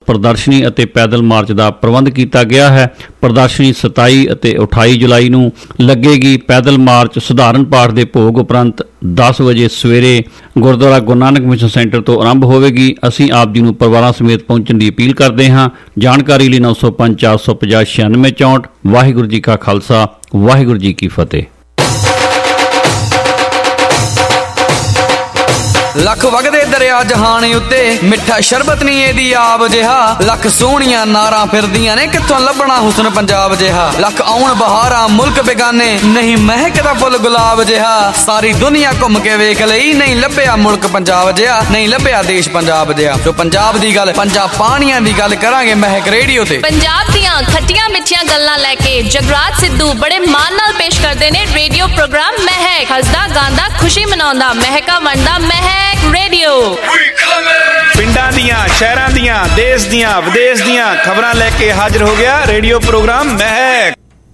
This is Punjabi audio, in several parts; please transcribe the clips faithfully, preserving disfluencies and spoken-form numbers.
ਪ੍ਰਦਰਸ਼ਨੀ ਅਤੇ ਪੈਦਲ ਮਾਰਚ ਦਾ ਪ੍ਰਬੰਧ ਕੀਤਾ ਗਿਆ ਹੈ। ਪ੍ਰਦਰਸ਼ਨੀ ਸਤਾਈ ਅਤੇ ਅਠਾਈ ਜੁਲਾਈ ਨੂੰ ਲੱਗੇਗੀ। ਪੈਦਲ ਮਾਰਚ ਸਧਾਰਨ ਪਾਠ ਦੇ ਭੋਗ ਉਪਰੰਤ ਦਸ ਵਜੇ ਸਵੇਰੇ ਗੁਰਦੁਆਰਾ ਗੁਰੂ ਨਾਨਕ ਮਿਸ਼ਨ ਸੈਂਟਰ ਤੋਂ ਆਰੰਭ ਹੋਵੇਗੀ। ਅਸੀਂ ਆਪ ਜੀ ਨੂੰ ਪਰਿਵਾਰਾਂ ਸਮੇਤ ਪਹੁੰਚਣ ਦੀ ਅਪੀਲ ਕਰਦੇ ਹਾਂ। ਜਾਣਕਾਰੀ ਲਈ ਨੌ ਸੌ ਪੰਜ ਚਾਰ ਸੌ ਪੰਜਾਹ ਛਿਆਨਵੇਂ ਚੌਂਹਠ। ਵਾਹਿਗੁਰੂ ਜੀ ਕਾ ਖਾਲਸਾ, ਵਾਹਿਗੁਰੂ ਜੀ ਕੀ ਫਤਿਹ। ਲੱਖ ਵਗਦੇ ਦਰਿਆ ਜਹਾਨ ਉੱਤੇ ਮਿੱਠਾ ਸ਼ਰਬਤ ਨਹੀਂ ਇਹਦੀ ਆਬ ਜਿਹਾ। ਲੱਖ ਸੋਹਣੀਆਂ ਨਾਰਾਂ ਫਿਰਦੀਆਂ ਨੇ ਕਿੱਥੋਂ ਲੱਭਣਾ ਹੁਸਨ ਪੰਜਾਬ ਜਿਹਾ। ਲੱਖ ਆਉਣ ਬਹਾਰਾਂ ਮੁਲਕ ਬੇਗਾਨੇ ਨਹੀਂ ਮਹਿਕਦਾ ਫੁੱਲ ਗੁਲਾਬ ਜਿਹਾ। ਸਾਰੀ ਦੁਨੀਆ ਘੁੰਮ ਕੇ ਵੇਖ ਲਈ ਨਹੀਂ ਲੱਭਿਆ ਮੁਲਕ ਪੰਜਾਬ ਜਿਹਾ, ਨਹੀਂ ਲੱਭਿਆ ਦੇਸ਼ ਪੰਜਾਬ ਜਿਹਾ। ਜੋ ਪੰਜਾਬ ਦੀ ਗੱਲ, ਪੰਜਾਬ ਪਾਣੀਆਂ ਦੀ ਗੱਲ ਕਰਾਂਗੇ ਮਹਿਕ ਰੇਡੀਓ ਤੇ। ਪੰਜਾਬ ਦੀਆਂ ਖੱਟੀਆਂ ਮਿੱਠੀਆਂ ਗੱਲਾਂ ਲੈ ਕੇ ਜਗਰਾਜ ਸਿੱਧੂ ਬੜੇ ਮਾਣ ਨਾਲ ਪੇਸ਼ ਕਰਦੇ ਨੇ ਰੇਡੀਓ ਪ੍ਰੋਗਰਾਮ ਮਹਿਕ। ਹੱਸਦਾ ਗਾਉਂਦਾ ਖੁਸ਼ੀ ਮਨਾਉਂਦਾ ਮਹਿਕਾ ਵੰਡਦਾ ਮਹਿਕ ਰੇਡੀਓ। ਪਿੰਡਾਂ ਦੀਆਂ, ਸ਼ਹਿਰਾਂ ਦੀਆਂ, ਦੇਸ਼ ਦੀਆਂ, ਵਿਦੇਸ਼ ਦੀਆਂ ਖਬਰਾਂ ਲੈ ਕੇ ਹਾਜ਼ਰ ਹੋ ਗਿਆ radio programme Mehak.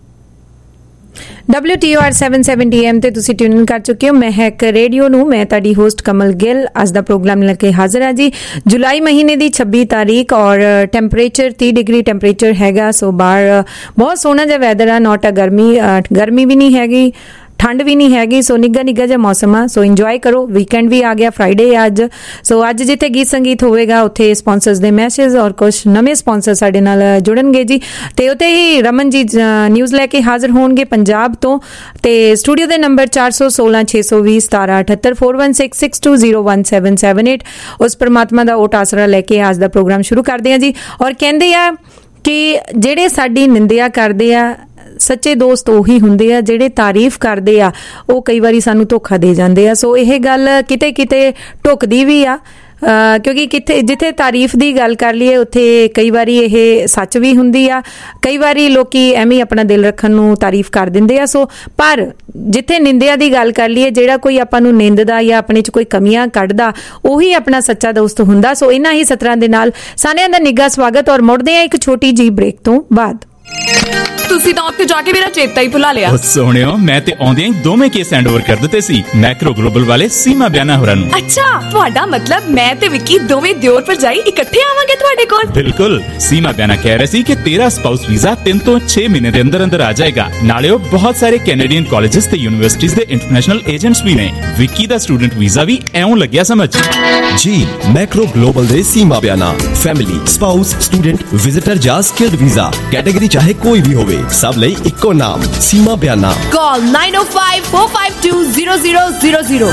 W T O R seven seventy AM ਤੇ ਤੁਸੀਂ ਟਿਊਨ ਕਰ ਚੁੱਕੇ ਹੋ ਮਹਿਕ ਰੇਡੀਓ ਨੂੰ। ਮੈਂ ਤੁਹਾਡੀ ਹੋਸਟ ਕਮਲ ਗਿੱਲ ਅੱਜ ਦਾ ਪ੍ਰੋਗਰਾਮ ਲੈ ਕੇ ਹਾਜ਼ਰ ਹਾਂ ਜੀ। ਜੁਲਾਈ ਮਹੀਨੇ ਦੀ ਛੱਬੀ ਤਾਰੀਖ ਔਰ ਟੈਂਪਰੇਚਰ ਤੀਹ ਡਿਗਰੀ ਟੈਂਪਰੇਚਰ ਹੈਗਾ। ਸੋ ਬਾਹਰ ਬਹੁਤ ਸੋਹਣਾ ਜਿਹਾ ਵੈਦਰ ਆ। ਨੋਟ ਆ ਗਰਮੀ, ਗਰਮੀ ਵੀ ਨਹੀਂ ਹੈਗੀ, ਠੰਡ ਵੀ ਨਹੀਂ ਹੈਗੀ। ਸੋ ਨਿੱਘਾ ਨਿੱਘਾ ਜਿਹਾ ਮੌਸਮ ਆ। ਸੋ ਇੰਜੋਏ ਕਰੋ। ਵੀਕਐਂਡ ਵੀ ਆ ਗਿਆ, ਫਰਾਈਡੇ ਅੱਜ। ਸੋ ਅੱਜ ਜਿੱਥੇ ਗੀਤ ਸੰਗੀਤ ਹੋਵੇਗਾ ਉੱਥੇ ਸਪਾਂਸਰਸ ਦੇ ਮੈਸੇਜ ਔਰ ਕੁਝ ਨਵੇਂ ਸਪਾਂਸਰ ਸਾਡੇ ਨਾਲ ਜੁੜਨਗੇ ਜੀ। ਤੇ ਉੱਥੇ ਹੀ ਰਮਨ ਜੀ ਨਿਊਜ਼ ਲੈ ਕੇ ਹਾਜ਼ਰ ਹੋਣਗੇ ਪੰਜਾਬ ਤੋਂ। ਤੇ ਸਟੂਡੀਓ ਦੇ ਨੰਬਰ ਚਾਰ ਸੌ ਸੋਲਾਂ ਛੇ ਸੌ ਵੀਹ ਸਤਾਰਾਂ ਅਠੱਤਰ four one six six two zero one seven seven eight. ਉਸ ਪਰਮਾਤਮਾ ਦਾ ਓਟ ਆਸਰਾ ਲੈ ਕੇ ਅੱਜ ਦਾ ਪ੍ਰੋਗਰਾਮ ਸ਼ੁਰੂ ਕਰਦੇ ਹਾਂ ਜੀ। ਔਰ ਕਹਿੰਦੇ ਆ ਕਿ ਜਿਹੜੇ ਸਾਡੀ ਨਿੰਦਿਆ ਕਰਦੇ ਆ ਸੱਚੇ ਦੋਸਤ ਉਹੀ ਹੁੰਦੇ ਆ, ਜਿਹੜੇ ਤਾਰੀਫ ਕਰਦੇ ਆ ਉਹ ਕਈ ਵਾਰੀ ਸਾਨੂੰ ਧੋਖਾ ਦੇ ਜਾਂਦੇ ਆ। ਸੋ ਇਹ ਗੱਲ ਕਿਤੇ ਕਿਤੇ ਢੁੱਕਦੀ ਵੀ ਆ, ਕਿਉਂਕਿ ਕਿਤੇ ਜਿੱਥੇ ਤਾਰੀਫ ਦੀ ਗੱਲ ਕਰ ਲਈਏ ਉੱਥੇ ਕਈ ਵਾਰੀ ਇਹ ਸੱਚ ਵੀ ਹੁੰਦੀ ਆ। ਕਈ ਵਾਰੀ ਲੋਕੀ ਐਵੇਂ ਆਪਣਾ ਦਿਲ ਰੱਖਣ ਨੂੰ ਤਾਰੀਫ ਕਰ ਦਿੰਦੇ ਆ। ਸੋ ਪਰ ਜਿੱਥੇ ਨਿੰਦਿਆ ਦੀ ਗੱਲ ਕਰ ਲਈਏ, ਜਿਹੜਾ ਕੋਈ ਆਪਾਂ ਨੂੰ ਨਿੰਦਦਾ ਜਾਂ ਆਪਣੇ 'ਚ ਕੋਈ ਕਮੀਆਂ ਕੱਢਦਾ ਉਹੀ ਆਪਣਾ ਸੱਚਾ ਦੋਸਤ ਹੁੰਦਾ। ਸੋ ਇਹਨਾਂ ਹੀ ਸਤਰਾਂ ਦੇ ਨਾਲ ਸਾਰਿਆਂ ਦਾ ਨਿੱਘਾ ਸਵਾਗਤ ਔਰ ਮੁੜਦੇ ਆ ਇੱਕ ਛੋਟੀ ਜਿਹੀ ਬ੍ਰੇਕ ਤੋਂ ਬਾਅਦ। ਤੁਸੀਂ ਤਾਂ ਉੱਥੇ ਜਾ ਕੇ ਮੇਰਾ ਚੇਤਾ ਹੀ ਭੁਲਾ ਲਿਆ। ਸੋਹਣਿਓ, ਮੈਂ ਤੇ ਆਉਂਦਿਆਂ ਹੀ ਦੋਵੇਂ ਕੇਸ ਹੈਂਡਓਵਰ ਕਰ ਦਿੱਤੇ ਸੀ ਮੈਕਰੋ ਗਲੋਬਲ ਵਾਲੇ ਸੀਮਾ ਬਿਆਨਾ ਹੋਰਾਂ ਨੂੰ। ਅੱਛਾ, ਤੁਹਾਡਾ ਮਤਲਬ ਮੈਂ ਤੇ ਵਿੱਕੀ ਦੋਵੇਂ ਦਿਓਰ ਭਰਜਾਈ ਇਕੱਠੇ ਆਵਾਂਗੇ ਤੁਹਾਡੇ ਕੋਲ? ਬਿਲਕੁਲ। ਸੀਮਾ ਬਿਆਨਾ ਕਹਿ ਰਹੇ ਸੀ ਕਿ ਤੇਰਾ ਸਪਾਊਸ ਵੀਜ਼ਾ ਤਿੰਨ ਤੋਂ ਛੇ ਮਹੀਨੇ ਦੇ ਅੰਦਰ ਅੰਦਰ ਆ ਜਾਏਗਾ। ਨਾਲੇ ਉਹ ਬਹੁਤ ਸਾਰੇ ਕੈਨੇਡੀਅਨ ਕਾਲਜਸ ਤੇ ਯੂਨੀਵਰਸਿਟੀਜ਼ ਦੇ ਇੰਟਰਨੈਸ਼ਨਲ ਏਜੰਟਸ ਵੀ ਨੇ। ਵਿੱਕੀ ਦਾ ਸਟੂਡੈਂਟ ਵੀਜ਼ਾ ਵੀ ਐਉਂ ਲੱਗਿਆ ਸਮਝ ਜੀ। ਮੈਕਰੋ ਗਲੋਬਲ ਦੇ Seema Biana family, spouse, student, visitor ਜਾਂ ਸਕਿਲਡ ਵੀਜ਼ਾ ਕੈਟੇਗਰੀ ਚਾਹੇ ਕੋਈ ਵੀ ਹੋਵੇ, ਸਭ ਲਈ ਇੱਕੋ ਨਾਮ Seema Biana. Call nine O five four five two zero zero zero zero.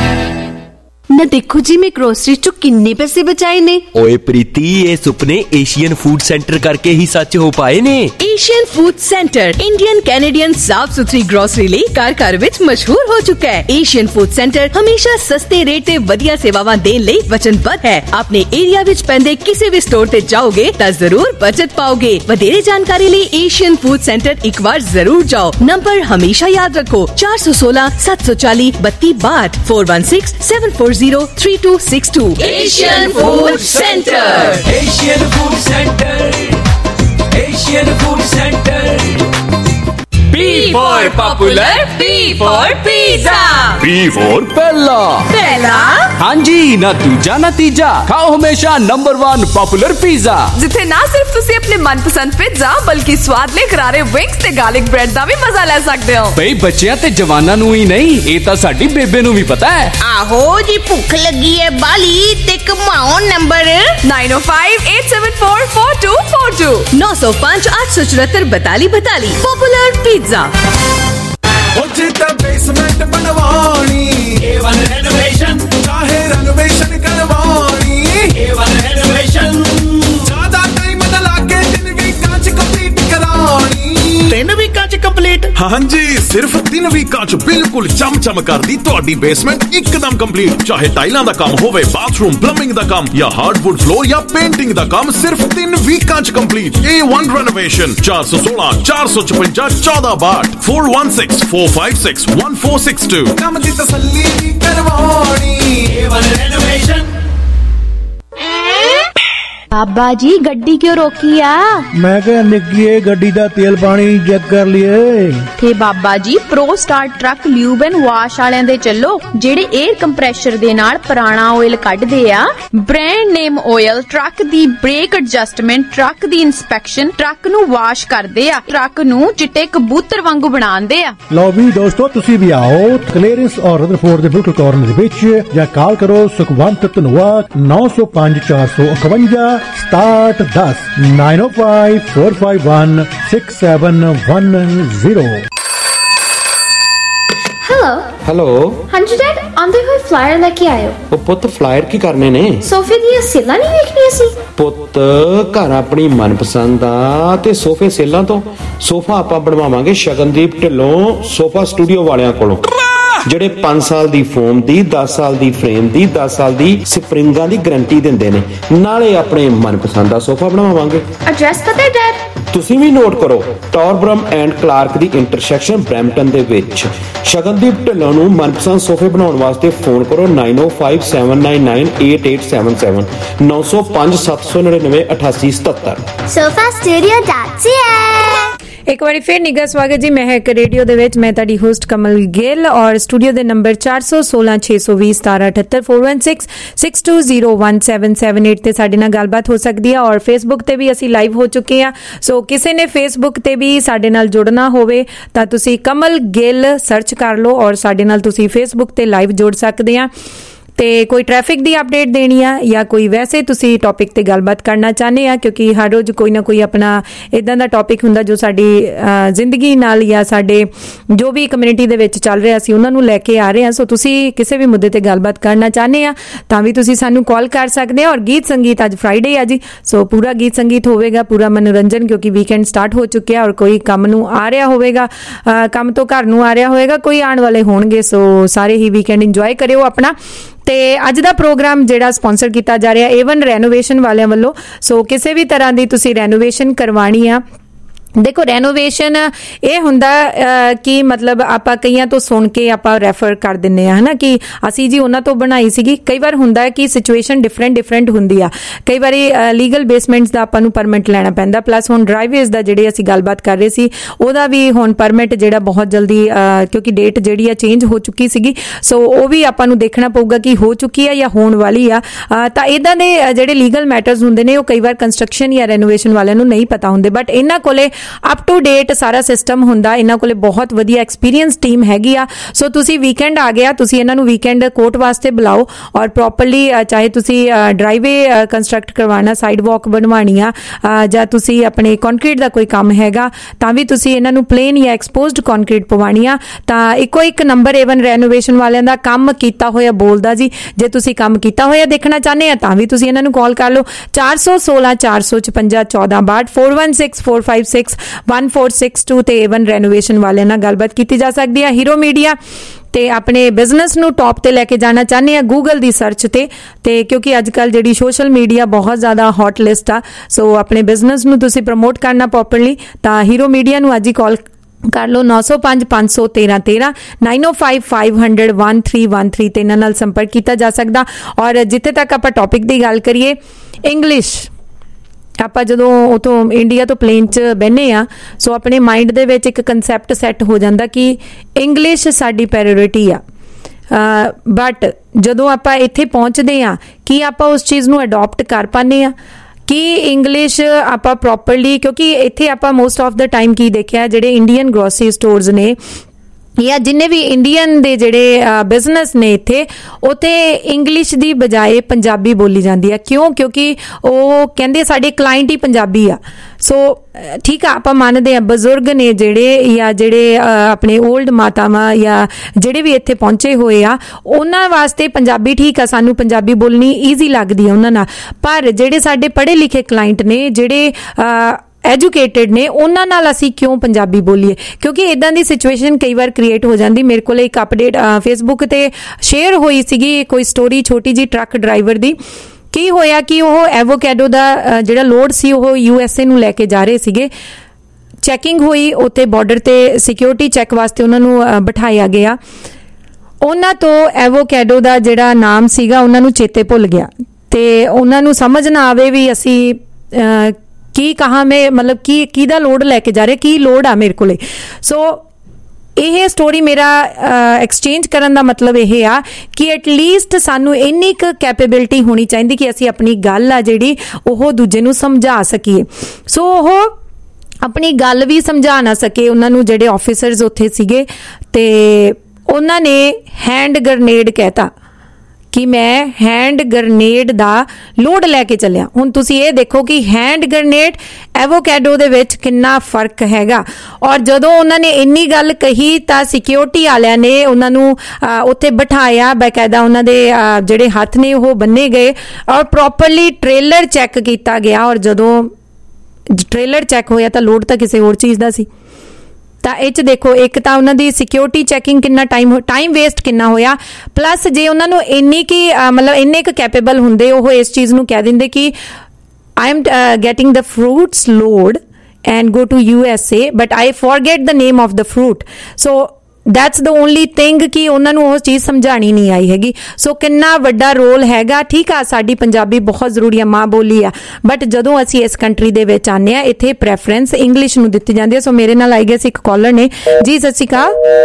ना देखो जी मैं ग्रोसरी चो किन्ने पैसे बचाए ने। ओए प्रीति, ये सुपने एशियन फूड सेंटर करके ही सच हो पाए ने। Asian food centre Indian Canadian साफ सुथरी ग्रोसरी ਲਈ ਘਰ ਘਰ ਵਿੱਚ ਮਸ਼ਹੂਰ ਹੋ ਚੁੱਕਾ ਹੈ। ਏਸ਼ੀਅਨ ਫੂਡ ਸੈਂਟਰ ਹਮੇਸ਼ਾ ਸਸਤੇ ਰੇਟ ਤੇ ਵਧੀਆ ਸੇਵਾਵਾਂ ਦੇਣ ਲਈ ਵਚਨਬੱਧ ਹੈ। ਆਪਣੇ ਏਰੀਆ ਵਿੱਚ ਪੈਂਦੇ ਕਿਸੇ ਵੀ ਸਟੋਰ ਤੇ ਜਾਓਗੇ ਤਾਂ ਜ਼ਰੂਰ ਬਚਤ ਪਾਓਗੇ। ਵਧੇਰੇ ਜਾਣਕਾਰੀ ਲਈ ਏਸ਼ੀਅਨ ਫੂਡ ਸੈਂਟਰ ਇੱਕ ਵਾਰ ਜ਼ਰੂਰ ਜਾਓ। ਨੰਬਰ ਹਮੇਸ਼ਾ ਯਾਦ ਰੱਖੋ ਚਾर सौ सोलह सात सौ चालीस बत्ती बाट four one six seven four zero three two six two. Asian food centre, Asian food centre, Asian food centre. P for popular, P for pizza, P for पहला पहला हाँ जी, ना दूजा ना तीजा, खाओ हमेशा नंबर वन पॉपुलर पिज़्ज़ा। जिथे ना सिर्फ तुसी अपने मनपसंद पिज़्ज़ा बल्कि स्वादले करारे विंग्स ते गार्लिक ब्रेड दा भी मजा ले सकते हो। बई बच्चियां ते जवानां नूं ही नहीं, ये तां साडी बेबे नूं भी पता है। आहो जी, भुख लगी है बाली ते कमाओ नंबर नाइन ओ five eight seven four four two four two नौ सौ पाँच आठ सौ चौहत्तर बताली बताली। Popular pizza. बेसमेंट बनवानी, ए वन रेनोवेशन, चाहे रेनोवेशन करवानी, ए वन रेनोवेशन। ज्यादा टाइम न लागे, दिन भी कांच कंप्लीट करानी। तीन वीकां च कंप्लीट? हाँ जी, सिर्फ तीन वीकां च बिल्कुल चम चम कर दी तुहाडी बेसमेंट एकदम कंप्लीट। चाहे टाइलां दा काम होवे, बाथरूम प्लंबिंग दा काम या हार्डवुड फ्लोर या पेंटिंग दा काम, सिर्फ तीन वीकां च कंप्लीट। ए वन रेनोवेशन चार सौ सोलह चार सौ छप्पन चौदह बाट four one six four five six one four six two. काम दी तसल्ली करवानी, ए वन रेनोवेशन। बाबा जी गड्डी क्यों रोकी आ? मैं क्या निक्की गड्डी दा तेल पानी चेक कर लिए थे बाबा जी। Pro Star Truck Lube and Wash वालिਆਂ ਦੇ ਚੱਲੋ ਜਿਹੜੇ 에ਅਰ ਕੰਪਰੈਸ਼ਰ ਦੇ ਨਾਲ ਪੁਰਾਣਾ ਆਇਲ ਕੱਢਦੇ ਆ। ਬ੍ਰਾਂਡ ਨੇਮ ਆਇਲ ਟਰੱਕ ਦੀ ਬ੍ਰੇਕ ਐਡਜਸਟਮੈਂਟ, ਟਰੱਕ ਦੀ ਇਨਸਪੈਕਸ਼ਨ, ਟਰੱਕ ਨੂੰ ਵਾਸ਼ ਕਰਦੇ ਆ, ਟਰੱਕ ਨੂੰ ਚਿੱਟੇ ਕਬੂਤਰ ਵਾਂਗੂ ਬਣਾਉਂਦੇ ਆ। ਲਓ ਵੀ ਦੋਸਤੋ ਤੁਸੀਂ ਵੀ ਆਓ ਕਲੇਰਿਸ ਔਰ ਰਦਰਫੋਰਡ ਦੇ ਬਿਲਕੁਲ ਕਾਰਨਰ ਦੇ ਵਿੱਚ ਜਾਂ ਕਾਲ ਕਰੋ ਸੁਖਵੰਤ ਧਨਵਾ ਨੌ ਸੌ ਪੰਜ ਚਾਰ ਸੌ ਇਕਵੰਜਾ ਸਟਾਰਟ ਦਸ nine oh five four five one six seven one zero। Hello hello हाँ जी डैड आंदे होए फ्लायर लेके आयो। ओ पुत फ्लायर की करने ने? सोफे दी सेला नहीं देखनी सी पुत। घर अपनी मनपसंद आ ते सोफे सेलां तो सोफा आपां बनवावांगे शगनदीप ढिल्लों सोफा स्टूडियो वालियां कोलों ਜਿਹੜੇ ਪੰਜ ਸਾਲ ਦੀ ਫੋਮ ਦੀ, ਦਸ ਸਾਲ ਦੀ ਫਰੇਮ ਦੀ, ਦਸ ਸਾਲ ਦੀ ਸਪਰਿੰਗਾਂ ਦੀ ਗਾਰੰਟੀ ਦਿੰਦੇ ਨੇ, ਨਾਲੇ ਆਪਣੇ ਮਨਪਸੰਦ ਦਾ ਸੋਫਾ ਬਣਵਾਵਾਂਗੇ। ਐਡਰੈਸ ਪਤਾ ਹੈ ਡੈਡ? ਤੁਸੀਂ ਵੀ ਨੋਟ ਕਰੋ, ਟੌਰਬਰਮ ਐਂਡ ਕਲਾਰਕ ਦੀ ਇੰਟਰਸੈਕਸ਼ਨ ਬਰੈਂਪਟਨ ਦੇ ਵਿੱਚ। ਸ਼ਗਨਦੀਪ ਢਿੱਲੋਂ ਨੂੰ ਮਨਪਸੰਦ ਸੋਫੇ ਬਣਾਉਣ ਵਾਸਤੇ ਫੋਨ ਕਰੋ nine oh five seven nine nine eight eight seven seven ਨੌ ਸੌ ਪੰਜ ਸੱਤ ਸੌ ਨੜਿਨਵੇਂ ਅਠਾਸੀ ਸਤੱਤਰ। Sofa Studio dot C A. एक बार फिर निघा स्वागत जी महक रेडियो दे विच। मैं तुहाडी होस्ट कमल गिल और स्टूडियो दे नंबर चार सौ सोलह छे सौ बीस सतारा अठहत्तर four one six six two zero one seven seven eight ते साडे नाल गलबात हो सकदी है। और फेसबुक ते भी असी लाइव हो चुके हैं। सो किसी ने फेसबुक ते भी साडे नाल जुड़ना होवे तां तुसी कमल गिल सर्च कर लो और साडे नाल तुसी फेसबुक ते लाइव जुड़ सकदे आ। ਤੇ ਕੋਈ ਟ੍ਰੈਫਿਕ ਦੀ ਅਪਡੇਟ ਦੇਣੀ ਆ ਜਾਂ ਕੋਈ ਵੈਸੇ ਤੁਸੀਂ ਟੌਪਿਕ ਤੇ ਗੱਲਬਾਤ ਕਰਨਾ ਚਾਹੁੰਦੇ ਆ, ਕਿਉਂਕਿ ਹਰ ਰੋਜ਼ ਕੋਈ ਨਾ ਕੋਈ ਆਪਣਾ ਇਦਾਂ ਦਾ ਟੌਪਿਕ ਹੁੰਦਾ ਜੋ ਸਾਡੀ ਜ਼ਿੰਦਗੀ ਨਾਲ ਜਾਂ ਸਾਡੇ ਜੋ ਵੀ ਕਮਿਊਨਿਟੀ ਦੇ ਵਿੱਚ ਚੱਲ ਰਿਹਾ ਸੀ ਉਹਨਾਂ ਨੂੰ ਲੈ ਕੇ ਆ ਰਹੇ ਆ। ਸੋ ਤੁਸੀਂ ਕਿਸੇ ਵੀ ਮੁੱਦੇ ਤੇ ਗੱਲਬਾਤ ਕਰਨਾ ਚਾਹੁੰਦੇ ਆ ਤਾਂ ਵੀ ਤੁਸੀਂ ਸਾਨੂੰ ਕਾਲ ਕਰ ਸਕਦੇ ਆ। ਔਰ ਗੀਤ ਸੰਗੀਤ ਅੱਜ ਫਰਾਈਡੇ ਆ ਜੀ, ਸੋ ਪੂਰਾ ਗੀਤ ਸੰਗੀਤ ਹੋਵੇਗਾ, ਪੂਰਾ ਮਨੋਰੰਜਨ, ਕਿਉਂਕਿ ਵੀਕਐਂਡ ਸਟਾਰਟ ਹੋ ਚੁੱਕਿਆ। ਔਰ ਕੋਈ ਕੰਮ ਨੂੰ ਆ ਰਿਹਾ ਹੋਵੇਗਾ, ਕੰਮ ਤੋਂ ਘਰ ਨੂੰ ਆ ਰਿਹਾ ਹੋਵੇਗਾ, ਕੋਈ ਆਉਣ ਵਾਲੇ ਹੋਣਗੇ। ਸੋ ਸਾਰੇ ਹੀ ਵੀਕਐਂਡ ਇੰਜੋਏ ਕਰਿਓ ਆਪਣਾ। ਤੇ ਅੱਜ ਦਾ ਪ੍ਰੋਗਰਾਮ ਜਿਹੜਾ ਸਪਾਂਸਰ ਕੀਤਾ ਜਾ ਰਿਹਾ ਏਵਨ ਰੈਨੋਵੇਸ਼ਨ ਵਾਲਿਆਂ ਵੱਲੋਂ। ਸੋ ਕਿਸੇ ਵੀ ਤਰ੍ਹਾਂ ਦੀ ਤੁਸੀਂ ਰੈਨੋਵੇਸ਼ਨ ਕਰਵਾਣੀ ਆ, ਦੇਖੋ ਰੈਨੋਵੇਸ਼ਨ ਇਹ ਹੁੰਦਾ ਕਿ ਮਤਲਬ ਆਪਾਂ ਕਈਆਂ ਤੋਂ ਸੁਣ ਕੇ ਆਪਾਂ ਰੈਫਰ ਕਰ ਦਿੰਦੇ ਆ ਹਨਾ ਕਿ ਅਸੀਂ ਜੀ ਉਹਨਾਂ ਤੋਂ ਬਣਾਈ ਸੀਗੀ। ਕਈ ਵਾਰ ਹੁੰਦਾ ਹੈ ਕਿ ਸਿਚੁਏਸ਼ਨ ਡਿਫਰੈਂਟ ਡਿਫਰੈਂਟ ਹੁੰਦੀ ਆ। ਕਈ ਵਾਰੀ ਲੀਗਲ ਬੇਸਮੈਂਟਸ ਦਾ ਆਪਾਂ ਨੂੰ ਪਰਮਿਟ ਲੈਣਾ ਪੈਂਦਾ, ਪਲੱਸ ਹੁਣ ਡਰਾਈਵੇਜ਼ ਦਾ ਜਿਹੜੇ ਅਸੀਂ ਗੱਲਬਾਤ ਕਰ ਰਹੇ ਸੀ ਉਹਦਾ ਵੀ ਹੁਣ ਪਰਮਿਟ ਜਿਹੜਾ ਬਹੁਤ ਜਲਦੀ, ਕਿਉਂਕਿ ਡੇਟ ਜਿਹੜੀ ਆ ਚੇਂਜ ਹੋ ਚੁੱਕੀ ਸੀਗੀ, ਸੋ ਉਹ ਵੀ ਆਪਾਂ ਨੂੰ ਦੇਖਣਾ ਪਊਗਾ ਕਿ ਹੋ ਚੁੱਕੀ ਆ ਜਾਂ ਹੋਣ ਵਾਲੀ ਆ। ਤਾਂ ਇਦਾਂ ਦੇ ਜਿਹੜੇ ਲੀਗਲ ਮੈਟਰਸ ਹੁੰਦੇ ਨੇ ਉਹ ਕਈ ਵਾਰ ਕੰਸਟਰਕਸ਼ਨ ਜਾਂ ਰੈਨੋਵੇਸ਼ਨ ਵਾਲਿਆਂ ਨੂੰ ਨਹੀਂ ਪਤਾ ਹੁੰਦੇ, ਬਟ ਇਹਨਾਂ ਕੋਲੇ ਅਪ ਟੂ ਡੇਟ ਸਾਰਾ ਸਿਸਟਮ ਹੁੰਦਾ। ਇਹਨਾਂ ਕੋਲੇ ਬਹੁਤ ਵਧੀਆ ਐਕਸਪੀਰੀਅੰਸ ਟੀਮ ਹੈਗੀ ਆ। ਸੋ ਤੁਸੀਂ ਵੀਕਐਂਡ ਆ ਗਿਆ, ਤੁਸੀਂ ਇਹਨਾਂ ਨੂੰ ਵੀਕਐਂਡ ਕੋਰਟ ਵਾਸਤੇ ਬੁਲਾਓ ਔਰ ਪ੍ਰੋਪਰਲੀ, ਚਾਹੇ ਤੁਸੀਂ ਡਰਾਈਵੇ ਕੰਸਟਰਕਟ ਕਰਵਾਉਣਾ, ਸਾਈਡ ਵਾਕ ਬਣਵਾਉਣੀ ਆ, ਜਾਂ ਤੁਸੀਂ ਆਪਣੇ ਕੰਕਰੀਟ ਦਾ ਕੋਈ ਕੰਮ ਹੈਗਾ ਤਾਂ ਵੀ ਤੁਸੀਂ ਇਹਨਾਂ ਨੂੰ ਪਲੇਨ ਜਾਂ ਐਕਸਪੋਜ਼ਡ ਕੰਕਰੀਟ ਪਵਾਉਣੀ ਆ ਤਾਂ ਇੱਕੋ ਇੱਕ ਨੰਬਰ ਏਵਨ ਰੈਨੋਵੇਸ਼ਨ ਵਾਲਿਆਂ ਦਾ ਕੰਮ ਕੀਤਾ ਹੋਇਆ ਬੋਲਦਾ ਜੀ। ਜੇ ਤੁਸੀਂ ਕੰਮ ਕੀਤਾ ਹੋਇਆ ਦੇਖਣਾ ਚਾਹੁੰਦੇ ਆ ਤਾਂ ਵੀ ਤੁਸੀਂ ਇਹਨਾਂ ਨੂੰ ਕਾਲ ਕਰ ਲਓ ਚਾਰ ਸੌ ਸੋਲਾਂ ਚਾਰ ਸੌ ਛਪੰਜਾ ਚੌਦਾਂ ਬਾਹਠ four one six four five six one four six two ਤੇ ਏਵਨ ਰੈਨੋਵੇਸ਼ਨ ਵਾਲਿਆਂ ਨਾਲ ਗੱਲਬਾਤ ਕੀਤੀ ਜਾ ਸਕਦੀ ਹੈ। ਹੀਰੋ ਮੀਡੀਆ ਤੇ ਆਪਣੇ ਬਿਜ਼ਨਸ ਨੂੰ ਟੌਪ ਤੇ ਲੈ ਕੇ ਜਾਣਾ ਚਾਹੁੰਦੇ ਆ ਗੂਗਲ ਦੀ ਸਰਚ ਤੇ ਤੇ ਕਿਉਂਕਿ ਅੱਜ ਕੱਲ ਜਿਹੜੀ ਸੋਸ਼ਲ ਮੀਡੀਆ ਬਹੁਤ ਜ਼ਿਆਦਾ ਹੌਟ ਲਿਸਟ ਆ, ਸੋ ਆਪਣੇ ਬਿਜ਼ਨਸ ਨੂੰ ਤੁਸੀਂ ਪ੍ਰਮੋਟ ਕਰਨਾ ਪ੍ਰੋਪਰਲੀ ਤਾਂ ਹੀਰੋ ਮੀਡੀਆ ਨੂੰ ਅੱਜ ਹੀ ਕਾਲ ਕਰ ਲਓ ਨੌ ਸੌ ਪੰਜ ਪੰਜ ਸੌ ਤੇਰਾਂ ਤੇਰਾਂ nine oh five five hundred one three one three ਤੇ ਇਹਨਾਂ ਨਾਲ ਸੰਪਰਕ ਕੀਤਾ ਜਾ ਸਕਦਾ। ਔਰ ਜਿੱਥੇ ਤੱਕ ਆਪਾਂ ਟੌਪਿਕ ਦੀ ਗੱਲ ਕਰੀਏ, ਇੰਗਲਿਸ਼ ਆਪਾਂ ਜਦੋਂ ਉਤੋਂ ਇੰਡੀਆ ਤੋਂ ਪਲੇਨ 'ਚ ਬਹਿੰਦੇ ਆ ਸੋ ਆਪਣੇ ਮਾਈਂਡ ਦੇ ਵਿੱਚ ਇੱਕ ਕਨਸੈਪਟ ਸੈੱਟ ਹੋ ਜਾਂਦਾ ਕਿ ਇੰਗਲਿਸ਼ ਸਾਡੀ ਪ੍ਰਾਇਓਰਿਟੀ ਆ। ਬਟ ਜਦੋਂ ਆਪਾਂ ਇੱਥੇ ਪਹੁੰਚਦੇ ਆ ਕੀ ਆਪਾਂ ਉਸ ਚੀਜ਼ ਨੂੰ ਅਡੋਪਟ ਕਰ ਪਾਉਂਦੇ ਆ ਕਿ ਇੰਗਲਿਸ਼ ਆਪਾਂ ਪ੍ਰੋਪਰਲੀ, ਕਿਉਂਕਿ ਇੱਥੇ ਆਪਾਂ ਮੋਸਟ ਆਫ ਦਾ ਟਾਈਮ ਕੀ ਦੇਖਿਆ ਜਿਹੜੇ ਇੰਡੀਅਨ ਗਰੋਸਰੀ ਸਟੋਰਸ ਨੇ ਜਾਂ ਜਿੰਨੇ ਵੀ ਇੰਡੀਅਨ ਦੇ ਜਿਹੜੇ ਬਿਜ਼ਨਸ ਨੇ ਇੱਥੇ ਉੱਥੇ ਇੰਗਲਿਸ਼ ਦੀ ਬਜਾਏ ਪੰਜਾਬੀ ਬੋਲੀ ਜਾਂਦੀ ਆ। ਕਿਉਂ? ਕਿਉਂਕਿ ਉਹ ਕਹਿੰਦੇ ਸਾਡੇ ਕਲਾਇੰਟ ਹੀ ਪੰਜਾਬੀ ਆ। ਸੋ ਠੀਕ ਆ, ਆਪਾਂ ਮੰਨਦੇ ਆ ਬਜ਼ੁਰਗ ਨੇ ਜਿਹੜੇ ਜਾਂ ਜਿਹੜੇ ਆਪਣੇ ਓਲਡ ਮਾਤਾਵਾਂ ਜਾਂ ਜਿਹੜੇ ਵੀ ਇੱਥੇ ਪਹੁੰਚੇ ਹੋਏ ਆ ਉਹਨਾਂ ਵਾਸਤੇ ਪੰਜਾਬੀ ਠੀਕ ਆ, ਸਾਨੂੰ ਪੰਜਾਬੀ ਬੋਲਣੀ ਈਜ਼ੀ ਲੱਗਦੀ ਆ ਉਹਨਾਂ ਨਾਲ। ਪਰ ਜਿਹੜੇ ਸਾਡੇ ਪੜ੍ਹੇ ਲਿਖੇ ਕਲਾਇੰਟ ਨੇ, ਜਿਹੜੇ ਐਜੂਕੇਟਿਡ ਨੇ, ਉਹਨਾਂ ਨਾਲ ਅਸੀਂ ਕਿਉਂ ਪੰਜਾਬੀ ਬੋਲੀਏ? ਕਿਉਂਕਿ ਇਦਾਂ ਦੀ ਸਿਚੁਏਸ਼ਨ ਕਈ ਵਾਰ ਕ੍ਰੀਏਟ ਹੋ ਜਾਂਦੀ। ਮੇਰੇ ਕੋਲ ਇੱਕ ਅਪਡੇਟ ਫੇਸਬੁੱਕ ਤੇ ਸ਼ੇਅਰ ਹੋਈ ਸੀਗੀ ਕੋਈ ਸਟੋਰੀ ਛੋਟੀ ਜੀ ਟਰੱਕ ਡਰਾਈਵਰ ਦੀ। ਕੀ ਹੋਇਆ ਕਿ ਉਹ ਐਵੋਕੈਡੋ ਦਾ ਜਿਹੜਾ ਲੋਡ ਸੀ ਉਹ ਯੂ ਐਸ ਏ ਨੂੰ ਲੈ ਕੇ ਜਾ ਰਹੇ ਸੀਗੇ। ਚੈਕਿੰਗ ਹੋਈ ਉੱਥੇ ਬਾਰਡਰ ਤੇ, ਸਿਕਿਉਰਿਟੀ ਚੈੱਕ ਵਾਸਤੇ ਉਹਨਾਂ ਨੂੰ ਬਿਠਾਇਆ ਗਿਆ। ਉਹਨਾਂ ਤੋਂ ਐਵੋਕੈਡੋ ਦਾ ਜਿਹੜਾ ਨਾਮ ਸੀਗਾ ਉਹਨਾਂ ਨੂੰ ਚੇਤੇ ਭੁੱਲ ਗਿਆ ਤੇ ਉਹਨਾਂ ਨੂੰ ਸਮਝ ਨਾ ਆਵੇ ਵੀ ਅਸੀਂ ਕੀ ਕਹਾਂ ਮੈਂ ਮਤਲਬ ਕੀ ਕਿਹਦਾ ਲੋਡ ਲੈ ਕੇ ਜਾ ਰਹੇ, ਕੀ ਲੋਡ ਆ ਮੇਰੇ ਕੋਲੇ। ਸੋ ਇਹ ਸਟੋਰੀ ਮੇਰਾ ਐਕਸਚੇਂਜ ਕਰਨ ਦਾ ਮਤਲਬ ਇਹ ਆ ਕਿ ਐਟਲੀਸਟ ਸਾਨੂੰ ਇੰਨੀ ਕੁ ਕੈਪੇਬਿਲਿਟੀ ਹੋਣੀ ਚਾਹੀਦੀ ਕਿ ਅਸੀਂ ਆਪਣੀ ਗੱਲ ਆ ਜਿਹੜੀ ਉਹ ਦੂਜੇ ਨੂੰ ਸਮਝਾ ਸਕੀਏ। ਸੋ ਉਹ ਆਪਣੀ ਗੱਲ ਵੀ ਸਮਝਾ ਨਾ ਸਕੇ ਉਹਨਾਂ ਨੂੰ, ਜਿਹੜੇ ਆਫਿਸਰਸ ਉੱਥੇ ਸੀਗੇ, ਤੇ ਉਹਨਾਂ ਨੇ ਹੈਂਡ ਗ੍ਰਨੇਡ ਕਹਿਤਾ ਕਿ ਮੈਂ ਹੈਂਡ ਗ੍ਰਨੇਡ ਦਾ ਲੋਡ ਲੈ ਕੇ ਚੱਲਿਆ। ਹੁਣ ਤੁਸੀਂ ਇਹ ਦੇਖੋ ਕਿ ਹੈਂਡ ਗ੍ਰਨੇਡ ਐਵੋਕੈਡੋ ਦੇ ਵਿੱਚ ਕਿੰਨਾ ਫਰਕ ਹੈਗਾ। ਔਰ ਜਦੋਂ ਉਹਨਾਂ ਨੇ ਇੰਨੀ ਗੱਲ ਕਹੀ ਤਾਂ ਸਿਕਿਉਰਿਟੀ ਵਾਲਿਆਂ ਨੇ ਉਹਨਾਂ ਨੂੰ ਉੱਥੇ ਬਿਠਾਇਆ, ਬਾਕਾਇਦਾ ਉਹਨਾਂ ਦੇ ਜਿਹੜੇ ਹੱਥ ਨੇ ਉਹ ਬੰਨੇ ਗਏ ਔਰ ਪ੍ਰੋਪਰਲੀ ਟ੍ਰੇਲਰ ਚੈੱਕ ਕੀਤਾ ਗਿਆ। ਔਰ ਜਦੋਂ ਟ੍ਰੇਲਰ ਚੈੱਕ ਹੋਇਆ ਤਾਂ ਲੋਡ ਤਾਂ ਕਿਸੇ ਹੋਰ ਚੀਜ਼ ਦਾ ਸੀ। ਤਾਂ ਇਹ 'ਚ ਦੇਖੋ, ਇੱਕ ਤਾਂ ਉਹਨਾਂ ਦੀ ਸਿਕਿਉਰਿਟੀ ਚੈਕਿੰਗ ਕਿੰਨਾ ਟਾਈਮ ਟਾਈਮ ਵੇਸਟ ਕਿੰਨਾ ਹੋਇਆ, ਪਲੱਸ ਜੇ ਉਹਨਾਂ ਨੂੰ ਇੰਨੀ ਕਿ ਮਤਲਬ ਇੰਨੇ ਕੁ ਕੈਪੇਬਲ ਹੁੰਦੇ ਉਹ ਇਸ ਚੀਜ਼ ਨੂੰ ਕਹਿ ਦਿੰਦੇ ਕਿ I am getting the fruits load and go to U S A but I forget the name of the fruit. So that's the only thing ਕਿ ਉਹਨਾਂ ਨੂੰ ਉਹ ਚੀਜ਼ ਸਮਝਾਣੀ ਨਹੀਂ ਆਈ ਹੈਗੀ। ਸੋ ਕਿੰਨਾ ਵੱਡਾ ਰੋਲ ਹੈਗਾ। ਠੀਕ ਆ, ਸਾਡੀ ਪੰਜਾਬੀ ਬਹੁਤ ਜ਼ਰੂਰੀ ਆ, ਮਾਂ ਬੋਲੀ ਆ, ਬਟ ਜਦੋਂ ਅਸੀਂ ਇਸ ਕੰਟਰੀ ਦੇ ਵਿੱਚ ਆਉਂਦੇ ਆ ਇੱਥੇ ਪ੍ਰੈਫਰੈਂਸ ਇੰਗਲਿਸ਼ ਨੂੰ ਦਿੱਤੀ ਜਾਂਦੀ ਹੈ। ਸੋ ਮੇਰੇ ਨਾਲ ਆਈ ਗਿਆ ਸੀ ਇੱਕ ਕਾਲਰ ਨੇ। ਜੀ ਸਤਿ ਸ਼੍ਰੀ ਅਕਾਲ।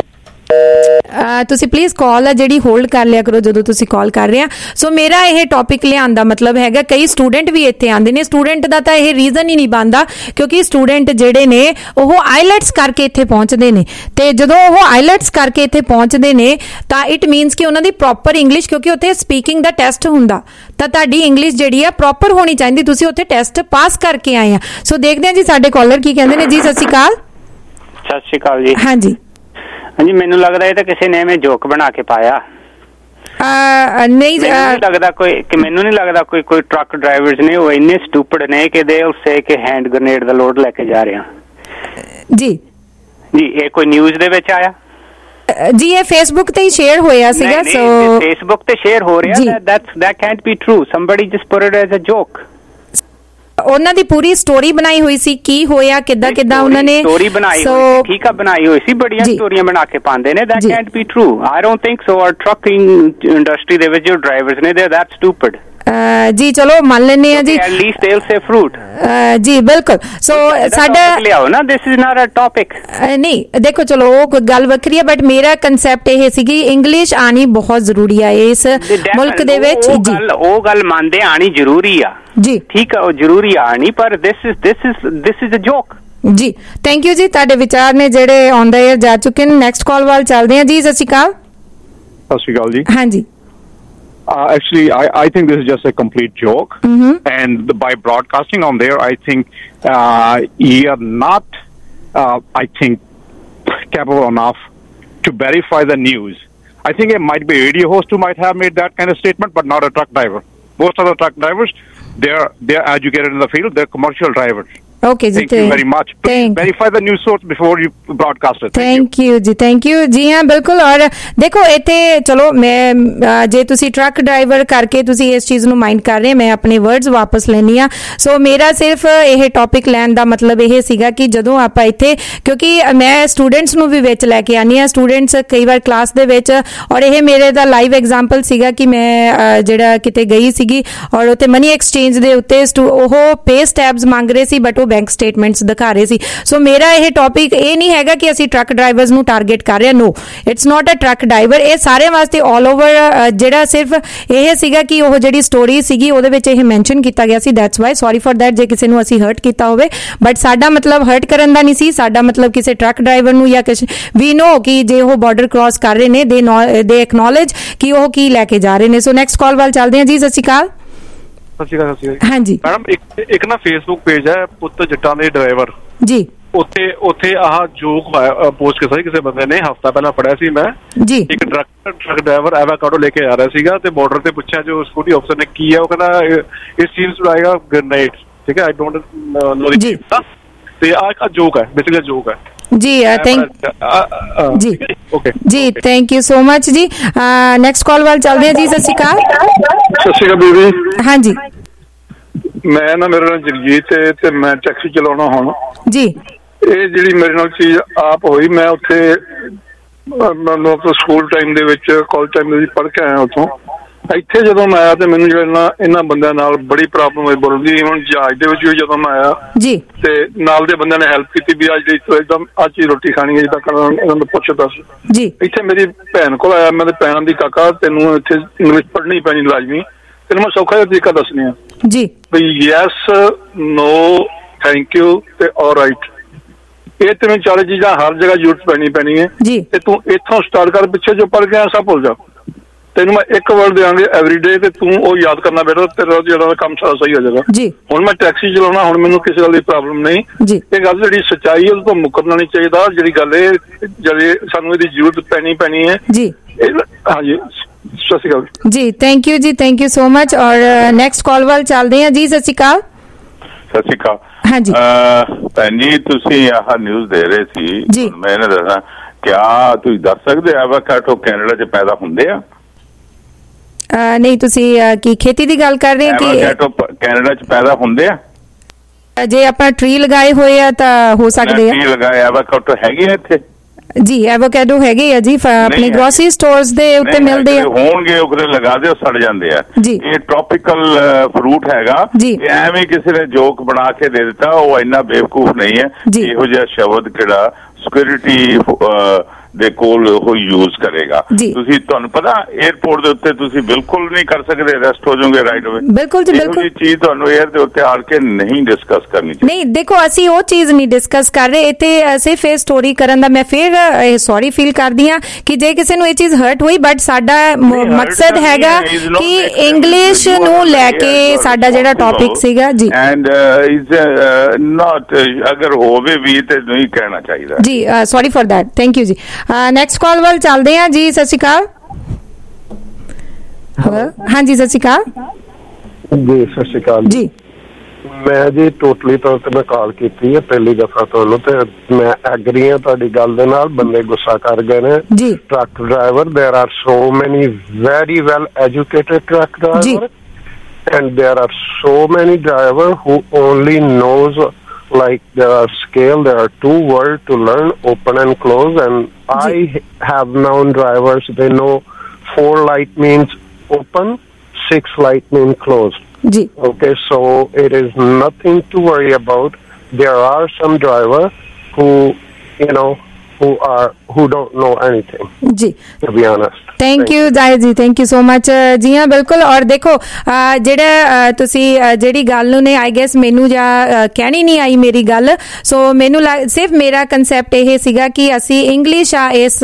ਤੁਸੀਂ ਪਲੀਜ਼ ਕਾਲ ਆ ਜਿਹੜੀ ਹੋਲਡ ਕਰ ਲਿਆ ਕਰੋ ਜਦੋਂ ਤੁਸੀਂ ਕਾਲ ਕਰ ਰਹੇ ਆ। ਸੋ ਮੇਰਾ ਇਹ ਟੌਪਿਕ ਲਿਆਉਣ ਦਾ ਮਤਲਬ ਹੈਗਾ, ਕਈ ਸਟੂਡੈਂਟ ਵੀ ਇੱਥੇ ਆਉਂਦੇ ਨੇ। ਸਟੂਡੈਂਟ ਦਾ ਤਾਂ ਇਹ ਰੀਜ਼ਨ ਹੀ ਨਹੀਂ ਬਣਦਾ ਕਿਉਂਕਿ ਸਟੂਡੈਂਟ ਜਿਹੜੇ ਨੇ ਉਹ ਆਈਲੈਟਸ ਕਰਕੇ ਇੱਥੇ ਪਹੁੰਚਦੇ ਨੇ, ਤੇ ਜਦੋਂ ਉਹ ਆਈਲੈਟਸ ਕਰਕੇ ਇੱਥੇ ਪਹੁੰਚਦੇ ਨੇ ਤਾਂ ਇਟ ਮੀਨਸ ਕਿ ਉਹਨਾਂ ਦੀ ਪ੍ਰੋਪਰ ਇੰਗਲਿਸ਼, ਕਿਉਂਕਿ ਉੱਥੇ ਸਪੀਕਿੰਗ ਦਾ ਟੈਸਟ ਹੁੰਦਾ, ਤਾਂ ਤੁਹਾਡੀ ਇੰਗਲਿਸ਼ ਜਿਹੜੀ ਆ ਪ੍ਰੋਪਰ ਹੋਣੀ ਚਾਹੀਦੀ। ਤੁਸੀਂ ਉੱਥੇ ਟੈਸਟ ਪਾਸ ਕਰਕੇ ਆਏ ਆ। ਸੋ ਦੇਖਦੇ ਆ ਜੀ ਸਾਡੇ ਕਾਲਰ ਕੀ ਕਹਿੰਦੇ ਨੇ। ਜੀ ਸਤਿ ਸ਼੍ਰੀ ਅਕਾਲ। ਸਤਿ ਸ਼੍ਰੀ ਅਕਾਲ ਜੀ। ਹਾਂਜੀ ਹਾਂਜੀ, ਮੈਨੂੰ ਲੱਗਦਾ ਇਹ ਤਾਂ ਕਿਸੇ ਨੇ ਐਵੇਂ ਜੋਕ ਬਣਾ ਕੇ ਪਾਇਆ। ਨਹੀਂ ਲੱਗਦਾ ਕੋਈ ਕਿ ਮੈਨੂੰ ਨਹੀਂ ਲੱਗਦਾ ਕੋਈ ਕੋਈ ਟਰੱਕ ਡਰਾਈਵਰਸ ਨੇ ਉਹ ਇੰਨੇ ਸਟੂਪਿਡ ਨੇ ਕਿ ਦੇ ਵਿਲ ਸੇ ਕਿ ਹੈਂਡ ਗ੍ਰੇਨੇਡ ਦਾ ਲੋਡ ਲੈ ਕੇ ਜਾ ਰਹੇ ਆ। ਜੀ ਜੀ ਇਹ ਕੋਈ ਨਿਊਜ਼ ਦੇ ਵਿੱਚ ਆਇਆ? ਜੀ ਇਹ ਫੇਸਬੁੱਕ ਤੇ ਹੀ ਸ਼ੇਅਰ ਹੋਇਆ ਸੀਗਾ। ਸੋ ਫੇਸਬੁੱਕ ਤੇ ਸ਼ੇਅਰ ਹੋ ਰਿਹਾ। That's that can't be true. Somebody just put it as a joke. ਉਹਨਾਂ ਦੀ ਪੂਰੀ ਸਟੋਰੀ ਬਣਾਈ ਹੋਈ ਸੀ, ਕੀ ਹੋਇਆ, ਕਿੱਦਾਂ ਕਿੱਦਾਂ ਉਹਨਾਂ ਨੇ ਸਟੋਰੀ ਬਣਾਈ ਹੋਈ ਸੀ। ਠੀਕ ਆ, ਬਣਾਈ ਹੋਈ ਸੀ, ਬੜੀਆਂ ਸਟੋਰੀਆਂ ਬਣਾ ਕੇ ਪਾਉਂਦੇ ਨੇ। That can't be true. I don't think so. ਔਰ ਟਰੱਕਿੰਗ ਇੰਡਸਟਰੀ ਦੇ ਵਿੱਚ ਜੋ ਡਰਾਈਵਰਸ ਨੇ ਦੇ ਦੈਟ ਸਟੂਪਿਡ। ਜੀ ਚਲੋ ਮੰਨ ਲੈਂਦੇ ਆ ਜੀ। At least they will say fruit. ਜੀ ਬਿਲਕੁਲ। ਸੋ ਸਾਡਾ ਲਿਆਓ ਨਾ, this is not a topic. ਨਹੀਂ ਦੇਖੋ, ਚਲੋ ਉਹ ਗੱਲ ਵੱਖਰੀ ਹੈ, ਬਟ ਮੇਰਾ ਕਨਸੈਪਟ ਇਹ ਸੀ ਕਿ ਇੰਗਲਿਸ਼ ਆਣੀ ਬਹੁਤ ਜ਼ਰੂਰੀ ਆ ਇਸ ਮੁਲਕ ਦੇ ਵਿੱਚ। ਜੀ ਉਹ ਗੱਲ ਮੰਨਦੇ, ਆਣੀ ਜ਼ਰੂਰੀ ਆ ਜੀ। ਠੀਕ ਆ, ਉਹ ਜ਼ਰੂਰੀ ਆਣੀ, ਪਰ this is this is this is a joke. ਜੀ ਥੈਂਕ ਯੂ ਜੀ, ਤੁਹਾਡੇ ਵਿਚਾਰ ਨੇ ਜਿਹੜੇ ਔਨ ਦਾ ਏਅਰ ਜਾ ਚੁੱਕੇ ਨੇ। ਨੈਕਸਟ ਕਾਲ ਵੱਲ ਚੱਲਦੇ ਆ। ਜੀ ਸਤਿ ਸ਼੍ਰੀ ਅਕਾਲ। ਸਤਿ ਸ਼੍ਰੀ ਅਕਾਲ ਜੀ। ਹਾਂਜੀ। Uh, actually, I, I think this is just a complete joke. Mm-hmm. And by broadcasting on there, I think uh, you are not, uh, I think, capable enough to verify the news. I think it might be a radio host who might have made that kind of statement, but not a truck driver. Most of the truck drivers, they're they're educated in the field. They're commercial drivers. Okay, thank you very much. Please verify the news source before you broadcast it. Thank you ਜੀ, ਥੈਂਕ ਯੂ ਜੀ। ਹਾਂ ਬਿਲਕੁਲ। ਔਰ ਦੇਖੋ ਇੱਥੇ ਚਲੋ ਮੈਂ ਜੇ ਤੁਸੀਂ ਟਰੱਕ ਡਰਾਈਵਰ ਕਰਕੇ ਤੁਸੀਂ ਇਸ ਚੀਜ਼ ਨੂੰ ਮਾਈਂਡ ਕਰ ਰਹੇ, ਮੈਂ ਆਪਣੇ ਵਰਡਸ ਵਾਪਸ ਲੈਣੀ ਆ। ਸੋ ਮੇਰਾ ਸਿਰਫ ਇਹ ਟੌਪਿਕ ਲੈਣ ਦਾ ਮਤਲਬ ਇਹ ਸੀਗਾ ਕਿ ਜਦੋਂ ਆਪਾਂ ਇੱਥੇ, ਕਿਉਂਕਿ ਮੈਂ ਸਟੂਡੈਂਟਸ ਨੂੰ ਵੀ ਵਿੱਚ ਲੈ ਕੇ ਆਉਂਦੀ ਹਾਂ, ਸਟੂਡੈਂਟਸ ਕਈ ਵਾਰ ਕਲਾਸ ਦੇ ਵਿੱਚ, ਔਰ ਇਹ ਮੇਰੇ ਦਾ ਲਾਈਵ ਐਗਜ਼ਾਮਪਲ ਸੀਗਾ ਕਿ ਮੈਂ ਜਿਹੜਾ ਕਿਤੇ ਗਈ ਸੀਗੀ ਔਰ ਉੱਥੇ ਮਨੀ ਐਕਸਚੇਂਜ ਦੇ ਉੱਤੇ ਉਹ ਪੇ ਸਟੈਬਸ ਮੰਗ ਰਹੇ ਸੀ, ਬਟ ਉਹ ਬੈਂਕ ਸਟੇਟਮੈਂਟਸ ਦਿਖਾ ਰਹੇ ਸੀ। ਸੋ ਮੇਰਾ ਇਹ ਟੌਪਿਕ ਇਹ ਨਹੀਂ ਹੈਗਾ ਕਿ ਅਸੀਂ ਟਰੱਕ ਡਰਾਈਵਰਸ ਨੂੰ ਟਾਰਗੇਟ ਕਰ ਰਹੇ ਹਾਂ। No, it's not a truck driver. ਇਹ ਸਾਰਿਆਂ ਵਾਸਤੇ ਆਲ ਓਵਰ ਜਿਹੜਾ ਸਿਰਫ ਇਹ ਸੀਗਾ ਕਿ ਉਹ ਜਿਹੜੀ ਸਟੋਰੀ ਸੀਗੀ ਉਹਦੇ ਵਿੱਚ ਇਹ ਮੈਂਸ਼ਨ ਕੀਤਾ ਗਿਆ ਸੀ। That's why sorry for that ਜੇ ਕਿਸੇ ਨੂੰ ਅਸੀਂ ਹਰਟ ਕੀਤਾ ਹੋਵੇ, ਬਟ ਸਾਡਾ ਮਤਲਬ ਹਰਟ ਕਰਨ ਦਾ ਨਹੀਂ ਸੀ। ਸਾਡਾ ਮਤਲਬ ਕਿਸੇ ਟਰੱਕ ਡਰਾਈਵਰ ਨੂੰ ਜਾਂ ਕਿਸੇ ਵੀ ਨੋ ਕਿ ਜੇ ਉਹ ਬਾਰਡਰ ਕ੍ਰਾਸ ਕਰ ਰਹੇ ਨੇ, ਦੇ ਦੇ ਐਕਨੋਲੇਜ ਕਿ ਉਹ ਕੀ ਲੈ ਕੇ ਜਾ ਰਹੇ ਨੇ। ਸੋ ਨੈਕਸਟ ਕਾਲ ਵੱਲ ਚੱਲਦੇ ਹਾਂ। ਜੀ ਸਤਿ ਸ਼੍ਰੀ ਅਕਾਲ। ਸਤਿ ਸ਼੍ਰੀ ਅਕਾਲ। ਸਤਿ ਸ਼੍ਰੀ ਅਕਾਲ। ਹਾਂਜੀ ਮੈਡਮ, ਇੱਕ ਇੱਕ ਨਾ ਫੇਸਬੁੱਕ ਪੇਜ ਹੈ ਪੁੱਤ ਜੱਟਾਂ ਦੇ ਡਰਾਈਵਰ ਜੀ। ਉੱਥੇ ਉੱਥੇ ਆਹ ਜੋਕ ਪੋਸਟ ਕੀਤਾ ਸੀ ਕਿਸੇ ਬੰਦੇ ਨੇ, ਹਫਤਾ ਪਹਿਲਾਂ ਪੜਿਆ ਸੀ ਮੈਂ ਜੀ। ਇੱਕ ਟਰੱਕ ਟਰੱਕ ਡਰਾਈਵਰ ਐਵਾਕਾਡੋ ਲੈ ਕੇ ਆ ਰਿਹਾ ਸੀਗਾ ਤੇ ਬਾਰਡਰ ਤੇ ਪੁੱਛਿਆ ਜੋ ਸਿਕਿਉਰਿਟੀ ਅਫਸਰ ਨੇ ਕੀ ਹੈ, ਉਹ ਕਹਿੰਦਾ ਇਸ ਚੀਜ਼ ਨੂੰ ਆਏਗਾ ਗ੍ਰੇਨੇਡ। ਠੀਕ ਹੈ, ਆਈ ਡੋਂਟ ਨੋ ਦੀ ਤੇ ਆਹ ਜੋਕ ਹੈ, ਬੇਸਿਕਲੀ ਜੋਕ ਹੈ ਜੀ। ਥੈਂਕ ਜੀ ਜੀ ਥੈਂਕ ਯੂ ਸੋ ਮਚ ਜੀ। ਨੈਕਸਟ ਕਾਲ ਵੱਲ ਚੱਲਦੇ ਹਾਂ। ਜੀ ਸਤਿ ਸ਼੍ਰੀ ਅਕਾਲ। ਸਤਿ ਸ਼੍ਰੀ ਅਕਾਲ ਬੀਬੀ। ਹਾਂਜੀ, ਮੈਂ ਨਾ ਮੇਰਾ ਨਾਮ ਜਗਜੀਤ ਹੈ ਤੇ ਮੈਂ ਟੈਕਸੀ ਚਲਾਉਣਾ ਹੁਣ ਜੀ। ਇਹ ਜਿਹੜੀ ਮੇਰੇ ਨਾਲ ਚੀਜ਼ ਆਪ ਹੋਈ, ਮੈਂ ਉੱਥੇ ਮਤਲਬ ਸਕੂਲ ਟਾਈਮ ਦੇ ਵਿੱਚ, ਕਾਲਜ ਟਾਈਮ ਦੇ ਵਿੱਚ ਪੜ੍ਹ ਕੇ ਆਇਆ ਉੱਥੋਂ। ਇੱਥੇ ਜਦੋਂ ਮੈਂ ਆਇਆ ਤੇ ਮੈਨੂੰ ਜਿਹੜਾ ਇਹਨਾਂ ਬੰਦਿਆਂ ਨਾਲ ਬੜੀ ਪ੍ਰੋਬਲਮ ਹੋਈ ਬੋਲਣ ਦੀ। ਹੁਣ ਜਹਾਜ਼ ਦੇ ਵਿੱਚ ਵੀ ਜਦੋਂ ਮੈਂ ਆਇਆ ਜੀ ਤੇ ਨਾਲ ਦੇ ਬੰਦਿਆਂ ਨੇ ਹੈਲਪ ਕੀਤੀ ਵੀ ਅੱਜ ਇੱਕਦਮ ਅੱਜ ਹੀ ਰੋਟੀ ਖਾਣੀ ਹੈ ਜਿੱਦਾਂ ਕਰਨ ਇਹਨਾਂ ਨੂੰ ਪੁੱਛਦਾ ਸੀ ਜੀ। ਇੱਥੇ ਮੇਰੀ ਭੈਣ ਕੋਲ ਆਇਆ, ਮੈਂ ਤੇ ਭੈਣ ਦੀ ਕਾਕਾ ਤੈਨੂੰ ਇੱਥੇ ਇੰਗਲਿਸ਼ ਪੜ੍ਹਨੀ ਪੈਣੀ ਲਾਜ਼ਮੀ, ਤੈਨੂੰ ਮੈਂ ਸੌਖਾ ਜਿਹਾ ਤਰੀਕਾ ਦੱਸਣੀ ਆ ਜੀ ਵੀ ਯੈਸ ਨੋ ਥੈਂਕ ਯੂ ਤੇ ਆਲਰਾਈਟ, ਇਹ ਤੈਨੂੰ ਚਾਲੀ ਚੀਜ਼ਾਂ ਹਰ ਜਗ੍ਹਾ ਜ਼ਰੂਰਤ ਪੈਣੀ ਪੈਣੀ ਹੈ ਜੀ। ਤੇ ਤੂੰ ਇੱਥੋਂ ਸਟਾਰਟ ਕਰ, ਪਿੱਛੇ ਜੋ ਪੜ੍ਹ ਗਿਆ ਸਭ ਭੁੱਲ ਜਾ। ਤੈਨੂੰ ਮੈਂ ਇੱਕ ਵਰਡ ਦਿਆਂਗੇ ਐਵਰੀਡੇ ਤੇ ਤੂੰ ਉਹ ਯਾਦ ਕਰਨਾ ਬੇਟਾ, ਤੇਰਾ ਜਿਹੜਾ ਕੰਮ ਸਾਰਾ ਸਹੀ ਹੋ ਜਾਏਗਾ ਜੀ। ਹੁਣ ਮੈਂ ਟੈਕਸੀ ਚਲਾਉਣਾ, ਹੁਣ ਮੈਨੂੰ ਕਿਸੇ ਗੱਲ ਦੀ ਪ੍ਰੋਬਲਮ ਨਹੀਂ ਜੀ। ਇਹ ਗੱਲ ਜਿਹੜੀ ਸੱਚਾਈ ਹੈ ਉਹ ਤੋਂ ਮੁੱਕਰਨਾ ਨਹੀਂ ਚਾਹੀਦਾ। ਜਿਹੜੀ ਗੱਲ ਇਹ ਜਿਹੜੀ ਸਾਨੂੰ ਇਹਦੀ ਜ਼ਰੂਰਤ ਪੈਣੀ ਪੈਣੀ ਹੈ ਜੀ। ਹਾਂਜੀ ਸਤਿ ਸ਼੍ਰੀ ਅਕਾਲ ਜੀ। ਥੈਂਕ ਯੂ ਜੀ, ਥੈਂਕ ਯੂ ਸੋ ਮਚ। ਔਰ ਨੈਕਸਟ ਕਾਲ ਵੱਲ ਚੱਲਦੇ ਹਾਂ ਜੀ। ਸਤਿ ਸ਼੍ਰੀ ਅਕਾਲ। ਸਤਿ ਸ਼੍ਰੀ ਅਕਾਲ। ਹਾਂਜੀ ਭੈਣ ਜੀ, ਤੁਸੀਂ ਆਹ ਨਿਊਜ਼ ਦੇ ਰਹੇ ਸੀ, ਜੀ। ਮੈਂ ਇਹਨਾਂ ਦੱਸਾਂ ਕਿਆ ਤੁਸੀਂ ਦੱਸ ਸਕਦੇ ਐਵਾਕਾਡੋ ਕੈਨੇਡਾ 'ਚ ਪੈਦਾ ਹੁੰਦੇ ਆ? ਨਹੀਂ, ਤੁਸੀਂ ਕੀ ਖੇਤੀ ਦੀ ਗੱਲ ਕਰ ਰਹੇ ਹੋ ਕਿ ਐਵਾਕਾਡੋ ਕੈਨੇਡਾ 'ਚ ਪੈਦਾ ਹੁੰਦੇ ਆ? ਜੇ ਆਪਾਂ ਟਰੀ ਲਗਾਏ ਹੋਏ ਆ ਤਾਂ ਹੋ ਸਕਦੇ ਆ। ਟਰੀ ਲਗਾਏ ਐਵਾਕਾਡੋ ਹੈਗੇ ਆ ਇੱਥੇ? ਜੀ ਐਵੋਕੈਡੋ ਹੈਗੇ ਆ ਜੀ, ਆਪਣੇ ਗ੍ਰੋਸਰੀ ਸਟੋਰਸ ਦੇ ਉੱਤੇ ਮਿਲਦੇ ਆ। ਹੋਣਗੇ ਉਹ ਕਿਤੇ ਲਗਾ ਦਿਓ, ਸੜ ਜਾਂਦੇ ਆ। ਇਹ ਟ੍ਰੋਪੀਕਲ ਫਰੂਟ ਹੈਗਾ, ਐਵੇਂ ਕਿਸੇ ਨੇ ਜੋਕ ਬਣਾ ਕੇ ਦੇ ਦਿੱਤਾ, ਉਹ ਇੰਨਾ ਬੇਵਕੂਫ ਨਹੀਂ ਹੈ। ਇਹੋ ਜਿਹਾ ਸ਼ਬਦ ਕਿਹੜਾ ਸਿਕਿਉਰਿਟੀ ਦੇ ਕੋਲ ਉਹ ਯੂਜ਼ ਕਰੇਗਾ। ਤੁਸੀਂ ਤੁਹਾਨੂੰ ਪਤਾ 에ਅਰਪੋਰਟ ਦੇ ਉੱਤੇ ਤੁਸੀਂ ਬਿਲਕੁਲ ਨਹੀਂ ਕਰ ਸਕਦੇ, ਅਰੈਸਟ ਹੋ ਜਾਓਗੇ ਰਾਈਟ ਅਵੇ। ਬਿਲਕੁਲ ਜੀ ਬਿਲਕੁਲ। ਇਹ ਚੀਜ਼ ਤੁਹਾਨੂੰ 에ਅਰ ਦੇ ਉੱਤੇ ਆੜ ਕੇ ਨਹੀਂ ਡਿਸਕਸ ਕਰਨੀ ਚਾਹੀਦੀ। ਨਹੀਂ ਦੇਖੋ, ਅਸੀਂ ਉਹ ਚੀਜ਼ ਨਹੀਂ ਡਿਸਕਸ ਕਰ ਰਹੇ ਇੱਥੇ, ਸਿਰਫ ਇਹ ਸਟੋਰੀ ਕਰਨ ਦਾ ਮੈਂ ਫਿਰ ਸੌਰੀ ਫੀਲ ਕਰਦੀ ਹਾਂ ਕਿ ਜੇ ਕਿਸੇ ਨੂੰ ਇਹ ਚੀਜ਼ ਹਰਟ ਹੋਈ, ਬਟ ਸਾਡਾ ਮਕਸਦ ਹੈਗਾ ਕਿ ਇੰਗਲਿਸ਼ ਨੂੰ ਲੈ ਕੇ ਸਾਡਾ ਜਿਹੜਾ ਟੌਪਿਕ ਸੀਗਾ ਜੀ। ਐਂਡ ਇਜ਼ ਨਾਟ, ਅਗਰ ਹੋਵੇ ਵੀ ਤੇ ਨਹੀਂ ਕਹਿਣਾ ਚਾਹੀਦਾ ਜੀ। Sorry for that, thank you ਜੀ। ਨੈਕਸਟ ਕਾਲ ਵੱਲ ਚੱਲਦੇ ਹਾਂ ਜੀ। ਸਤਿ ਸ਼੍ਰੀ ਅਕਾਲ। ਹਾਂਜੀ ਸਤਿ ਸ਼੍ਰੀ ਅਕਾਲ ਜੀ। ਸਤਿ ਸ਼੍ਰੀ ਅਕਾਲ ਜੀ। ਮੈਂ ਜੀ ਟੋਟਲੀ ਤੌਰ ਤੇ ਮੈਂ ਕਾਲ ਕੀਤੀ ਹੈ ਪਹਿਲੀ ਦਫਾ ਤੁਹਾਨੂੰ, ਤੇ ਮੈਂ ਐਗਰੀ ਹਾਂ ਤੁਹਾਡੀ ਗੱਲ ਦੇ ਨਾਲ। ਬੰਦੇ ਗੁੱਸਾ ਕਰ ਗਏ ਨੇ ਜੀ। Truck driver, there are so many very well educated truck driver and there are so many drivers who only knows like there are scale, there are two words to learn, open and close, and I have known drivers, they know four light means open, six light means close. Ji. Okay, so it is nothing to worry about. There are some drivers who, you know, who are who don't know anything. Ji. To be honest. Thank you Zaid ਜੀ, ਥੈਂਕ ਯੂ ਸੋ ਮਚ ਜੀ। ਹਾਂ ਬਿਲਕੁਲ। ਔਰ ਦੇਖੋ ਜਿਹੜਾ ਤੁਸੀਂ ਜਿਹੜੀ ਗੱਲ ਨੂੰ ਨੇ ਆਈ ਗੈਸ ਮੈਨੂੰ ਜਾਂ ਕਹਿਣੀ ਨਹੀਂ ਆਈ ਮੇਰੀ ਗੱਲ, ਸੋ ਮੈਨੂੰ ਸਿਰਫ ਮੇਰਾ ਕਨਸੈਪਟ ਇਹ ਸੀਗਾ ਕਿ ਅਸੀਂ ਇੰਗਲਿਸ਼ ਆ ਇਸ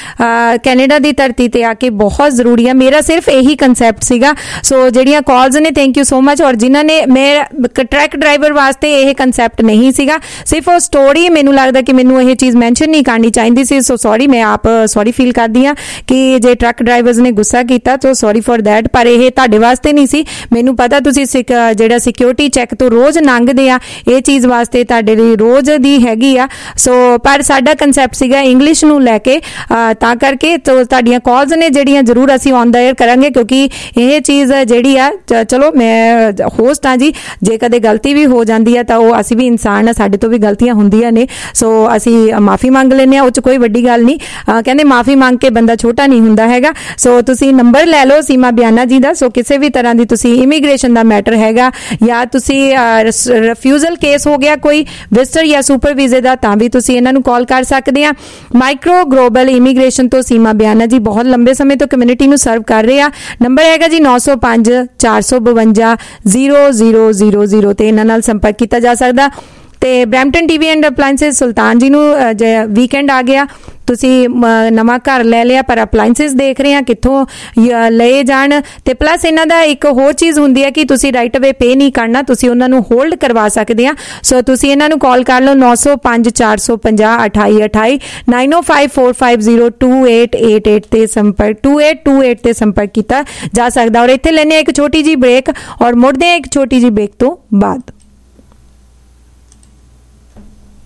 ਕੈਨੇਡਾ ਦੀ ਧਰਤੀ ਤੇ ਆ ਕੇ ਬਹੁਤ ਜ਼ਰੂਰੀ ਆ, ਮੇਰਾ ਸਿਰਫ ਇਹੀ ਕਨਸੈਪਟ ਸੀਗਾ। ਸੋ ਜਿਹੜੀਆਂ ਕਾਲਸ ਨੇ ਥੈਂਕ ਯੂ ਸੋ ਮਚ। ਔਰ ਜਿਨ੍ਹਾਂ ਨੇ ਮੈਂ ਟਰੱਕ ਡਰਾਈਵਰ ਵਾਸਤੇ ਇਹ ਕਨਸੈਪਟ ਨਹੀਂ ਸੀਗਾ, ਸਿਰਫ ਉਹ ਸਟੋਰੀ ਮੈਨੂੰ ਲੱਗਦਾ ਕਿ ਮੈਨੂੰ ਇਹ ਚੀਜ਼ ਮੈਂਸ਼ਨ ਨਹੀਂ ਕਰਨੀ ਚਾਹੀਦੀ ਸੀ। ਸੋ ਸੌਰੀ, ਮੈਂ ਆਪ ਸੌਰੀ ਫੀਲ ਕਰਦੀ ਹਾਂ ਕਿ ਜੇ ਟਰੱਕ ਡਰਾਈਵਰਸ ਨੇ ਗੁੱਸਾ ਕੀਤਾ ਤਾਂ ਸੌਰੀ ਫॉर दैट, ਪਰ ਇਹ ਤੁਹਾਡੇ ਵਾਸਤੇ ਨਹੀਂ ਸੀ। ਮੈਨੂੰ ਪਤਾ ਤੁਸੀਂ ਜਿਹੜਾ ਸਿਕਿਉਰਿਟੀ ਚੈੱਕ ਤੋਂ ਰੋਜ਼ ਲੰਘਦੇ ਆ, ਇਹ ਚੀਜ਼ ਵਾਸਤੇ ਤੁਹਾਡੇ ਲਈ ਰੋਜ਼ ਦੀ ਹੈਗੀ ਆ। ਸੋ ਪਰ ਸਾਡਾ ਕਨਸੈਪਟ ਸੀਗਾ ਇੰਗਲਿਸ਼ ਨੂੰ ਲੈ ਕੇ, ਤਾਂ ਕਰਕੇ ਤੁਹਾਡੀਆਂ ਕਾਲਸ ਨੇ ਜਿਹੜੀਆਂ ਜ਼ਰੂਰ ਅਸੀਂ ਔਨ ਦਾ 에ਅਰ ਕਰਾਂਗੇ, ਕਿਉਂਕਿ ਇਹ ਚੀਜ਼ ਜਿਹੜੀ ਆ, ਚਲੋ ਮੈਂ ਹੋਸਟ ਹਾਂ ਜੀ, ਜੇ ਕਦੇ ਗਲਤੀ ਵੀ ਹੋ ਜਾਂਦੀ ਆ ਤਾਂ ਉਹ ਅਸੀਂ ਵੀ ਇਨਸਾਨ ਆ, ਸਾਡੇ ਤੋਂ ਵੀ ਗਲਤੀਆਂ ਹੁੰਦੀਆਂ ਨੇ। ਸੋ ਅਸੀਂ ਮਾਫੀ ਮੰਗ ਲੈਂਦੇ ਹਾਂ, ਉਹ 'ਚ ਕੋਈ ਵੱਡੀ ਗੱਲ ਨਹੀਂ। ਕਹਿੰਦੇ ਮਾਫੀ ਮੰਗ ਕੇ ਬੰਦਾ ਛੋਟਾ ਨਹੀਂ ਹੁੰਦਾ ਹੈਗਾ। ਸੋ ਤੁਸੀਂ ਨੰਬਰ ਲੈ ਲਓ ਸੀਮਾ ਬਿਆਨਾ ਜੀ ਦਾ। ਸੋ ਕਿਸੇ ਵੀ ਤਰ੍ਹਾਂ ਦੀ ਤੁਸੀਂ ਇਮੀਗ੍ਰੇਸ਼ਨ ਦਾ ਮੈਟਰ ਹੈਗਾ ਜਾਂ ਤੁਸੀਂ ਰਿਫਿਊਜ਼ਲ ਕੇਸ ਹੋ ਗਿਆ ਕੋਈ ਵਿਜ਼ਟਰ ਜਾਂ ਸੁਪਰ ਵੀਜ਼ੇ ਦਾ, ਤਾਂ ਵੀ ਤੁਸੀਂ ਇਹਨਾਂ ਨੂੰ ਕਾਲ ਕਰ ਸਕਦੇ ਆ। ਮਾਈਕਰੋ ਗਲੋਬਲ ਇਮੀਗ੍ਰੇਸ਼ਨ ਤੋਂ ਸੀਮਾ ਬਿਆਨਾ ਜੀ ਬਹੁਤ ਲੰਬੇ ਸਮੇਂ ਤੋਂ ਕਮਿਊਨਿਟੀ ਨੂੰ ਸਰਵ ਕਰ ਰਹੇ ਆ। ਨੰਬਰ ਹੈਗਾ ਜੀ ਨੌ ਸੌ ਪੰਜ ਚਾਰ ਸੌ ਬਵੰਜਾ ਜ਼ੀਰੋ ਜ਼ੀਰੋ ਜ਼ੀਰੋ ਜ਼ੀਰੋ ਤੇ ਇਹਨਾਂ ਨਾਲ ਸੰਪਰਕ ਕੀਤਾ ਜਾ ਸਕਦਾ। ਤੇ Brampton TV and appliances Sultan ji ਨੂੰ ਵੀਕਐਂਡ ਆ ਗਿਆ, ਤੁਸੀਂ ਨਵਾਂ ਘਰ ਲੈ ਲਿਆ ਪਰ ਅਪਲਾਇੰਸਸ ਦੇਖ ਰਹੇ ਆ ਕਿੱਥੋਂ ਲਏ ਜਾਣ। ਤੇ ਪਲੱਸ ਇਹਨਾਂ ਦਾ ਇੱਕ ਹੋਰ ਚੀਜ਼ ਹੁੰਦੀ ਹੈ ਕਿ ਤੁਸੀਂ ਰਾਈਟ ਅਵੇ ਪੇ ਨਹੀਂ ਕਰਨਾ, ਤੁਸੀਂ ਉਹਨਾਂ ਨੂੰ ਹੋਲਡ ਕਰਵਾ ਸਕਦੇ ਆ। ਸੋ ਤੁਸੀਂ ਇਹਨਾਂ ਨੂੰ ਕਾਲ ਕਰ ਲਓ ਨੌ ਸੌ ਪੰਜ ਚਾਰ ਸੌ ਪੰਜਾਹ ਅਠਾਈ ਅਠਾਈ ਨਾਈਨ ਓ five four five zero two eight eight eight ਤੇ ਸੰਪਰਕ ਟੂ ਏਟ ਟੂ ਏਟ ਤੇ ਸੰਪਰਕ ਕੀਤਾ ਜਾ ਸਕਦਾ। ਔਰ ਇੱਥੇ ਲੈਣੇ ਇੱਕ ਛੋਟੀ ਜੀ ਬ੍ਰੇਕ ਔਰ ਮੁੜਦੇ ਆ ਇੱਕ ਛੋਟੀ ਜੀ ਬ੍ਰੇਕ ਤੋਂ ਬਾਅਦ।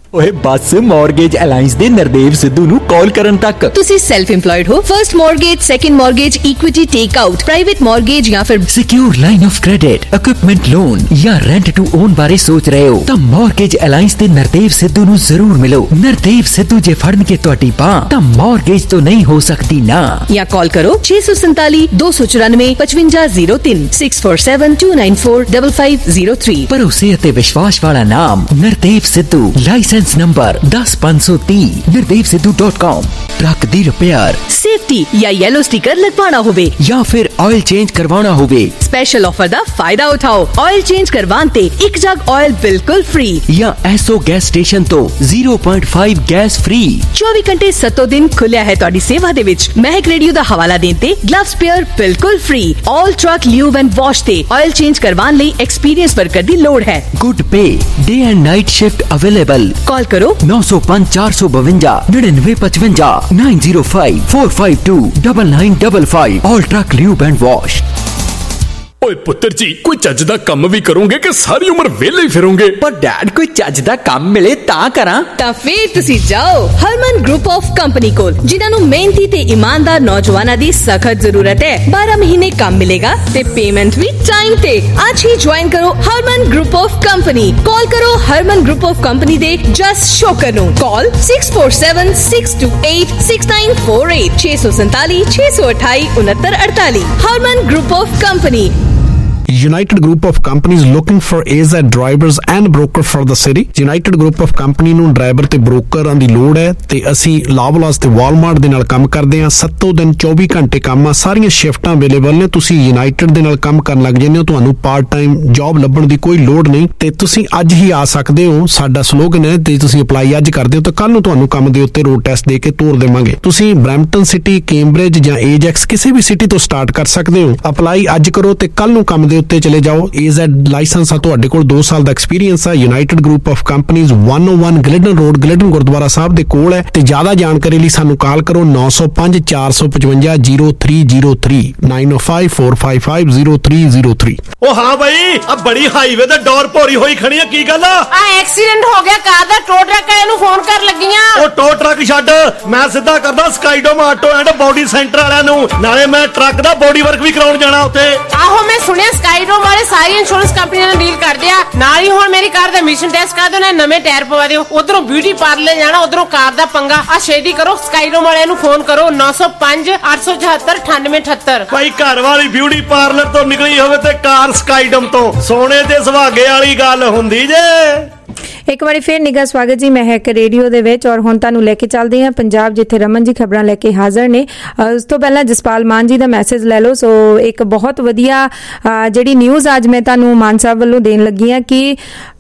ਓਏ ਬੱਸ ਮਾਰਗੇਜ ਅਲਾਈਅੰਸ ਦੇ ਨਰਦੇਵ ਸਿੱਧੂ ਨੂੰ ਕਾਲ ਕਰਨ ਤੱਕ। ਤੁਸੀਂ ਸੈਲਫ ਇੰਪਲॉयड ਹੋ, first mortgage, second mortgage, equity take out, private mortgage ਜਾਂ ਫਿਰ secure line of credit, equipment loan ਜਾਂ ਰੈਂਟ ਟੂ ਓਨ ਬਾਰੇ ਸੋਚ ਰਹੇ ਹੋ ਤਾਂ ਮਾਰਗੇਜ ਅਲਾਈਅੰਸ ਦੇ ਨਰਦੇਵ ਸਿੱਧੂ ਨੂੰ ਜ਼ਰੂਰ ਮਿਲੋ। ਨਰਦੇਵ ਸਿੱਧੂ ਜੇ ਫੜਨਗੇ ਤੁਹਾਡੀ ਬਾਂਹ ਤਾਂ ਮਾਰਗੇਜ ਤੋਂ ਨਹੀਂ ਹੋ ਸਕਦੀ ਨਾ। ਜਾਂ ਕਾਲ ਕਰੋ ਛੇ ਸੌ ਸੰਤਾਲੀ ਦੋ ਸੌ ਚੁਰਾਨਵੇਂ ਪਚਵੰਜਾ ਜ਼ੀਰੋ ਤਿੰਨ six four seven two nine four five five zero three. ਭਰੋਸੇ ਅਤੇ ਵਿਸ਼ਵਾਸ ਵਾਲਾ ਨਾਮ ਨਰਦੇਵ ਸਿੱਧੂ। ਲਾਇਸੈਂਸ ਨੰਬਰ ਦਸ ਪੰਜ ਸੌ ਤੀਹ Nardev Sidhu dot com. Truck ਦੀ ਰਿਪੇਅਰ, ਸੇਫਟੀ ਜਾਂ ਯੈਲੋ ਸਟicker ਲਗਵਾਉਣਾ ਹੋਵੇ ਜਾਂ ਫਿਰ ਆਇਲ ਚੇਂਜ ਕਰਵਾਉਣਾ ਹੋਵੇ, ਸਪੈਸ਼ਲ ਆਫਰ ਦਾ ਫਾਇਦਾ ਉਠਾਓ। ਆਇਲ ਚੇਂਜ ਕਰਵਾਉਣ ਤੇ ਇੱਕ ਜਗ ਆਇਲ ਬਿਲਕੁਲ ਫ੍ਰੀ ਜਾਂ ਐਸੋ ਗੈਸ ਸਟੇਸ਼ਨ ਤੋਂ zero point five gas free. ਚੌਵੀ ਘੰਟੇ ਸੱਤੋਂ ਦਿਨ ਖੁੱਲਿਆ ਹੈ ਤੁਹਾਡੀ ਸੇਵਾ ਦੇ ਵਿੱਚ। ਮਹਿਕ ਰੇਡੀਓ ਦਾ ਹਵਾਲਾ ਦੇਣ ਤੇ ਗਲਵ ਸਪੇਅਰ ਬਿਲਕੁਲ ਫ੍ਰੀ। All Truck Lube and Wash ਤੇ ਆਇਲ ਚੇਂਜ ਕਰਵਾਉਣ ਲਈ ਐਕਸਪੀਰੀਅੰਸ ਵਰਕਰ ਦੀ ਲੋੜ ਹੈ। Good pay, day and night shift available. Call ਕਰੋ ਨੌ ਸੌ ਪੰਜ ਚਾਰ ਸੌ ਬਵੰਜਾ ਨੜਿਨਵੇਂ ਪਚਵੰਜਾ nine zero five four five two double nine double five. All Truck Lube and Wash. ਓਏ ਪੁੱਤਰ ਜੀ, ਕੋਈ ਚੱਜ ਦਾ ਕੰਮ ਵੀ ਕਰੋਗੇ ਕਿ ਸਾਰੀ ਉਮਰ ਵਿਹਲੇ ਹੀ ਫਿਰੋਗੇ? ਪਰ ਡੈਡ ਕੋਈ ਚੱਜ ਦਾ ਕੰਮ ਮਿਲੇ ਤਾਂ ਕਰਾਂ। ਤਾਂ ਫਿਰ ਤੁਸੀਂ ਜਾਓ ਹਰਮਨ ਗਰੁੱਪ ਆਫ ਕੰਪਨੀ ਕੋਲ, ਜਿਨ੍ਹਾਂ ਨੂੰ ਮਿਹਨਤੀ ਤੇ ਇਮਾਨਦਾਰ ਨੌਜਵਾਨਾਂ ਦੀ ਸਖਤ ਜ਼ਰੂਰਤ ਹੈ। ਬਾਰਾਂ ਮਹੀਨੇ ਕੰਮ ਮਿਲੇਗਾ ਤੇ ਪੇਮੈਂਟ ਵੀ ਟਾਈਮ ਤੇ। ਅੱਜ ਹੀ ਜੁਆਇਨ ਕਰੋ Harman Group of Company. Call ਕਰੋ ਹਰਮਨ ਗਰੁੱਪ ਆਫ ਕੰਪਨੀ ਦੇ ਜਸ ਸ਼ੋਕਰ ਨੂੰ। Call six four seven six two eight six nine four eight ਛੇ ਸੌ ਸੰਤਾਲੀ ਛੇ ਸੌ ਅਠਾਈ ਉਨੱਤਰ ਅੜਤਾਲੀ। Harman Group of Company. United Group of Companies looking for A Z drivers and broker for the city. United Group of Company ਨੂੰ ਡਰਾਈਵਰ ਤੇ ਬ੍ਰੋਕਰਾਂ ਦੀ ਲੋੜ ਹੈ ਤੇ ਅਸੀਂ ਲਾਵਲਾਸ ਤੇ ਵਾਲਮਾਰਟ ਦੇ ਨਾਲ ਕੰਮ ਕਰਦੇ ਹਾਂ। ਸੱਤੋਂ ਦਿਨ ਚੌਵੀ ਘੰਟੇ ਕੰਮ ਆ, ਸਾਰੀਆਂ ਸ਼ਿਫਟਾਂ ਅਵੇਲੇਬਲ ਨੇ। ਤੁਸੀਂ ਯੂਨਾਈਟਿਡ ਦੇ ਨਾਲ ਕੰਮ ਕਰਨ ਲੱਗ ਜਾਂਦੇ ਹੋ, ਤੁਹਾਨੂੰ ਪਾਰਟ ਟਾਈਮ ਜੌਬ ਲੱਭਣ ਦੀ ਕੋਈ ਲੋੜ ਨਹੀਂ ਤੇ ਤੁਸੀਂ ਅੱਜ ਹੀ ਆ ਸਕਦੇ ਹੋ। ਸਾਡਾ ਸਲੋਗਨ ਹੈ ਤੇ ਤੁਸੀਂ ਅਪਲਾਈ ਅੱਜ ਕਰਦੇ ਹੋ ਤਾਂ ਕੱਲ ਨੂੰ ਤੁਹਾਨੂੰ ਕੰਮ ਦੇ ਉੱਤੇ ਰੋਡ ਟੈਸਟ ਦੇ ਕੇ ਤੋਰ ਦੇਵਾਂਗੇ। ਤੁਸੀਂ ਬਰੈਂਪਟਨ ਸਿਟੀ, ਕੈਂਬਰਿਜ ਜਾਂ ਏਜੈਕਸ ਕਿਸੇ ਵੀ ਸਿਟੀ ਤੋਂ ਸਟਾਰਟ ਕਰ ਸਕਦੇ ਹੋ। ਅਪਲਾਈ ਅੱਜ ਕਰੋ ਤੇ ਕੱਲ ਨੂੰ ਕੰਮ ਦੇ ਉੱਤੇ ਚਲੇ ਜਾਓ। A Z ਲਾਇਸੈਂਸ ਆ ਤੁਹਾਡੇ ਕੋਲ, ਦੋ ਸਾਲ ਦਾ ਐਕਸਪੀਰੀਅੰਸ ਆ। ਯੂਨਾਈਟਿਡ ਗਰੁੱਪ ਆਫ ਕੰਪਨੀਜ਼ ਇੱਕ ਸੌ ਇੱਕ ਗਲਿਡਨ ਰੋਡ, ਗਲਿਡਨ ਗੁਰਦੁਆਰਾ ਸਾਹਿਬ ਦੇ ਕੋਲ ਹੈ ਤੇ ਜ਼ਿਆਦਾ ਜਾਣਕਾਰੀ ਲਈ ਸਾਨੂੰ ਕਾਲ ਕਰੋ ਨੌ ਸੌ ਪੰਜ ਚਾਰ ਸੌ ਪਚਵੰਜਾ zero three zero three nine ਓ five four five five zero three zero three. ਉਹ ਹਾਂ ਬਈ, ਆ ਬੜੀ ਹਾਈਵੇ ਤੇ ਡੋਰ ਭੋਰੀ ਹੋਈ ਖੜੀ ਆ, ਕੀ ਗੱਲ ਆ? ਆ ਐਕਸੀਡੈਂਟ ਹੋ ਗਿਆ ਕਾਰ ਦਾ, ਟੋ ਟਰੱਕ ਵਾਲੇ ਨੂੰ ਫੋਨ ਕਰ ਲੱਗੀਆਂ। ਉਹ ਟੋ ਟਰੱਕ ਛੱਡ, ਮੈਂ ਸਿੱਧਾ ਕਰਦਾ Skydome auto and body centre ਵਾਲਿਆਂ ਨੂੰ। ਨਾਲੇ ਮੈਂ ਟਰੱਕ ਦਾ ਬੋਡੀ ਵਰਕ ਵੀ ਕਰਾਉਣ ਜਾਣਾ ਉੱਥੇ। ਆਹੋ ਮੈਂ ਸੁਣਿਆ ਸਕਾਈਡੋਮ ਵਾਲੇ ਸਾਰੀ ਇੰਸ਼ੋਰੈਂਸ ਕੰਪਨੀਆਂ ਨਾਲ ਡੀਲ ਕਰਦੇ ਆ। ਨਾਲ ਹੀ ਹੁਣ ਮੇਰੀ ਕਾਰ ਦਾ ਐਮਿਸ਼ਨ ਟੈਸਟ ਕਰ ਦਿਓ, ਨਵੇਂ ਟਾਇਰ ਪਵਾ ਦਿਓ। ਉਧਰੋਂ ਬਿਊਟੀ ਪਾਰਲਰ ਜਾਣਾ, ਉਧਰੋਂ ਕਾਰ ਦਾ ਪੰਗਾ। ਆ ਛੇਤੀ ਕਰੋ, ਸਕਾਈਡੋਮ ਵਾਲਿਆਂ ਨੂੰ ਫੋਨ ਕਰੋ ਨੌ ਸੌ ਪੰਜ ਅੱਠ ਸੌ ਚੌਹੱਤਰ ਅਠਾਨਵੇਂ ਅਠੱਤਰ। ਭਾਈ ਘਰ ਵਾਲੀ ਬਿਊਟੀ ਪਾਰਲਰ ਤੋਂ ਨਿਕਲੀ ਹੋਵੇ ਤੇ ਕਾਰ ਸਕਾਈਡੋਮ ਤੋਂ, ਸੋਨੇ ਤੇ ਸੁਹਾਗੇ ਵਾਲੀ ਗੱਲ ਹੁੰਦੀ ਜੇ। ਇੱਕ ਵਾਰੀ ਫੇਰ ਨਿੱਘਾ ਸਵਾਗਤ ਜੀ ਮਹਿਕ ਰੇਡੀਓ ਦੇ ਵਿੱਚ। ਔਰ ਹੁਣ ਤੁਹਾਨੂੰ ਲੈ ਕੇ ਚੱਲਦੇ ਹਾਂ ਪੰਜਾਬ, ਜਿੱਥੇ ਰਮਨ ਜੀ ਖਬਰਾਂ ਲੈ ਕੇ ਹਾਜ਼ਰ ਨੇ। ਉਸ ਤੋਂ ਪਹਿਲਾਂ ਜਸਪਾਲ ਮਾਨ ਜੀ ਦਾ ਮੈਸੇਜ ਲੈ ਲਓ। ਸੋ ਇੱਕ ਬਹੁਤ ਵਧੀਆ ਜਿਹੜੀ ਨਿਊਜ਼ ਅੱਜ ਮੈਂ ਤੁਹਾਨੂੰ ਮਾਨ ਸਾਹਿਬ ਵੱਲੋਂ ਦੇਣ ਲੱਗੀ ਹਾਂ ਕਿ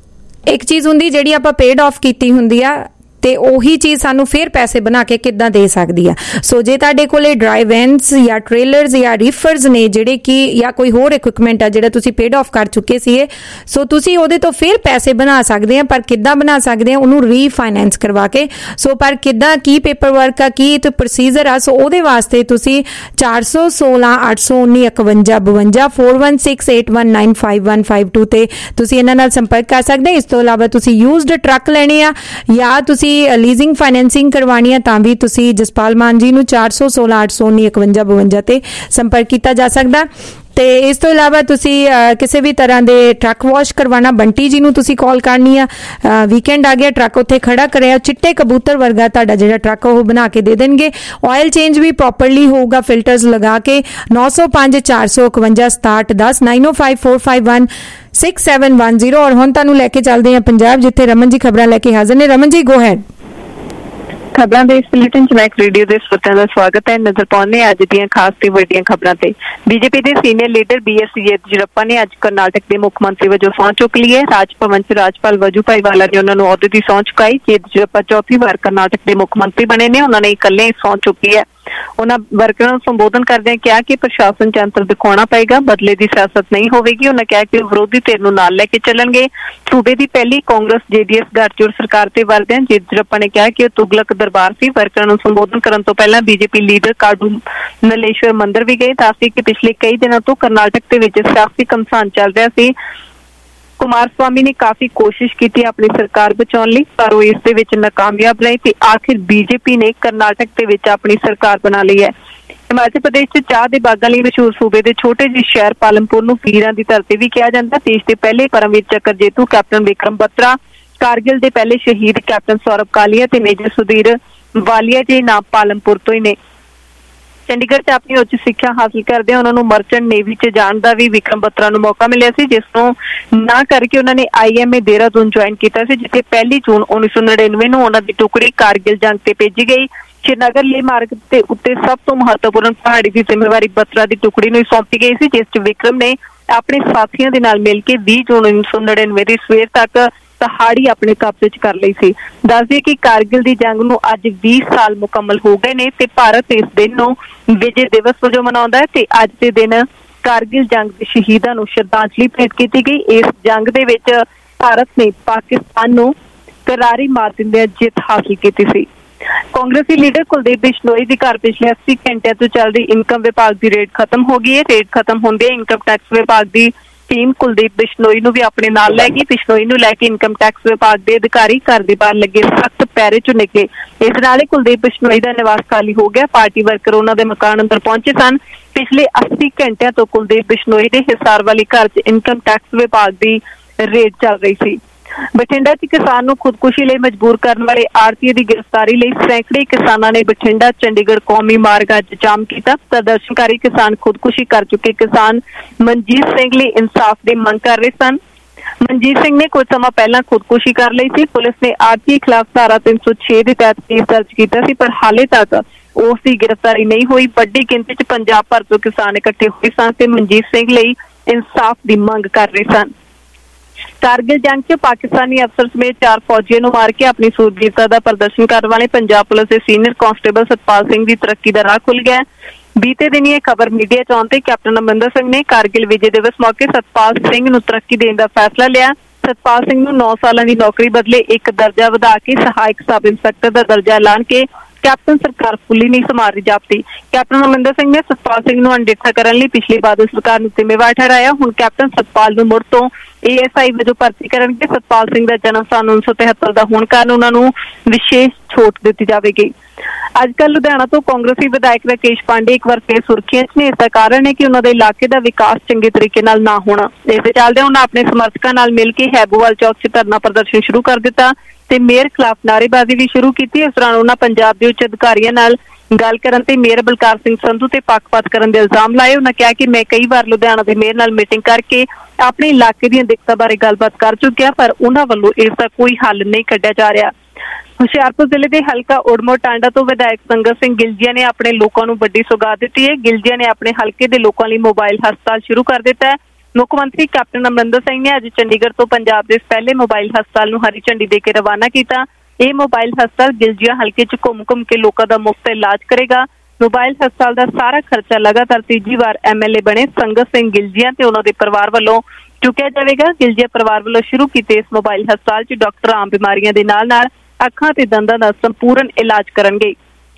ਇੱਕ ਚੀਜ਼ ਹੁੰਦੀ ਜਿਹੜੀ ਆਪਾਂ ਪੇਡ ਆਫ ਕੀਤੀ ਹੁੰਦੀ ਆ ਤੇ ਉਹੀ ਚੀਜ਼ ਸਾਨੂੰ ਫਿਰ ਪੈਸੇ ਬਣਾ ਕੇ ਕਿੱਦਾਂ ਦੇ ਸਕਦੀ ਆ। ਸੋ ਜੇ ਤੁਹਾਡੇ ਕੋਲੇ ਡਰਾਈਵੈਂਸ ਜਾਂ ਟ੍ਰੇਲਰਸ ਜਾਂ ਰੀਫਰਸ ਨੇ ਜਿਹੜੇ ਕਿ ਜਾਂ ਕੋਈ ਹੋਰ ਇਕਵਿਪਮੈਂਟ ਆ ਜਿਹੜਾ ਤੁਸੀਂ ਪੇਡ ਆਫ ਕਰ ਚੁੱਕੇ ਸੀਗੇ, ਸੋ ਤੁਸੀਂ ਉਹਦੇ ਤੋਂ ਫਿਰ ਪੈਸੇ ਬਣਾ ਸਕਦੇ ਆ। ਪਰ ਕਿੱਦਾਂ ਬਣਾ ਸਕਦੇ ਆ? ਉਹਨੂੰ ਰੀਫਾਈਨੈਂਸ ਕਰਵਾ ਕੇ। ਸੋ ਪਰ ਕਿੱਦਾਂ, ਕੀ ਪੇਪਰ ਵਰਕ ਆ, ਕੀ ਤੇ ਪ੍ਰੋਸੀਜਰ ਆ, ਸੋ ਉਹਦੇ ਵਾਸਤੇ ਤੁਸੀਂ ਚਾਰ ਸੌ ਸੋਲਾਂ ਅੱਠ ਸੌ ਉੱਨੀ ਇਕਵੰਜਾ ਬਵੰਜਾ four one six eight one nine five one five two ਤੇ ਤੁਸੀਂ ਇਹਨਾਂ ਨਾਲ ਸੰਪਰਕ ਕਰ ਸਕਦੇ। ਇਸ ਤੋਂ ਇਲਾਵਾ ਤੁਸੀਂ ਯੂਜ਼ਡ ਟਰੱਕ ਲੈਣੇ ਆ ਜਾਂ ਤੁਸੀਂ ਲੀਜ਼ਿੰਗ ਫਾਈਨੈਂਸਿੰਗ ਕਰਵਾਉਣੀ ਹੈ ਤਾਂ ਵੀ ਤੁਸੀਂ ਜਸਪਾਲ ਮਾਨ ਜੀ ਨੂੰ ਚਾਰ ਸੌ ਸੋਲਾਂ ਅੱਠ ਸੌ ਉੱਨੀ ਇਕਵੰਜਾ ਬਵੰਜਾ ਤੇ ਸੰਪਰਕ ਕੀਤਾ ਜਾ ਸਕਦਾ। ਤੇ ਇਸ ਤੋਂ ਇਲਾਵਾ ਤੁਸੀਂ ਕਿਸੇ ਵੀ ਤਰ੍ਹਾਂ ਦੇ ਟਰੱਕ ਵਾਸ਼ ਕਰਵਾਉਣਾ, ਬੰਟੀ ਜੀ ਨੂੰ ਤੁਸੀਂ ਕਾਲ ਕਰਨੀ ਆ। ਵੀਕਐਂਡ ਆ ਗਿਆ, ਟਰੱਕ ਉੱਥੇ ਖੜਾ ਕਰਿਆ, ਚਿੱਟੇ ਕਬੂਤਰ ਵਰਗਾ ਤੁਹਾਡਾ ਜਿਹੜਾ ਟਰੱਕ ਉਹ ਬਣਾ ਕੇ ਦੇ ਦੇਣਗੇ। ਆਇਲ ਚੇਂਜ ਵੀ ਪ੍ਰੋਪਰਲੀ ਹੋਊਗਾ, ਫਿਲਟਰਸ ਲਗਾ ਕੇ। ਨੌ ਸੌ ਪੰਜ ਚਾਰ ਸੌ ਇਕਵੰਜਾ ਸਤਾਹਠ ਦਸ ਨਾਈਨ ਓ five four five one six seven one zero. ਔਰ ਹੁਣ ਤੁਹਾਨੂੰ ਲੈ ਕੇ ਚੱਲਦੇ ਹਾਂ ਪੰਜਾਬ, ਜਿੱਥੇ ਰਮਨ ਜੀ ਖਬਰਾਂ ਲੈ ਕੇ ਹਾਜ਼ਰ ਨੇ। Raman ji go ahead. ਖਬਰਾਂ ਦੇ ਇਸ ਬੁਲੇਟਿਨ ਚ ਮੈਕ ਰੇਡੀਓ ਦੇ ਸਰੋਤਿਆਂ ਦਾ ਸਵਾਗਤ ਹੈ। ਨਜ਼ਰ ਪਾਉਂਦੇ ਅੱਜ ਦੀਆਂ ਖਾਸ ਤੇ ਵੱਡੀਆਂ ਖਬਰਾਂ ਤੇ। ਬੀਜੇਪੀ ਦੇ senior leader B S Yediyurappa ਨੇ ਅੱਜ ਕਰਨਾਟਕ ਦੇ ਮੁੱਖ ਮੰਤਰੀ ਵਜੋਂ ਸਹੁੰ ਚੁੱਕ ਲਈ ਹੈ। ਰਾਜ ਭਵਨ ਚ ਰਾਜਪਾਲ ਵਜੂਭਾਈ ਵਾਲਾ ਨੇ ਉਹਨਾਂ ਨੂੰ ਅਹੁਦੇ ਦੀ ਸਹੁੰ ਚੁਕਾਈ। ਯੇਦਿਯੂਰੱਪਾ ਚੌਥੀ ਵਾਰ ਕਰਨਾਟਕ ਦੇ ਮੁੱਖ ਮੰਤਰੀ ਬਣੇ ਨੇ। ਉਹਨਾਂ ਨੇ ਇਕੱਲੇ ਹੀ ਸਹੁੰ ਚੁੱਕੀ ਹੈ। ਉਹਨਾਂ ਵਰਕਰਾਂ ਨੂੰ ਸੰਬੋਧਨ ਕਰਦਿਆਂ ਕਿਹਾ ਕਿ ਪ੍ਰਸ਼ਾਸਨ ਯੰਤਰ ਦਿਖਾਉਣਾ ਪਏਗਾ, ਬਦਲੇ ਦੀ ਸਿਆਸਤ ਨਹੀਂ ਹੋਵੇਗੀ। ਉਹਨਾਂ ਕਿਹਾ ਕਿ ਵਿਰੋਧੀ ਧਿਰ ਨੂੰ ਨਾਲ ਲੈ ਕੇ ਚੱਲਣਗੇ। ਸੂਬੇ ਦੀ ਪਹਿਲੀ ਕਾਂਗਰਸ ਜੇ ਡੀ ਐਸ ਗੱਠਜੋੜ ਸਰਕਾਰ ਤੇ ਵਰਦਿਆਂ ਯੇਦਿਯੂਰੱਪਾ ਨੇ ਕਿਹਾ ਕਿ ਉਹ ਤੁਗਲਕ ਦਰਬਾਰ ਸੀ। ਵਰਕਰਾਂ ਨੂੰ ਸੰਬੋਧਨ ਕਰਨ ਤੋਂ ਪਹਿਲਾਂ ਬੀਜੇਪੀ ਲੀਡਰ ਕਾਡੂ ਨਲੇਸ਼ਵਰ ਮੰਦਿਰ ਵੀ ਗਏ। ਦੱਸਦੇ ਕਿ ਪਿਛਲੇ ਕਈ ਦਿਨਾਂ ਤੋਂ ਕਰਨਾਟਕ ਦੇ ਵਿੱਚ ਸਿਆਸੀ ਘਮਸਾਨ ਚੱਲ ਰਿਹਾ ਸੀ। ਕੁਮਾਰ ਸਵਾਮੀ ਨੇ ਕਾਫੀ ਕੋਸ਼ਿਸ਼ ਕੀਤੀ ਆਪਣੀ ਸਰਕਾਰ ਬਚਾਉਣ ਲਈ, ਪਰ ਉਹ ਇਸ ਦੇ ਵਿੱਚ ਨਾਕਾਮਯਾਬ ਰਹੇ ਤੇ ਆਖਿਰ ਬੀਜੇਪੀ ਨੇ ਕਰਨਾਟਕ ਦੇ ਵਿੱਚ ਆਪਣੀ ਸਰਕਾਰ ਬਣਾ ਲਈ ਹੈ। ਹਿਮਾਚਲ ਪ੍ਰਦੇਸ਼ 'ਚ ਚਾਹ ਦੇ ਬਾਗਾਂ ਲਈ ਮਸ਼ਹੂਰ ਸੂਬੇ ਦੇ ਛੋਟੇ ਜਿਹੇ ਸ਼ਹਿਰ ਪਾਲਮਪੁਰ ਨੂੰ ਵੀਰਾਂ ਦੀ ਧਰਤੀ ਵੀ ਕਿਹਾ ਜਾਂਦਾ। ਦੇਸ਼ ਦੇ ਪਹਿਲੇ ਪਰਮਵੀਰ ਚੱਕਰ ਜੇਤੂ ਕੈਪਟਨ ਵਿਕਰਮ ਬਤਰਾ, ਕਾਰਗਿਲ ਦੇ ਪਹਿਲੇ ਸ਼ਹੀਦ ਕੈਪਟਨ ਸੌਰਵ ਕਾਲੀਆ ਤੇ ਮੇਜਰ ਸੁਧੀਰ ਵਾਲੀਆ ਜੀ ਨਾਮ ਪਾਲਮਪੁਰ ਤੋਂ ਹੀ ਨੇ। ਚੰਡੀਗੜ੍ਹ 'ਚ ਆਪਣੀ ਉੱਚ ਸਿੱਖਿਆ ਹਾਸਲ ਕਰਦੇ ਉਹਨਾਂ ਨੂੰ ਮਰਚੈਂਟ ਨੇਵੀ 'ਚ ਜਾਣ ਦਾ ਵੀ ਵਿਕਰਮ ਬਤਰਾ ਨੂੰ ਮੌਕਾ ਮਿਲਿਆ ਸੀ, ਜਿਸ ਨੂੰ ਨਾ ਕਰਕੇ ਉਹਨਾਂ ਨੇ I M A Dehradun join ਕੀਤਾ ਸੀ, ਜਿੱਥੇ ਪਹਿਲੀ ਜੂਨ ਉੱਨੀ ਸੌ ਨੜਿਨਵੇਂ ਨੂੰ ਉਹਨਾਂ ਦੀ ਟੁਕੜੀ ਕਾਰਗਿਲ ਜੰਗ ਤੇ ਭੇਜੀ ਗਈ। श्रीनगर लेह मार्ग के उत्ते सब तो महत्वपूर्ण पहाड़ी की जिम्मेवारी बत्रा की टुकड़ी ਨੂੰ सौंपी गई थी, जिस च विक्रम ने अपने साथियों के नाल मिल के बीस जून उन्नीस सौ नड़िनवे की सवेर तक पहाड़ी अपने कब्जे च कर ली थी। दस दिए कि कारगिल की जंग नूं अज बीस साल मुकम्मल हो गए ने ते भारत इस दिन नूं विजय दिवस वजों मनाउंदा है ते अज दे दिन कारगिल जंग के शहीदां नूं श्रद्धांजलि भेंट की गई। इस जंग दे विच भारत ने पाकिस्तान नूं करारी मार दिंदे जित हासिल की थी। कांग्रेसी लीडर कुलदीप बिश्नोई दी घर पिछले अस्सी घंटे तो चल रही इनकम विभाग की रेड खत्म हो गई है। रेड खत्म होंदे इनकम टैक्स विभाग की टीम कुलदीप बिश्नोई नूं भी अपने नाल लै गई। बिश्नोई नूं लैके इनकम टैक्स विभाग के अधिकारी घर दे बाहर लगे सख्त पैरे चों निकले। इस नाल कुलदीप बिश्नोई का निवास खाली हो गया। पार्टी वर्कर उन्हां दे मकान अंदर पहुंचे सन। पिछले अस्सी घंटिया तो कुलदीप बिश्नोई के हिसार वाली घर च इनकम टैक्स विभाग की रेड चल रही थी। बठिंडा च किसान नूं खुदकुशी लई मजबूर करने वाले आड़तीए की गिरफ्तारी लई सैकड़े किसानां ने बठिंडा चंडीगढ़ कौमी मार्ग अज जाम किया। प्रदर्शनकारी किसान खुदकुशी कर चुके किसान मनजीत सिंह लई इंसाफ की मंग कर रहे सन। मनजीत सिंह ने कुछ समय पहला खुदकुशी कर ली थी। पुलिस ने आड़तीए खिलाफ धारा तीन सौ छे के तहत केस दर्ज किया सी, पर हाले तक उसकी गिरफ्तारी नहीं हुई। बड़ी गिनती च पंजाब भर तो किसान इकट्ठे हुए सन ते मनजीत सिंह लई इंसाफ की मंग कर रहे सन। कारगिल जंग च पाकिस्तानी अफसर समेत चार फौजियों को मार के अपनी सूरबीरता का प्रदर्शन करने वाले पंजाब पुलिस के सीनियर कांस्टेबल सतपाल सिंह की तरक्की का राह खुल गया। बीते दिन ये खबर मीडिया च आउंदे कैप्टन अमरिंदर सिंह ने कारगिल विजय दिवस मौके सतपाल सिंह नूं तरक्की देने का फैसला लिया। सतपाल सिंह नूं नौ साल की नौकरी बदले एक दर्जा वधा के सहायक सब इंस्पैक्टर का दर्जा ऐलान के कैप्टन सरकार फुली नहीं संभाल रही जापती। कैप्टन अमरिंदर सिंह ने सतपाल सिंह नूं अनदेखा करने लई पिछली बादल सरकार नूं जिम्मेवार ठहराया। हुण कैप्टन सतपाल नूं मुड़ तो ए एस आई वजों भर्ती करनगे। सतपाल सिंह का जन्म सन उन्नीस सौ तिहत्तर का होने कारण उन्हां नूं विशेष छूट दी जाएगी। अजकल लुधियाना तो कांग्रेसी विधायक राकेश पांडे एक बार फिर सुर्खियां च ने। इसका कारण है कि उन्होंने इलाके का विकास चंगे तरीके नाल ना होना। इस दे चलदे उन्होंने अपने समर्थकों नाल मिल के हैबोवाल चौक च धरना प्रदर्शन शुरू कर दिता ते मेयर खिलाफ नारेबाजी भी शुरू की। इस दौरान उन्होंने पंजाब के उच्च अधिकारियों नाल गल करन ते मेयर बलकार सिंह संधू ते पक्षपात करन दे इल्जाम लाए। उन्होंने कहा कि मैं कई बार लुधियाना के मेयर नाल मीटिंग करके अपने इलाके दी दिक्कतां बारे गलबात कर चुकिया, पर उन्हां वल्लों इसका कोई हल नहीं कढ़िया जा रहा। हुशियारपुर जिले के हलका उड़मोड़ टांडा तो विधायक संगत सिंह गिलजिया ने अपने लोगों को बड़ी सौगात दी है। गिलजिया ने अपने हलके के लोगों लिए मोबाइल हस्पताल शुरू कर दिता है। मुख्यमंत्री कैप्टन अमरिंदर सिंह ने अज चंडीगढ़ तो पंजाब के पहले मोबाइल हस्पताल नूं हरी झंडी दे के रवाना किया। यह मोबाइल हस्पताल गिलजिया हलके च घुम घुम के लोगों का मुफ्त इलाज करेगा। मोबाइल हस्पताल का सारा खर्चा लगातार तीजी बार एम एल ए बने संगत सिंह गिलजिया ते उन्होंने परिवार वालों चुकिया जाएगा। गिलजिया परिवार वालों शुरू किए इस मोबाइल हस्पताल च डॉक्टर आम बीमारियों के नाल नाल अखां ते दंदां दा संपूर्ण इलाज करनगे।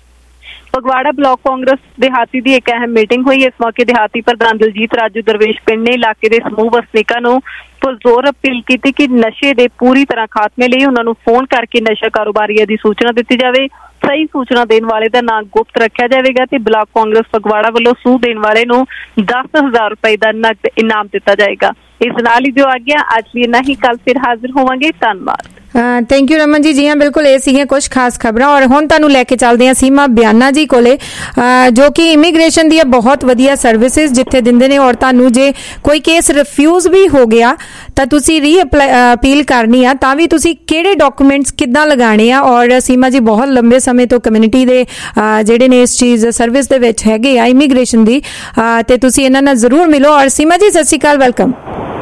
फगवाड़ा ब्लॉक कांग्रेस देहाती की एक अहम मीटिंग हुई। इस मौके देहाती प्रधान दलजीत राजू दरवेश पिंड ने इलाके के समूह वसनीकां नूं पुरजोर अपील की कि नशे के पूरी तरह खात्मे लिए उन्होंने फोन करके नशा कारोबारियों की सूचना दी जाए। सही सूचना देने वाले का नाम गुप्त रखा जाएगा तो ब्लॉक कांग्रेस फगवाड़ा वालों सूह देने वाले नूं दस हजार रुपए का नकद इनाम दिता जाएगा। इस नाल ही जो आ गया अज भी इन्ना ही, कल फिर हाजिर होवांगे। धन्यवाद। Thank you Raman ji. जी हाँ बिल्कुल ये सीगियां कुछ खास खबरां और हुण तुहानूं लैके चलदे हां सीमा बियाना जी कोले जो कि इमीग्रेशन दी बहुत वधिया सर्विसेज जिथे दिंदे ने और तुहानूं जे कोई केस रिफ्यूज भी हो गया तां तुसीं री अपील करनी आ तां भी तुसीं किहड़े डॉक्यूमेंट्स किद्दां लगाणे आ। और सीमा जी बहुत लंबे समय तो कम्यूनिटी दे जिहड़े ने इस चीज़ सर्विस दे विच हैगे आ इमीग्रेशन दी ते तुसीं इन्हां नाल जरूर मिलो। और सीमा जी सत श्री अकाल, वेलकम।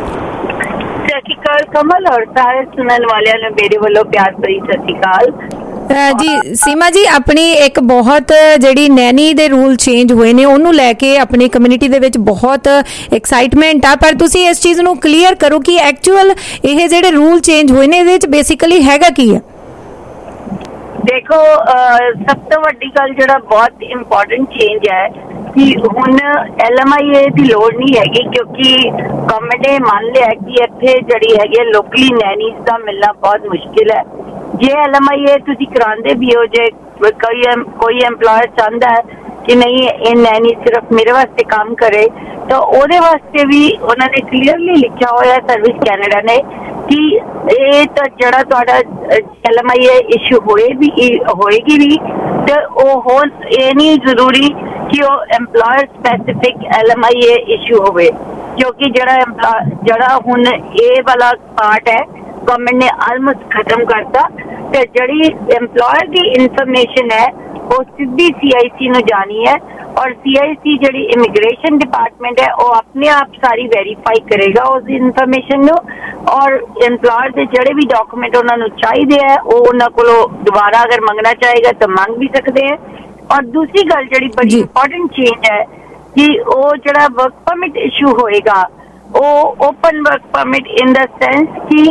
कमल और सारे सुनने वाले ने मेरे वालों प्यार भरी सत श्री अकाल जी। सीमा जी अपनी एक बहुत जिहड़ी नैनी दे रूल चेंज हुए ने उन्होंने लैके अपनी कम्यूनिटी दे विच बहुत एक्साइटमेंट आ, पर तुसीं इस चीज़ नूं क्लीयर करो कि एक्चुअल ये जिहड़े रूल चेंज हुए ने इहदे विच बेसिकली हैगा की है। देखो सब तो वड्डी गल जिहड़ा बहुत इंपॉर्टेंट चेंज है कि हुण एल एम आई ए की लोड़ नहीं हैगी, क्योंकि गवर्नमेंट ने मान लिया कि इत्थे जिहड़ी हैगी लोकली नैनीज का मिलना बहुत मुश्किल है। जे एल एम आई ए तुसीं करांदे भी हो, जे कोई कोई एम्प्लॉयर चाहता है कि नहीं ये नैनी सिर्फ मेरे वास्ते काम करे, तो ਉਹਦੇ वास्ते भी उन्होंने क्लीयरली लिखा होया सर्विस कैनेडा ने कि ये तो जड़ा तुहाडा L M I A issue होए भी होएगी भी, तो वो हो ये नहीं जरूरी कि वो employer specific L M I A issue होवे, क्योंकि जड़ा जड़ा हुण ये वाला पार्ट है गवर्नमेंट ने ऑलमोस्ट खत्म करता। तो जड़ी एम्प्लॉयर की इंफॉर्मेशन है वो सीधी सी आई सी नूं जानी है, और सी आई सी जड़ी इमिग्रेशन डिपार्टमेंट है वो अपने आप सारी वेरीफाई करेगा उस इंफॉर्मेशन नूं, और एम्प्लॉयर के जड़े भी डॉक्यूमेंट उन्होंने चाहिए है वो उन्होंने कोलों दोबारा अगर मंगना चाहेगा तो मंग भी सकते हैं। और दूसरी गल जड़ी बड़ी इंपॉर्टेंट चेंज है कि वो जड़ा वर्क परमिट इशू होएगा वो open work permit in the sense कि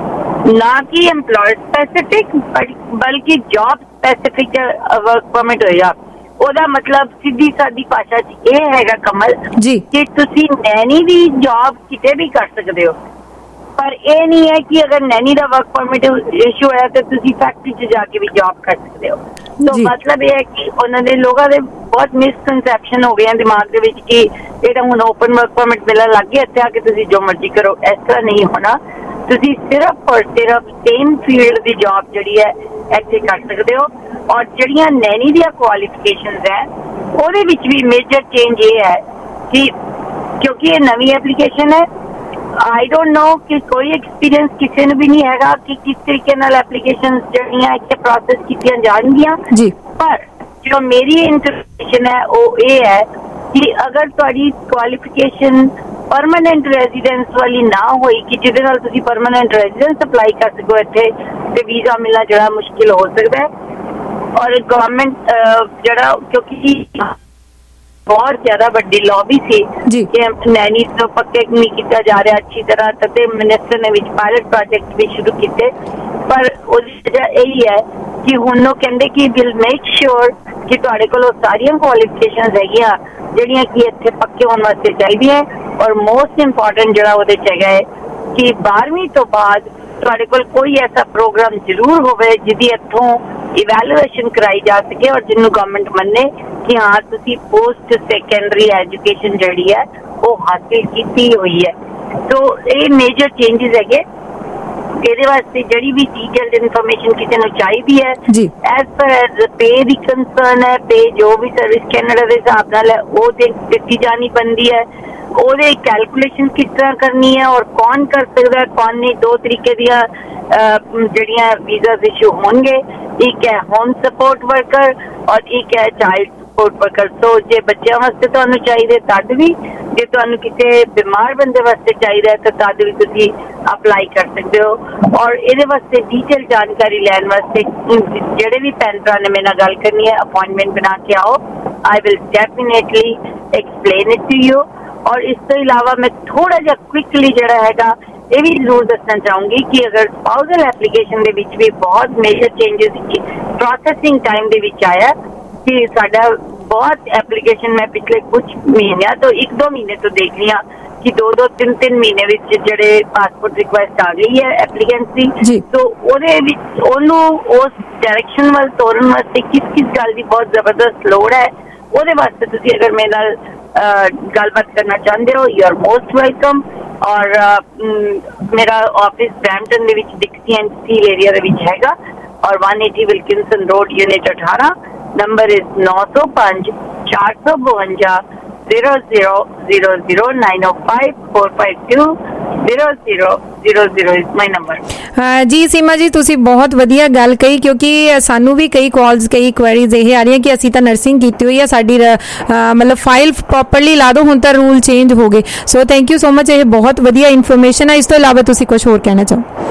ना कि एम्प्लॉयर स्पेसिफिक बल्कि जॉब स्पेसिफिक वर्क परमिट होएगा। ओदा मतलब सीधी सादी भाषा च ये हैगा कमल जी कि तुसी नैनी दी जॉब किते भी कर सकते हो, पर ये नहीं है कि अगर नैनी दा वर्क परमिट इशू है तो तुसी फैक्ट्री च जाके भी जॉब कर सकते हो। तो मतलब ये है कि उन्होंने लोगों के बहुत मिसकनसैप्शन हो गए दिमाग के विच कि ये हुण ओपन वर्क परमिट मिलण लग गया, इत्थे आके तुसी जो मर्जी करो। इस तरह नहीं होना, तुसी सिर्फ और सिर्फ सेम फील्ड की जॉब जिहड़ी है इत्थे कर सकते हो। और जिहड़ियां नैनी दी क्वालिफिकेशंस है उहदे विच भी मेजर चेंज ये है कि क्योंकि ये नवी एप्लीकेशन है, आई डोंट नो कि कोई एक्सपीरियंस किसी ने भी नहीं हैगा कि किस तरीके नाल एप्लीकेशन जिहड़ियां इत्थे प्रोसेस कीतियां जाणगियां जी। पर जो मेरी इंटरप्रिटेशन है वो ये है कि अगर तुहाडी क्वालिफिकेशन परमानेंट रेजिडेंस वाली ना होई कि जिहदे नाल तुसीं परमानेंट रेजिडेंस अप्लाई कर सको इत्थे ते वीजा मिलना जरा मुश्किल हो सकता है। और गवर्नमेंट जरा क्योंकि बहुत ज्यादा बड़ी लॉबी थी कि नैनी तो पक्के नहीं किया जा रहा अच्छी तरह, तते मिनिस्टर ने पायलट प्रोजेक्ट भी शुरू किए, पर उसकी वजह यही है कि हुण वो कहंदे कि विल मेक श्योर कि तुहाडे कोल सारियां क्वालिफिकेशंस हैगियां जिहड़ियां कि इत्थे पक्के होने वास्ते चाहिए। और मोस्ट इंपॉर्टेंट जिहड़ा उहदे च हैगा है कि बारहवीं तो बाद तुहाडे कोल कोई ऐसा प्रोग्राम जरूर होवे जिहदी इत्थों इवैल्यूएशन कराई जा सके और जिन्होंने गवर्नमेंट मन्ने कि हाँ तुसी पोस्ट सेकेंडरी एजुकेशन जिहड़ी है वो हासिल की हुई है। तो ये मेजर चेंजेस है। ਇਹਦੇ ਵਾਸਤੇ ਜਿਹੜੀ ਵੀ ਡਿਟੇਲਡ ਇਨਫੋਰਮੇਸ਼ਨ ਕਿਸੇ ਨੂੰ ਚਾਹੀਦੀ ਹੈ ਐਜ਼ ਪਰ ਐਜ਼ ਪੇ ਦੀ ਕੰਸਰਨ ਹੈ, ਪੇ ਜੋ ਵੀ ਸਰਵਿਸ ਕੈਨੇਡਾ ਦੇ ਹਿਸਾਬ ਨਾਲ ਹੈ ਉਹ ਦਿੱਤੀ ਜਾਣੀ ਪੈਂਦੀ ਹੈ। ਉਹਦੇ ਕੈਲਕੂਲੇਸ਼ਨ ਕਿਸ ਤਰ੍ਹਾਂ ਕਰਨੀ ਹੈ ਔਰ ਕੌਣ ਕਰ ਸਕਦਾ ਕੌਣ ਨਹੀਂ, ਦੋ ਤਰੀਕੇ ਦੀਆਂ ਜਿਹੜੀਆਂ ਵੀਜ਼ਾਸ ਇਸ਼ੂ ਹੋਣਗੇ, ਇੱਕ ਹੈ ਹੋਮ ਸਪੋਰਟ ਵਰਕਰ ਔਰ ਇੱਕ ਹੈ ਚਾਈਲਡ ਸਪੋਰਟ ਵਰਕਰ। ਸੋ ਜੇ ਬੱਚਿਆਂ ਵਾਸਤੇ ਤੁਹਾਨੂੰ ਚਾਹੀਦੇ ਤਦ ਵੀ, ਜੇ ਤੁਹਾਨੂੰ ਕਿਸੇ ਬਿਮਾਰ ਬੰਦੇ ਵਾਸਤੇ ਚਾਹੀਦਾ ਤਾਂ ਤਦ ਵੀ ਤੁਸੀਂ ਅਪਲਾਈ ਕਰ ਸਕਦੇ ਹੋ। ਔਰ ਇਹਦੇ ਵਾਸਤੇ ਡਿਟੇਲ ਜਾਣਕਾਰੀ ਲੈਣ ਵਾਸਤੇ ਜਿਹੜੇ ਵੀ ਭੈਣ ਭਰਾ ਨੇ ਮੇਰੇ ਨਾਲ ਗੱਲ ਕਰਨੀ ਹੈ ਅਪਾਇੰਟਮੈਂਟ ਬਣਾ ਕੇ ਆਓ, I will definitely explain it to you. और इस तो इलावा मैं थोड़ा जा क्विकली जरा हैगा ये भी जरूर दसना चाहूँगी कि अगर स्पाउसल एप्लीकेशन दे विच भी बहुत मेजर चेंजेस प्रोसेसिंग टाइम दे विच आया कि साडा बहुत एप्लीकेशन मैं पिछले कुछ महीनों तो एक दो महीने तो देख लिया कि दो दो तीन तीन महीने विच जड़े पासपोर्ट रिक्वेस्ट आ गई है एप्लीकेंट दी, तो ओदे विच ओनू उस डायरेक्शन वाल तोरन वास्ते किस किस गल दी बहुत जबरदस्त लोड़ है। ਉਹਦੇ ਵਾਸਤੇ ਤੁਸੀਂ ਅਗਰ ਮੇਰੇ ਨਾਲ ਗੱਲਬਾਤ ਕਰਨਾ ਚਾਹੁੰਦੇ ਹੋ ਯੂ ਆਰ ਮੋਸਟ ਵੈਲਕਮ। ਔਰ ਮੇਰਾ ਆਫਿਸ ਬ੍ਰੈਂਪਟਨ ਦੇ ਵਿੱਚ ਡਿਕਸੀ ਐਂਡ ਸਟੀਲ ਏਰੀਆ ਦੇ ਵਿੱਚ ਹੈਗਾ ਔਰ one eighty Wilkinson road unit eighteen number is nine oh five four two two zero zero zero zero nine oh five four five two zero zero zero zero is my number। हाँ जी सीमा जी तुसी बहुत वधिया गल कही क्योंकि सानू भी कई कॉल्स कई क्वेरीज ये आ रही कि असी तो नर्सिंग की हुई है साडी मतलब फाइल प्रॉपरली ला दो हुण तां रूल चेंज हो गए। So thank you so much, ये बहुत वधिया इन्फॉर्मेशन है। इस तो इलावा तुसी कुछ होर कहना चाहो?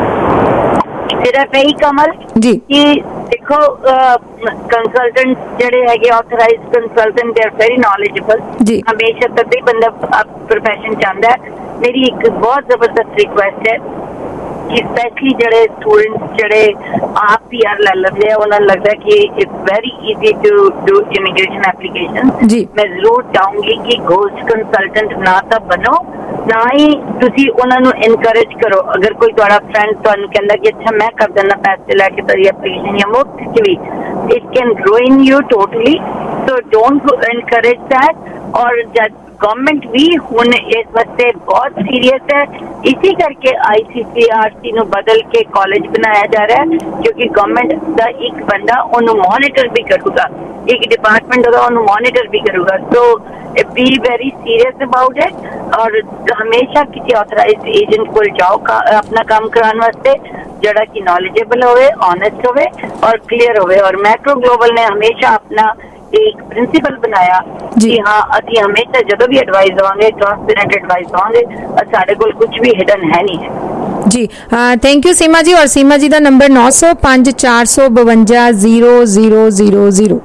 सिर्फ यही कमल जी कि देखो कंसल्टेंट जड़े है authorised consultant they are very knowledgeable जी, हमेशा तद ही बंदा प्रोफेशन चाहता है। मेरी एक बहुत जबरदस्त रिक्वेस्ट है ਸਪੈਸ਼ਲੀ ਜਿਹੜੇ ਸਟੂਡੈਂਟ ਜਿਹੜੇ ਆਪ ਪੀ ਆਰ ਲੈ ਲੈਂਦੇ ਆ ਉਹਨਾਂ ਨੂੰ ਲੱਗਦਾ ਕਿ it's very easy to do immigration application. ਮੈਂ ਜ਼ਰੂਰ ਚਾਹੂੰਗੀ ਕਿ ਗੋਸਟ ਕੰਸਲਟੈਂਟ ਨਾ ਤਾਂ ਬਣੋ, ਨਾ ਹੀ ਤੁਸੀਂ ਉਹਨਾਂ ਨੂੰ ਇਨਕਰੇਜ ਕਰੋ। ਅਗਰ ਕੋਈ ਤੁਹਾਡਾ ਫਰੈਂਡ ਤੁਹਾਨੂੰ ਕਹਿੰਦਾ ਕਿ ਅੱਛਾ ਮੈਂ ਕਰ ਦਿੰਦਾ ਪੈਸੇ ਲੈ ਕੇ ਤੇਰੀ ਐਪਲੀਕੇਸ਼ਨ ਜਾਂ ਮੁਫਤ ਚ ਵੀ, it can ruin you totally, so don't encourage that. और जब गवर्नमेंट भी हुण इस वास्ते बहुत सीरियस है, इसी करके आई सी सी आर सी ਨੂੰ बदल के कॉलेज बनाया जा रहा है, क्योंकि गवर्नमेंट ਦਾ ਇੱਕ ਬੰਦਾ ਉਹਨੂੰ ਮੋਨੀਟਰ ਵੀ ਕਰੂਗਾ, एक डिपार्टमेंट होगा ਉਹਨੂੰ मॉनिटर भी करूगा। So be very serious about it और हमेशा किसी ऑथराइज्ड एजेंट को जाओ का, अपना काम कराने वास्ते जड़ा कि नॉलेजेबल होवे, ऑनेस्ट होवे और क्लियर होवे। और मैक्रो ग्लोबल ने हमेशा अपना एक प्रिंसिपल बनाया कि हाँ असी हमेशा जदों भी एडवाइस देवांगे ट्रांसपेरेंट एडवाइस देवांगे, साडे कोल कुछ भी हिडन है नहीं है जी। थैंक यू सीमा जी। और सीमा जी का नंबर नौ सौ पांच चार सौ बवंजा zero zero zero zero.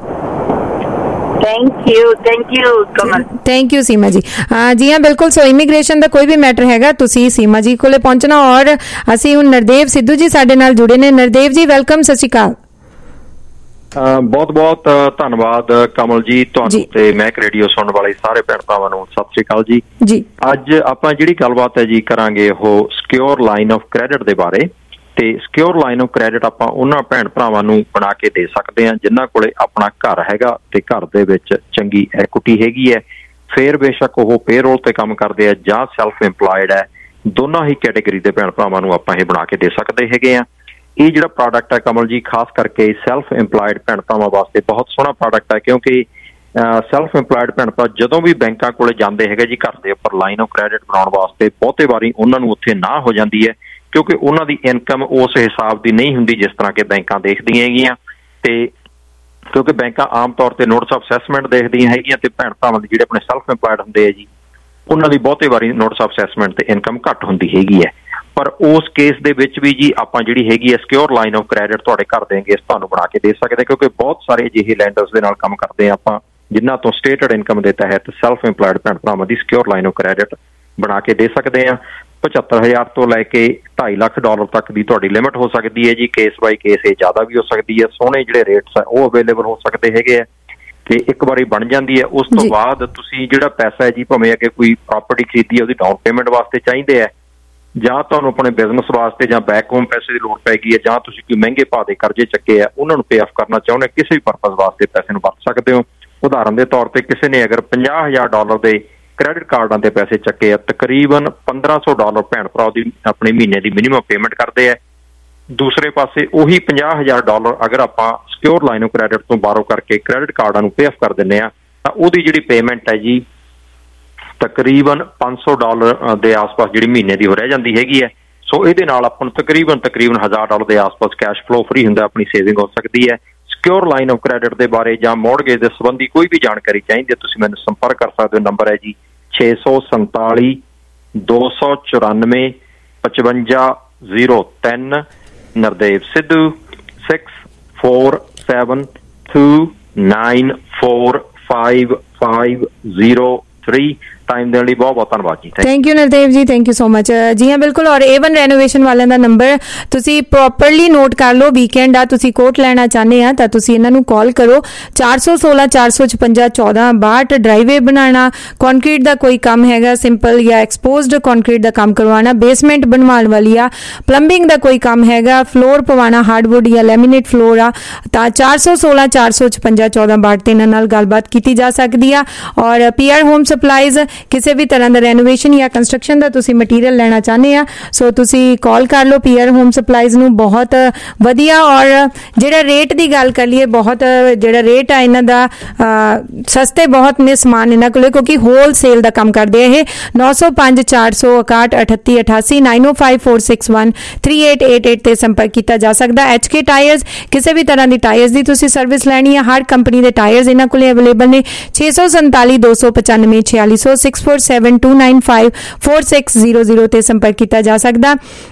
Thank you thank you Kamal. Thank you Seema ji. हाँ जी हाँ बिल्कुल। सो इमीग्रेशन का कोई भी मैटर हैगा तुसी सीमा जी कोले पहुंचना। और असी हुण नरदेव सिद्धू जी साडे नाल जुड़े ने। नरदेव जी वेलकम, सत श्री अकाल। बहुत बहुत धन्यवाद कमल जी, तुहानू ते महक रेडियो सुनने वाले सारे भैन भरावां नू सत श्री अकाल जी। जी अज आपां जिहड़ी गलबात है जी करांगे ओह सिक्योर लाइन ऑफ क्रेडिट दे बारे। ते सिक्योर लाइन ऑफ क्रेडिट आपां उन्हां भैन भरावां नू बना के दे सकदे हां जिन्हां कोले अपना घर हैगा ते घर दे विच चंगी एक्विटी हैगी है, फिर बेशक ओह पेरोल ते काम करदे आ जां सैल्फ इंपलॉयड है, दोनों ही कैटेगरी दे भैन भरावां नू आपां इह बना के दे सकदे हैगे आ। ये जिहड़ा प्रोडक्ट है कमल जी खास करके सैल्फ इंपलॉयड भैन भरावां वास्ते बहुत सोहना प्रोडक्ट है, क्योंकि सैल्फ इंपलॉयड भैन भरा जदों भी बैंकां कोले जांदे हैगे जी घर दे उपर लाइन ऑफ क्रेडिट बनाउण वास्ते बहुते वारी उन्हां नूं उत्थे ना हो जांदी है, क्योंकि उन्हां दी इनकम उस हिसाब दी नहीं हुंदी जिस तरह के बैंकां देखदियां हैगियां। ते क्योंकि बैंकां आम तौर ते नोटिस ऑफ असैसमेंट देखदियां हैगियां ते भैन भरावां दे जिहड़े अपने सैल्फ इंपलॉयड हुंदे है जी उन्हां दी बहुते वारी नोटिस ऑफ असैसमेंट ते इनकम घट हुंदी हैगी है। पर उस केस दे विच भी जी आपां जिहड़ी हैगी है सिक्योर लाइन ऑफ क्रेडिट तुहाडे घर दे अगेंस्ट तुहानूं बना के दे सकदे, क्योंकि बहुत सारे अजिहे लैंडर्स दे नाल काम करदे आ आपां जिन्हां तो स्टेटड इनकम दे तहत सैल्फ इंपलॉयड भैन भरावां दी सिक्योर लाइन ऑफ क्रेडिट बना के दे सकदे आ। पचहत्तर हज़ार तो लैके ढाई लाख डॉलर तक की तुहाडी लिमिट हो सकती है जी, केस बाय केस ये ज़्यादा भी हो सकती है। सोहणे जिहड़े रेट्स है वो अवेलेबल हो सकते हैगे ते एक बारी बन जाती है, उस तो बाद तुसीं जिहड़ा पैसा है जी भावें अगे कोई प्रॉपर्टी खरीदी है उहदी डाउन पेमेंट वास्ते चाहीदे है, जां तुहानूं अपने बिजनेस वास्ते जां बैक होम पैसे की लोड़ पैगी है, जां तुसीं कोई महंगे भाव के करजे चुके है उन्हां नूं पे ऑफ करना चाहुंदे, किसी भी परपज़ वास्ते पैसे नूं वरत सकदे हो। उदाहरण के तौर पर किसी ने अगर पचास हज़ार डॉलर के क्रेडिट कार्डां ते पैसे चुके है, तकरीबन पंद्रह सौ डॉलर भैन भरा दी अपने महीने की मिनीमम पेमेंट करते हैं। दूसरे पासे उही पचास हज़ार डॉलर अगर आपां सिक्योर लाइन ऑफ क्रेडिट तो बारो करके क्रेडिट कार्डां नूं पे ऑफ कर दिंदे आ तां उहदी जिहड़ी पेमेंट है जी तकरीबन पाँच सौ डॉलर के आस पास जी महीने की हो रह जाती हैगी है। सो ये अपन तकरीबन तकरीबन हज़ार डॉलर के आस पास कैश फ्लो फ्री होंगे, अपनी सेविंग हो सकती है। सिक्योर लाइन ऑफ क्रेडिट के बारे या मॉडगेज के संबंधी कोई भी जानकारी चाहिए तुसीं मैनूं संपर्क कर सकते हो। नंबर है जी छे सौ संताली दो सौ चौरानवे पचवंजा जीरो तीन। Nardev Sidhu six four seven two nine four five five zero three. Time देने बहुत बहुत धन्यवाद जी। Thank you Nardev ji, thank you so much जी। हाँ बिल्कुल। और ए वन रेनोवेशन वालों का नंबर तुसी प्रॉपरली नोट कर लो। वीकेंड आ तुसी कोट लेना चाहते हैं तो तुसी इन्हां नूं कॉल करो चार सौ सोलह चार सौ छपंजा चौदह बाहठ। ड्राइवे बनाना, कॉन्क्रीट का कोई काम हैगा सिंपल या एक्सपोज्ड कॉन्क्रीट का काम करवाना, बेसमेंट बनवाण वाली आ, प्लंबिंग का कोई काम हैगा, फ्लोर पवाना हार्डवुड या लैमीनेट फ्लोर आ तां चार सौ सोलह चार सौ छपंजा चौदह बाहठ ते इन्हां नाल गलबात की जा सकती है। और पी आर होम सप्लाईज किसी भी तरह का रेनोवेशन या कंस्ट्रक्शन का तुसी मटीरियल लेना चाहते हैं सो तुसी कॉल कर लो पी आर होम सप्लाईज नूं। बहुत वधिया और जिहड़ा रेट की गल कर लीए बहुत जिहड़ा रेट है इन्हां दा सस्ते बहुत ने समान इन्हां कोले, क्योंकि होल सेल का काम करते हैं। नौ सौ पांच चार सौ इकाहठ अठत्ती अठासी नाइन ओ five four six one three eight eight eight ते संपर्क किया जा सकता। एच के टायर्स किसी भी तरह की टायर्स की तुसी सर्विस लैनी है, हर कंपनी के टायर्स इन्हां कोले अवेलेबल ने। छे सौ संताली दो सौ पचानवे छियाली सौ six four seven two nine five four six zero zero ते संपर्क किया जा सकता।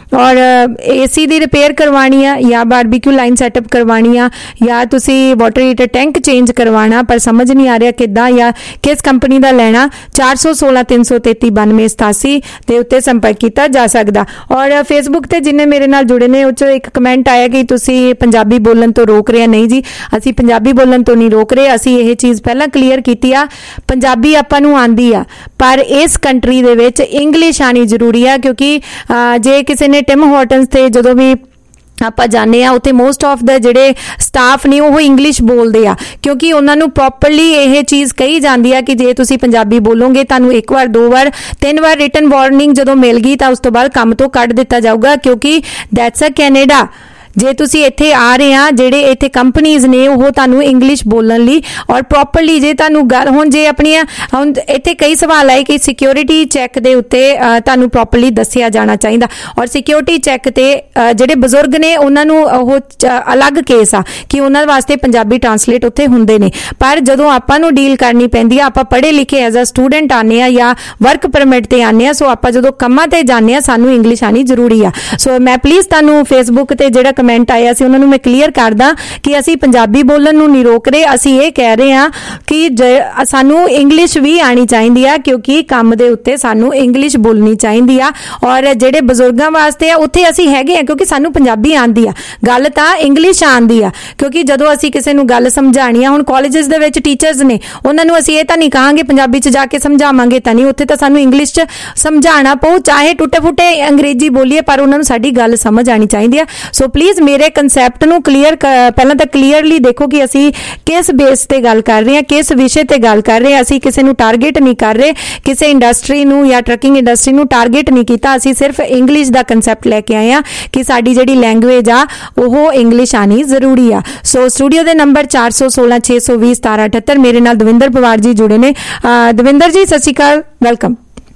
ਔਰ ਏਸੀ ਦੀ ਰਿਪੇਅਰ ਕਰਵਾਣੀ ਆ ਜਾਂ ਬਾਰਬੀਕਿਊ ਲਾਈਨ ਸੈਟਅਪ ਕਰਵਾਣੀ ਆ ਜਾਂ ਤੁਸੀਂ ਵਾਟਰ ਹੀਟਰ ਟੈਂਕ ਚੇਂਜ ਕਰਵਾਣਾ ਪਰ ਸਮਝ ਨਹੀਂ ਆ ਰਿਹਾ ਕਿੱਦਾਂ ਜਾਂ ਕਿਸ ਕੰਪਨੀ ਦਾ ਲੈਣਾ, ਚਾਰ ਸੌ ਸੋਲਾਂ ਤਿੰਨ ਸੌ ਤੇਤੀ ਬਾਨਵੇਂ ਸਤਾਸੀ ਦੇ ਉੱਤੇ ਸੰਪਰਕ ਕੀਤਾ ਜਾ ਸਕਦਾ। ਔਰ ਫੇਸਬੁੱਕ ਤੇ ਜਿੰਨੇ ਮੇਰੇ ਨਾਲ ਜੁੜੇ ਨੇ ਉਹ 'ਚ ਇੱਕ ਕਮੈਂਟ ਆਇਆ ਕਿ ਤੁਸੀਂ ਪੰਜਾਬੀ ਬੋਲਣ ਤੋਂ ਰੋਕ ਰਹੇ। ਨਹੀਂ ਜੀ, ਅਸੀਂ ਪੰਜਾਬੀ ਬੋਲਣ ਤੋਂ ਨਹੀਂ ਰੋਕ ਰਹੇ। ਅਸੀਂ ਇਹ ਚੀਜ਼ ਪਹਿਲਾਂ ਕਲੀਅਰ ਕੀਤੀ ਆ, ਪੰਜਾਬੀ ਆਪਾਂ ਨੂੰ ਆਂਦੀ ਆ ਪਰ ਇਸ ਕੰਟਰੀ ਦੇ ਵਿੱਚ ਇੰਗਲਿਸ਼ ਆਣੀ ਜ਼ਰੂਰੀ ਆ, ਕਿਉਂਕਿ ਜੇ ਕਿਸੇ ਨੇ ਟਿਮ ਹਾਰਟਨਸ ਤੇ ਜਦੋਂ ਵੀ ਆਪਾਂ ਜਾਂਦੇ ਆ ਉੱਥੇ ਮੋਸਟ ਆਫ ਦਾ ਜਿਹੜੇ ਸਟਾਫ ਨੇ ਉਹ ਇੰਗਲਿਸ਼ ਬੋਲਦੇ ਆ, ਕਿਉਂਕਿ ਉਹਨਾਂ ਨੂੰ ਪ੍ਰੋਪਰਲੀ ਇਹ ਚੀਜ਼ ਕਹੀ ਜਾਂਦੀ ਆ ਕਿ ਜੇ ਤੁਸੀਂ ਪੰਜਾਬੀ ਬੋਲੋਗੇ ਤੁਹਾਨੂੰ ਇੱਕ ਵਾਰ ਦੋ ਵਾਰ ਤਿੰਨ ਵਾਰ ਰਿਟਨ ਵਾਰਨਿੰਗ ਜਦੋਂ ਮਿਲ ਗਈ ਤਾਂ ਉਸ ਤੋਂ ਬਾਅਦ ਕੰਮ ਤੋਂ ਕੱਢ ਦਿੱਤਾ ਜਾਊਗਾ, ਕਿਉਂਕਿ ਦੈਟਸ ਅ ਕੈਨੇਡਾ। ਜੇ ਤੁਸੀਂ ਇੱਥੇ ਆ ਰਹੇ ਆ, ਜਿਹੜੇ ਇੱਥੇ ਕੰਪਨੀਜ਼ ਨੇ ਉਹ ਤੁਹਾਨੂੰ ਇੰਗਲਿਸ਼ ਬੋਲਣ ਲਈ ਔਰ ਪ੍ਰੋਪਰਲੀ ਜੇ ਤੁਹਾਨੂੰ ਗੱਲ ਹੁਣ ਜੇ ਆਪਣੀਆਂ ਹੁਣ ਇੱਥੇ ਕਈ ਸਵਾਲ ਆਏ ਕਿ ਸਿਕਿਉਰਿਟੀ ਚੈੱਕ ਦੇ ਉੱਤੇ ਤੁਹਾਨੂੰ ਪ੍ਰੋਪਰਲੀ ਦੱਸਿਆ ਜਾਣਾ ਚਾਹੀਦਾ ਔਰ ਸਿਕਿਉਰਿਟੀ ਚੈੱਕ ਤੇ ਜਿਹੜੇ ਬਜ਼ੁਰਗ ਨੇ ਉਹਨਾਂ ਨੂੰ ਉਹ ਅਲੱਗ ਕੇਸ ਆ ਕਿ ਉਹਨਾਂ ਵਾਸਤੇ ਪੰਜਾਬੀ ਟਰਾਂਸਲੇਟ ਉੱਥੇ ਹੁੰਦੇ ਨੇ, ਪਰ ਜਦੋਂ ਆਪਾਂ ਨੂੰ ਡੀਲ ਕਰਨੀ ਪੈਂਦੀ ਆ, ਆਪਾਂ ਪੜ੍ਹੇ ਲਿਖੇ ਐਜ਼ ਅ ਸਟੂਡੈਂਟ ਆਉਂਦੇ ਆ ਜਾਂ ਵਰਕ ਪਰਮਿਟ ਤੇ ਆਉਂਦੇ ਆ, ਸੋ ਆਪਾਂ ਜਦੋਂ ਕੰਮਾਂ ਤੇ ਜਾਂਦੇ ਆ ਸਾਨੂੰ ਇੰਗਲਿਸ਼ ਆਣੀ ਜ਼ਰੂਰੀ ਆ। ਸੋ ਮੈਂ ਪਲੀਜ਼ ਤੁਹਾਨੂੰ ਫੇਸਬੁੱਕ ਤੇ ਜਿਹੜਾ ਕਮੈਂਟ ਆਇਆ ਸੀ ਉਹਨਾਂ ਨੂੰ ਮੈਂ ਕਲੀਅਰ ਕਰਦਾ ਕਿ ਅਸੀਂ ਪੰਜਾਬੀ ਬੋਲਣ ਨੂੰ ਨਹੀਂ ਰੋਕ ਰਹੇ, ਅਸੀਂ ਇਹ ਕਹਿ ਰਹੇ ਹਾਂ ਕਿ ਸਾਨੂੰ ਇੰਗਲਿਸ਼ ਵੀ ਆਣੀ ਚਾਹੀਦੀ ਆ, ਕਿਉਂਕਿ ਕੰਮ ਦੇ ਉੱਤੇ ਸਾਨੂੰ ਇੰਗਲਿਸ਼ ਬੋਲਣੀ ਚਾਹੀਦੀ ਆ। ਔਰ ਜਿਹੜੇ ਬਜ਼ੁਰਗਾਂ ਵਾਸਤੇ ਆ ਉੱਥੇ ਅਸੀਂ ਹੈਗੇ ਆ ਕਿਉਂਕਿ ਸਾਨੂੰ ਪੰਜਾਬੀ ਆਉਂਦੀ ਆ, ਗੱਲ ਤਾਂ ਇੰਗਲਿਸ਼ ਆਉਂਦੀ ਆ, ਕਿਉਂਕਿ ਜਦੋਂ ਅਸੀਂ ਕਿਸੇ ਨੂੰ ਗੱਲ ਸਮਝਾਣੀ ਆ, ਹੁਣ ਕਾਲਜਸ ਦੇ ਵਿੱਚ ਟੀਚਰਸ ਨੇ ਉਹਨਾਂ ਨੂੰ ਅਸੀਂ ਇਹ ਤਾਂ ਨਹੀਂ ਕਹਾਂਗੇ ਪੰਜਾਬੀ 'ਚ ਜਾ ਕੇ ਸਮਝਾਵਾਂਗੇ ਤਾਂ ਨਹੀਂ, ਉੱਥੇ ਤਾਂ ਸਾਨੂੰ ਇੰਗਲਿਸ਼ 'ਚ ਸਮਝਾਉਣਾ ਪਊ, ਚਾਹੇ ਟੁੱਟੇ ਫੁੱਟੇ ਅੰਗਰੇਜ਼ੀ ਬੋਲੀਏ ਪਰ ਉਹਨਾਂ ਨੂੰ ਸਾਡੀ ਗੱਲ ਸਮਝ ਆਣੀ ਚਾਹੀਦੀ ਆ। ਸੋ ਪਲੀਜ਼ ਮੇਰੇ ਕਨਸੈਪਟ ਨੂੰ ਕਲੀਅਰ ਪਹਿਲਾਂ ਤਾਂ ਕਲੀਅਰਲੀ ਦੇਖੋ ਕਿ ਅਸੀਂ ਕਿਸ ਬੇਸ ਤੇ ਗੱਲ ਕਰ ਰਹੇ ਹਾਂ, ਕਿਸ ਵਿਸ਼ੇ ਤੇ ਗੱਲ ਕਰ ਰਹੇ ਹਾਂ। ਅਸੀਂ ਕਿਸੇ ਨੂੰ ਟਾਰਗੇਟ ਨਹੀਂ ਕਰ ਰਹੇ, ਕਿਸੇ ਇੰਡਸਟਰੀ ਨੂੰ ਜਾਂ ਟਰੱਕਿੰਗ ਇੰਡਸਟਰੀ ਨੂੰ ਟਾਰਗੇਟ ਨਹੀਂ ਕੀਤਾ, ਅਸੀਂ ਸਿਰਫ ਇੰਗਲਿਸ਼ ਦਾ ਕਨਸੈਪਟ ਲੈ ਕੇ ਆਏ ਹਾਂ ਕਿ ਸਾਡੀ ਜਿਹੜੀ ਲੈਂਗੁਏਜ ਆ ਉਹ ਇੰਗਲਿਸ਼ ਆਣੀ ਜ਼ਰੂਰੀ ਆ। ਸੋ ਸਟੂਡੀਓ ਦੇ ਨੰਬਰ ਚਾਰ ਸੌ ਸੋਲਾਂ ਛੇ ਸੌ ਵੀਹ ਸਤਾਰਾਂ ਅਠੱਤਰ ਮੇਰੇ ਨਾਲ ਦਵਿੰਦਰ ਪਵਾਰ ਜੀ ਜੁੜੇ ਨੇ। ਦਵਿੰਦਰ ਜੀ ਸਤਿ ਸ਼੍ਰੀ ਅਕਾਲ, ਵੈਲਕਮ।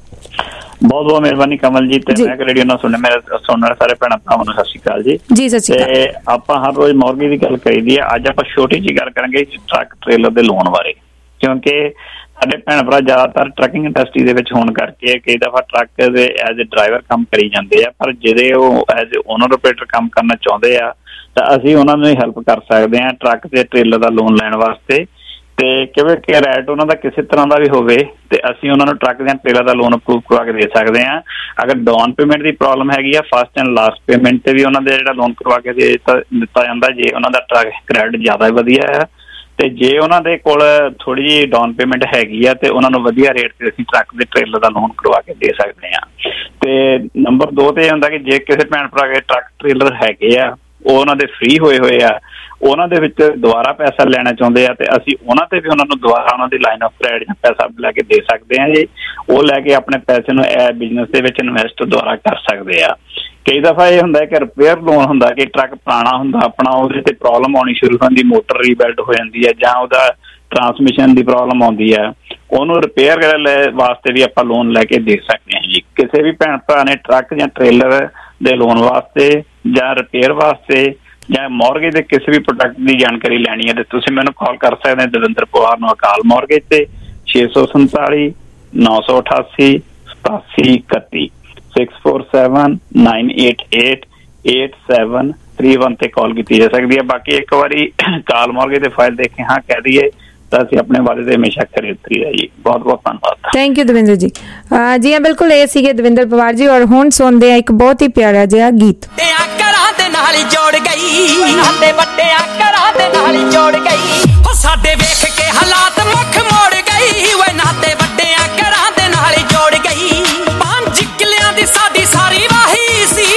ਬਹੁਤ ਬਹੁਤ ਮਿਹਰਬਾਨੀ ਕਮਲ ਜੀ, ਤੇ ਮੈਂ ਰੇਡੀਓ ਨਾਲ ਸੁਣਨ ਮੇਰੇ ਸੁਣਨ ਵਾਲੇ ਸਾਰੇ ਭੈਣਾਂ ਭਰਾਵਾਂ ਨੂੰ ਸਤਿ ਸ਼੍ਰੀ ਅਕਾਲ ਜੀ। ਜੀ ਸਤਿ ਸ਼੍ਰੀ ਅਕਾਲ। ਤੇ ਆਪਾਂ ਹਰ ਰੋਜ਼ ਮੌਰਗੀ ਦੀ ਗੱਲ ਕਰੀਦੀ ਆ, ਅੱਜ ਆਪਾਂ ਛੋਟੀ ਜਿਹੀ ਗੱਲ ਕਰਾਂਗੇ ਟਰੱਕ ਟ੍ਰੇਲਰ ਦੇ ਲੋਨ ਬਾਰੇ, ਕਿਉਂਕਿ ਸਾਡੇ ਭੈਣ ਭਰਾ ਜ਼ਿਆਦਾਤਰ ਟਰੱਕਿੰਗ ਇੰਡਸਟਰੀ ਦੇ ਵਿੱਚ ਹੋਣ ਕਰਕੇ ਕਈ ਦਫਾ ਟਰੱਕ ਦੇ ਐਜ਼ ਏ ਡਰਾਈਵਰ ਕੰਮ ਕਰੀ ਜਾਂਦੇ ਆ, ਪਰ ਜਿਹੜੇ ਉਹ ਐਜ਼ ਏ ਓਨਰ ਆਪਰੇਟਰ ਕੰਮ ਕਰਨਾ ਚਾਹੁੰਦੇ ਆ ਤਾਂ ਅਸੀਂ ਉਹਨਾਂ ਨੂੰ ਹੈਲਪ ਕਰ ਸਕਦੇ ਹਾਂ ਟਰੱਕ ਤੇ ਟ੍ਰੇਲਰ ਦਾ ਲੋਨ ਲੈਣ ਵਾਸਤੇ। ਤੇ ਕਿਵੇਂ ਕਿ ਰੈਟ ਉਹਨਾਂ ਦਾ ਕਿਸੇ ਤਰ੍ਹਾਂ ਦਾ ਵੀ ਹੋਵੇ ਤੇ ਅਸੀਂ ਉਹਨਾਂ ਨੂੰ ਟਰੱਕ ਜਾਂ ਟ੍ਰੇਲਰ ਦਾ ਲੋਨ ਅਪਰੂਵ ਕਰਵਾ ਕੇ ਦੇ ਸਕਦੇ ਹਾਂ। ਅਗਰ ਡਾਊਨ ਪੇਮੈਂਟ ਦੀ ਪ੍ਰੋਬਲਮ ਹੈਗੀ ਆ, ਫਸਟ ਐਂਡ ਲਾਸਟ ਪੇਮੈਂਟ ਤੇ ਵੀ ਉਹਨਾਂ ਦੇ ਜਿਹੜਾ ਲੋਨ ਕਰਵਾ ਕੇ ਦੇ ਦਿੱਤਾ ਜਾਂਦਾ ਜੇ ਉਹਨਾਂ ਦਾ ਟਰੱਕ ਕ੍ਰੈਡਿਟ ਜ਼ਿਆਦਾ ਵਧੀਆ ਹੈ, ਤੇ ਜੇ ਉਹਨਾਂ ਦੇ ਕੋਲ ਥੋੜੀ ਜਿਹੀ ਡਾਊਨ ਪੇਮੈਂਟ ਹੈਗੀ ਆ ਤੇ ਉਹਨਾਂ ਨੂੰ ਵਧੀਆ ਰੇਟ ਤੇ ਅਸੀਂ ਟਰੱਕ ਦੇ ਟ੍ਰੇਲਰ ਦਾ ਲੋਨ ਕਰਵਾ ਕੇ ਦੇ ਸਕਦੇ ਹਾਂ। ਤੇ ਨੰਬਰ ਦੋ ਤੇ ਇਹ ਹੁੰਦਾ ਕਿ ਜੇ ਕਿਸੇ ਭੈਣ ਭਰਾ ਦੇ ਟਰੱਕ ਟ੍ਰੇਲਰ ਹੈਗੇ ਆ, ਉਹ ਉਹਨਾਂ ਦੇ ਫ੍ਰੀ ਹੋਏ ਹੋਏ ਆ, ਉਹਨਾਂ ਦੇ ਵਿੱਚ ਦੁਬਾਰਾ ਪੈਸਾ ਲੈਣਾ ਚਾਹੁੰਦੇ ਆ ਤੇ ਅਸੀਂ ਉਹਨਾਂ ਤੇ ਵੀ ਉਹਨਾਂ ਨੂੰ ਦੁਬਾਰਾ ਉਹਨਾਂ ਦੀ ਲਾਈਨ ਆਫ ਕ੍ਰੈਡਿਟ ਜਾਂ ਪੈਸਾ ਲੈ ਕੇ ਦੇ ਸਕਦੇ ਹਾਂ ਜੀ। ਉਹ ਲੈ ਕੇ ਆਪਣੇ ਪੈਸੇ ਨੂੰ ਇਹ ਬਿਜ਼ਨਸ ਦੇ ਵਿੱਚ ਇਨਵੈਸਟ ਦੁਬਾਰਾ ਕਰ ਸਕਦੇ ਆ। ਕਈ ਦਫਾ ਇਹ ਹੁੰਦਾ ਕਿ ਰਿਪੇਅਰ ਲੋਨ ਹੁੰਦਾ ਕਿ ਟਰੱਕ ਪੁਰਾਣਾ ਹੁੰਦਾ ਆਪਣਾ, ਉਹਦੇ ਤੇ ਪ੍ਰੋਬਲਮ ਆਉਣੀ ਸ਼ੁਰੂ ਹੁੰਦੀ, ਮੋਟਰ ਰੀਬਿਲਡ ਹੋ ਜਾਂਦੀ ਹੈ ਜਾਂ ਉਹਦਾ ਟਰਾਂਸਮਿਸ਼ਨ ਦੀ ਪ੍ਰੋਬਲਮ ਆਉਂਦੀ ਹੈ, ਉਹਨੂੰ ਰਿਪੇਅਰ ਕਰਨ ਵਾਸਤੇ ਵੀ ਆਪਾਂ ਲੋਨ ਲੈ ਕੇ ਦੇ ਸਕਦੇ ਹਾਂ ਜੀ। ਕਿਸੇ ਵੀ ਭੈਣ ਭਰਾ ਨੇ ਟਰੱਕ ਜਾਂ ਟ੍ਰੇਲਰ ਦੇ ਲੋਨ ਵਾਸਤੇ ਜਾਂ ਰਿਪੇਅਰ ਵਾਸਤੇ ਜਾਂ ਮੌਰਗੇਜ ਦੇ ਕਿਸੇ ਵੀ ਪ੍ਰੋਡਕਟ ਦੀ ਜਾਣਕਾਰੀ ਲੈਣੀ ਹੈ ਤੇ ਤੁਸੀਂ ਮੈਨੂੰ ਕਾਲ ਕਰ ਸਕਦੇ ਹੋ ਦਵਿੰਦਰ ਪਵਾਰ ਨੂੰ ਅਕਾਲ ਮੌਰਗੇਜ ਤੇ ਛੇ ਸੌ ਸੰਤਾਲੀ ਨੌ ਸੌ ਅਠਾਸੀ ਸਤਾਸੀ ਇਕੱਤੀ six four seven nine eight eight eight seven three one ਤੇ ਕਾਲ ਕੀਤੀ ਜਾ ਸਕਦੀ ਹੈ। ਬਾਕੀ ਇੱਕ ਵਾਰੀ ਕਾਲ ਮੌਰਗੇਜ ਦੇ ਫਾਈਲ ਦੇਖ ਕੇ ਹਾਂ ਕਹਿ ਦਈਏ ਤਾਂ ਅਸੀਂ ਆਪਣੇ ਵਾਅਦੇ ਦੇ ਹਮੇਸ਼ਾ ਖਰੇ ਉਤਰੀ ਹੈ ਜੀ। ਬਹੁਤ ਬਹੁਤ ਧੰਨਵਾਦ। ਥੈਂਕ ਯੂ ਦਵਿੰਦਰ ਜੀ। ਜੀ ਹਾਂ ਬਿਲਕੁਲ ਇਹ ਸੀਗੇ ਦਵਿੰਦਰ ਪਵਾਰ ਜੀ ਔਰ ਹੁਣ ਸੁਣਦੇ ਆ ਇੱਕ ਬਹੁਤ ਹੀ ਪਿਆਰਾ ਜਿਹਾ ਗੀਤ। ਘਰਾਂ ਦੇ ਨਾਲ ਹੀ ਜੋੜ ਗਈ, ਨਾਤੇ ਵੱਡਿਆਂ ਘਰਾਂ ਦੇ ਨਾਲ ਹੀ ਜੋੜ ਗਈ, ਉਹ ਸਾਡੇ ਵੇਖ ਕੇ ਹਾਲਾਤ ਮੁੱਖ ਮੋੜ ਗਈ, ਓਏ ਨਾਤੇ ਵੱਡਿਆਂ ਘਰਾਂ ਦੇ ਨਾਲ ਹੀ ਜੋੜ ਗਈ। ਪੰਜ ਕਿੱਲਿਆਂ ਦੀ ਸਾਡੀ ਸਾਰੀ ਵਾਹੀ ਸੀ,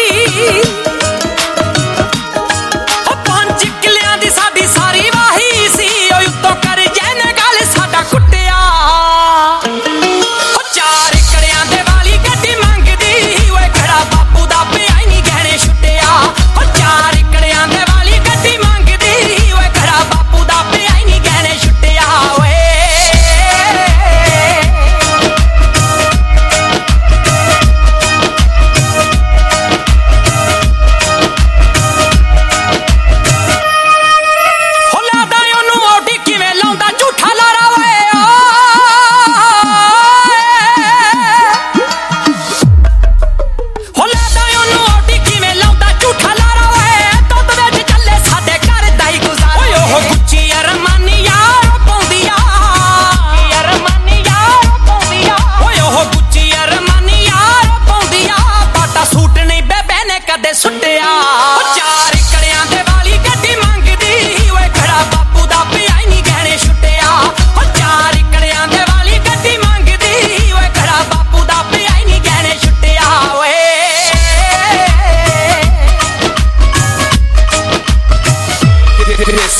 ਉਹ ਪੰਜ ਕਿੱਲਿਆਂ ਦੀ ਸਾਡੀ ਸਾਰੀ ਵਾਹੀ ਸੀ, ਓਏ ਉੱਤੋਂ ਕਰ ਜੈਨ ਗੱਲ ਸਾਡਾ ਕੁੱਟਿਆ, ਉਹ ਚਾਰ ਏਕੜਿਆਂ ਦੇ ਵਾਲੀ ਗੱਡੀ ਮੰਗਦੀ, ਓਏ ਖੜਾ ਬਾਪੂ ਦਾ ਪਿਆ ਹੀ ਨਹੀਂ ਗਹਿਣੇ ਛੁੱਟਿਆ, ਉਹ ਚਾਰ ਏਕੜਿਆਂ ਦੇ ਵਾਲੀ ਗੱਡੀ ਮੰਗਦੀ,